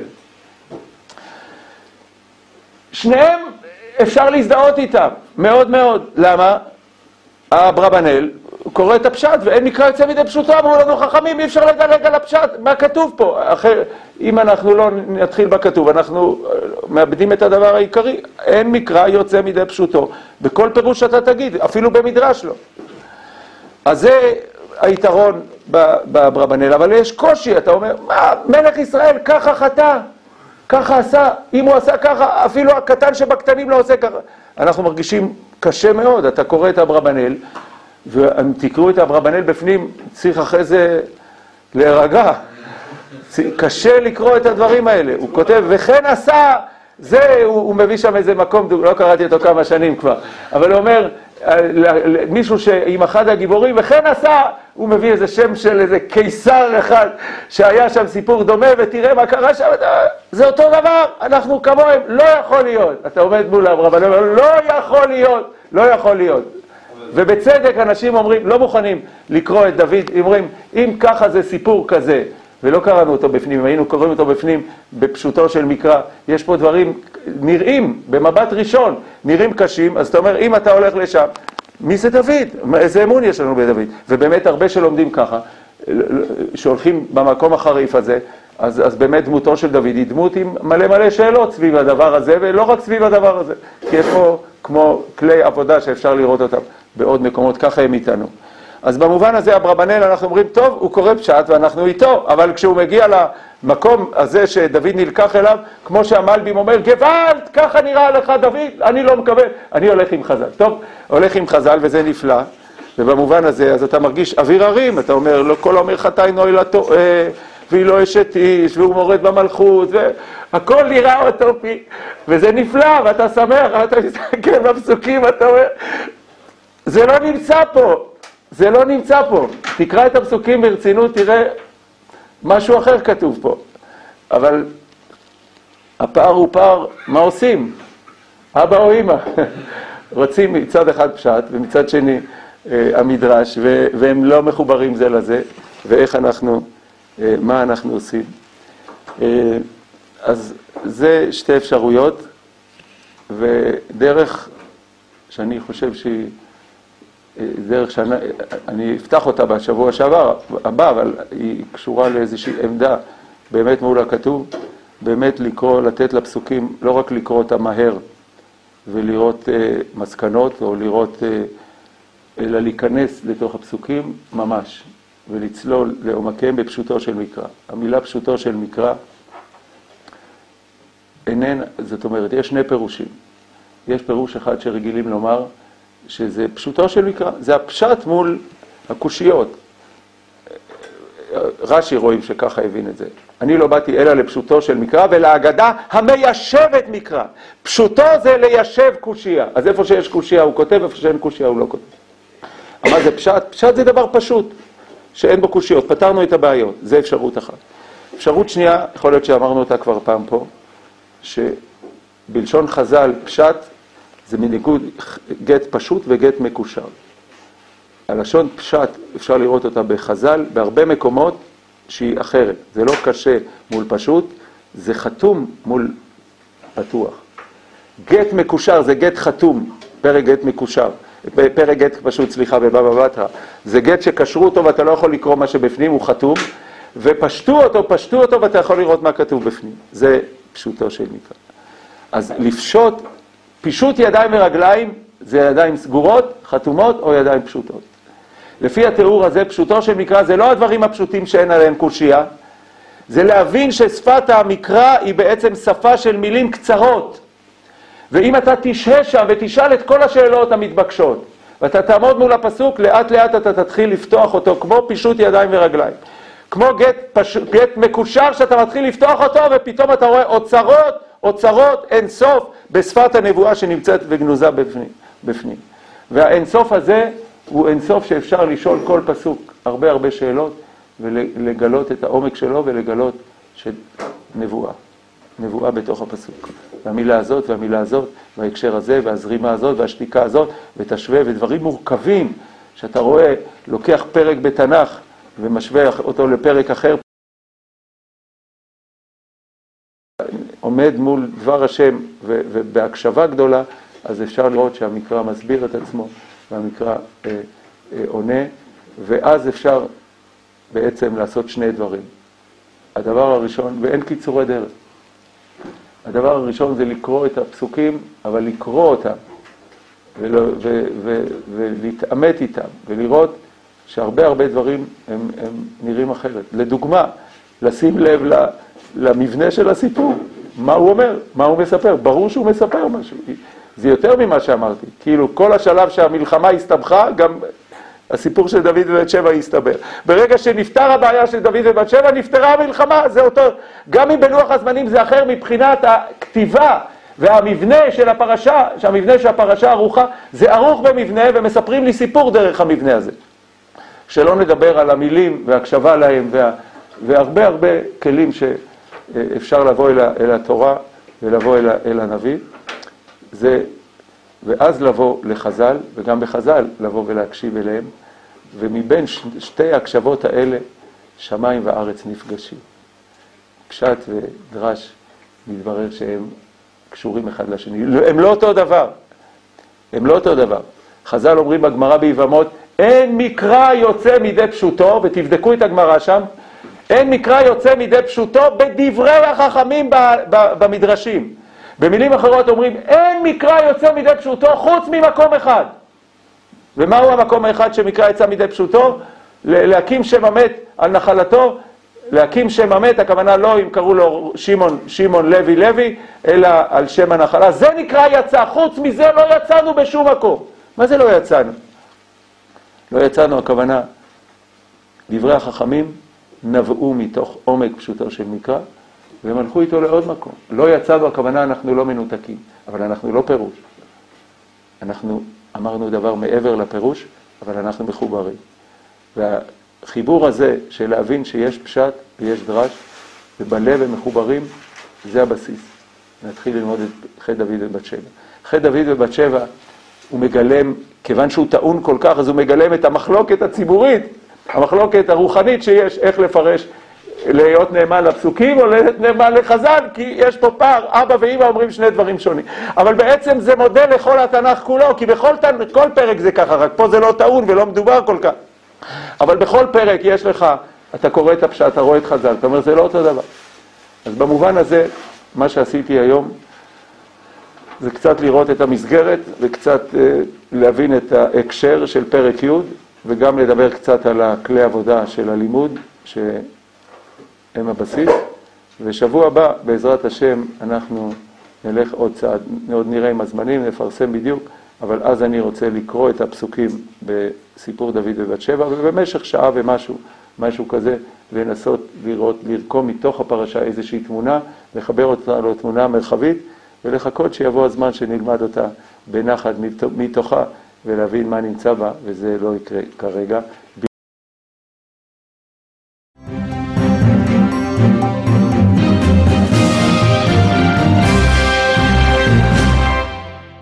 שניהם אפשר להזדהות איתם, מאוד מאוד. למה? האברבנאל קורא את הפשט, ואין מקרא יוצא מדי פשוטו, אמרו לנו חכמים, אי אפשר לדלג על הפשט, מה כתוב פה? אחר, אם אנחנו לא נתחיל בכתוב, אנחנו מאבדים את הדבר העיקרי, אין מקרא יוצא מדי פשוטו, בכל פירוש שאתה תגיד, אפילו במדרש לא. אז זה היתרון באברבנאל, אבל יש קושי, אתה אומר, מה, מלך ישראל ככה חטא, ככה עשה, אם הוא עשה ככה, אפילו הקטן שבקטנים לא עושה ככה. אנחנו מרגישים קשה מאוד, אתה קורא את אברבנאל, ואם תקראו את אברבנאל בפנים, צריך אחרי זה להירגע. קשה לקרוא את הדברים האלה. הוא כותב, וכן עשה, זה, הוא, הוא מביא שם איזה מקום, לא קראתי אותו כמה שנים כבר, אבל הוא אומר, מישהו עם אחד הגיבורים, וכן עשה, הוא מביא איזה שם של איזה קיסר אחד, שהיה שם סיפור דומה, ותראה מה קרה שם, זה אותו דבר, אנחנו כמוהם, לא יכול להיות. אתה עומד מול אברבנאל, לא יכול להיות, לא יכול להיות. ובצדק אנשים אומרים, לא מוכנים לקרוא את דוד, אומרים, אם ככה זה סיפור כזה, ולא קראנו אותו בפנים, היינו קוראים אותו בפנים בפשוטו של מקרא, יש פה דברים נראים, במבט ראשון, נראים קשים, אז אתה אומר, אם אתה הולך לשם, מי זה דוד? איזה אמון יש לנו בדוד? ובאמת הרבה שלומדים ככה, שהולכים במקום החריף הזה, אז, אז באמת דמותו של דוד היא דמות עם מלא מלא שאלות סביב הדבר הזה, ולא רק סביב הדבר הזה, כי יש פה כמו כלי עבודה שאפשר לראות אותם בעוד מקומות, ככה הם איתנו. אז במובן הזה אברבנאל אנחנו אומרים, טוב, הוא קורא פשט ואנחנו איתו, אבל כשהוא מגיע למקום הזה שדוד נלקח אליו, כמו שהמלבים אומר, גוואלד, ככה נראה לך דוד, אני לא מקבל, אני הולך עם חז"ל. טוב, הולך עם חז"ל וזה נפלא, ובמובן הזה אז אתה מרגיש אוויר הרים, אתה אומר, לא כל אומר חטאי נוי לטועה, והיא לא אשת איש, והוא מורד במלכות, והכל נראה אוטופי, וזה נפלא, ואתה שמח, ואתה מסתכל בפסוקים, אתה אומר, זה לא נמצא פה. זה לא נמצא פה. תקרא את הפסוקים ברצינות, תראה משהו אחר כתוב פה. אבל הפער הוא פער, מה עושים? אבא או אמא? רוצים מצד אחד פשט ומצד שני המדרש, והם לא מחוברים זה לזה, ואיך אנחנו, מה אנחנו עושים. אז זה שתי אפשרויות, ודרך שאני חושב שהיא דרך שאני אפתח אותה בשבוע שעבר, הבא, אבל היא קשורה לאיזושהי עמדה באמת מול הכתוב, באמת לקרוא, לתת לפסוקים, לא רק לקרוא אותה מהר ולראות אה, מסקנות, או לראות, אה, אלא להיכנס לתוך הפסוקים ממש, ולצלול לעומקיהם בפשוטו של מקרא. המילה פשוטו של מקרא אינן, זאת אומרת, יש שני פירושים. יש פירוש אחד שרגילים לומר, שזה פשוטו של מקרא, זה הפשט מול הקושיות. רש"י רואים שככה הבין את זה. אני לא באתי אלא לפשוטו של מקרא ולהגדה המיישבת מקרא. פשוטו זה ליישב קושיה. אז איפה שיש קושיה הוא כותב, איפה שאין קושיה הוא לא כותב. אבל זה פשט, פשט זה דבר פשוט, שאין בו קושיות. פתרנו את הבעיות, זה אפשרות אחת. אפשרות שנייה, יכול להיות שאמרנו אותה כבר פעם פה, שבלשון חז"ל פשט, זה מניגוד גט פשוט וגט מקושר. הלשון פשט, אפשר לראות אותה בחז"ל, בהרבה מקומות שהיא אחרת. זה לא קשה מול פשוט, זה חתום מול פתוח. גט מקושר זה גט חתום, פרק גט מקושר. פרק גט פשוט, סליחה, בבבא בתרא, זה גט שקשרו אותו ואתה לא יכול לקרוא מה שבפנים, הוא חתום, ופשטו אותו, פשטו אותו ואתה יכול לראות מה כתוב בפנים. זה פשוטו של מקרא. אז לפשוט, פישוט ידיים ורגליים, זה ידיים סגורות, חתומות או ידיים פשוטות. לפי התיאור הזה, פשוטו של מקרא זה לא הדברים הפשוטים שאין עליהם קושיה, זה להבין ששפת המקרא היא בעצם שפה של מילים קצרות. ואם אתה תשהה שם ותשאל את כל השאלות המתבקשות, ואתה תעמוד מול הפסוק, לאט לאט אתה תתחיל לפתוח אותו, כמו פישוט ידיים ורגליים. כמו גט, פש... גט מקושר שאתה מתחיל לפתוח אותו, ופתאום אתה רואה אוצרות, אוצרות אינסוף בשפת הנבואה שנמצאת וגנוזה בפנים. בפנים. והאינסוף הזה הוא אינסוף שאפשר לשאול כל פסוק הרבה הרבה שאלות, ולגלות את העומק שלו ולגלות שנבואה. נבואה בתוך הפסוק. והמילה הזאת והמילה הזאת, וההקשר הזה והזרימה הזאת והשתיקה הזאת, ותשווה ודברים מורכבים שאתה רואה, לוקח פרק בתנ"ך ומשווה אותו לפרק אחר, עומד מול דבר השם ובהקשבה גדולה, אז אפשר לראות שהמקרא מסביר את עצמו והמקרא אה, אה, עונה, ואז אפשר בעצם לעשות שני דברים. הדבר הראשון, ואין קיצורי דרך. הדבר הראשון זה לקרוא את הפסוקים, אבל לקרוא אותם, ולא, ו, ו, ולהתאמת איתם, ולראות שהרבה הרבה דברים הם, הם נראים אחרת. לדוגמה, לשים לב למבנה של הסיפור, מה הוא אומר, מה הוא מספר. ברור שהוא מספר משהו. זה יותר ממה שאמרתי. כאילו, כל השלב שהמלחמה הסתבכה, גם הסיפור של דוד ובת שבע הסתבר. ברגע שנפטר הבעיה של דוד ובת שבע, נפטרה המלחמה, זה אותו. גם אם בלוח הזמנים זה אחר מבחינת הכתיבה והמבנה של הפרשה, שהמבנה של הפרשה ערוכה, זה ערוך במבנה, ומספרים לי סיפור דרך המבנה הזה. שלא נדבר על המילים והקשבה להם, וה, והרבה הרבה כלים שאפשר לבוא אל, אל התורה ולבוא אל, אל הנביא. זה, ואז לבוא לחז"ל, וגם בחז"ל לבוא ולהקשיב אליהם, ומבין ש, שתי הקשבות האלה, שמיים וארץ נפגשים. פשט ודרש, מתברר שהם קשורים אחד לשני. הם לא אותו דבר. הם לא אותו דבר. חז"ל אומרים בגמרא ביבמות, אין מקרא יוצא מידי פשוטו, ותבדקו את הגמרא שם, אין מקרא יוצא מידי פשוטו בדברי החכמים במדרשים. במילים אחרות אומרים, אין מקרא יוצא מידי פשוטו חוץ ממקום אחד. ומהו המקום האחד שמקרא יצא מידי פשוטו? להקים שם המת על נחלתו, להקים שם המת, הכוונה לא אם קראו לו שמעון, שמעון לוי לוי, אלא על שם הנחלה. זה נקרא יצא, חוץ מזה לא יצאנו בשום מקום. מה זה לא יצאנו? לא יצאנו, הכוונה, דברי החכמים נבעו מתוך עומק פשוטו של מקרא, והם הלכו איתו לעוד מקום. לא יצאנו, הכוונה, אנחנו לא מנותקים, אבל אנחנו לא פירוש. אנחנו אמרנו דבר מעבר לפירוש, אבל אנחנו מחוברים. והחיבור הזה של להבין שיש פשט ויש דרש, ובלב הם מחוברים, זה הבסיס. נתחיל ללמוד את חטא דוד ובת שבע. חטא דוד ובת שבע הוא מגלם, כיוון שהוא טעון כל כך, אז הוא מגלם את המחלוקת הציבורית, המחלוקת הרוחנית שיש, איך לפרש, להיות נאמן לפסוקים או להיות נאמן לחז"ל, כי יש פה פער, אבא ואמא אומרים שני דברים שונים. אבל בעצם זה מודל לכל התנ"ך כולו, כי בכל כל פרק זה ככה, רק פה זה לא טעון ולא מדובר כל כך. אבל בכל פרק יש לך, אתה קורא את הפשט, אתה רואה את חז"ל, אתה אומר, זה לא אותו דבר. אז במובן הזה, מה שעשיתי היום, זה קצת לראות את המסגרת, וקצת אה, להבין את ההקשר של פרק י', וגם לדבר קצת על הכלי עבודה של הלימוד, שהם הבסיס. ושבוע הבא, בעזרת השם, אנחנו נלך עוד צעד, עוד נראה עם הזמנים, נפרסם בדיוק, אבל אז אני רוצה לקרוא את הפסוקים בסיפור דוד ובת שבע, ובמשך שעה ומשהו, משהו כזה, לנסות לראות, לרקום מתוך הפרשה איזושהי תמונה, לחבר אותה לתמונה מרחבית, ולחכות שיבוא הזמן שנלמד אותה בנחת מתוכה, ולהבין מה נמצא בה, וזה לא יקרה כרגע.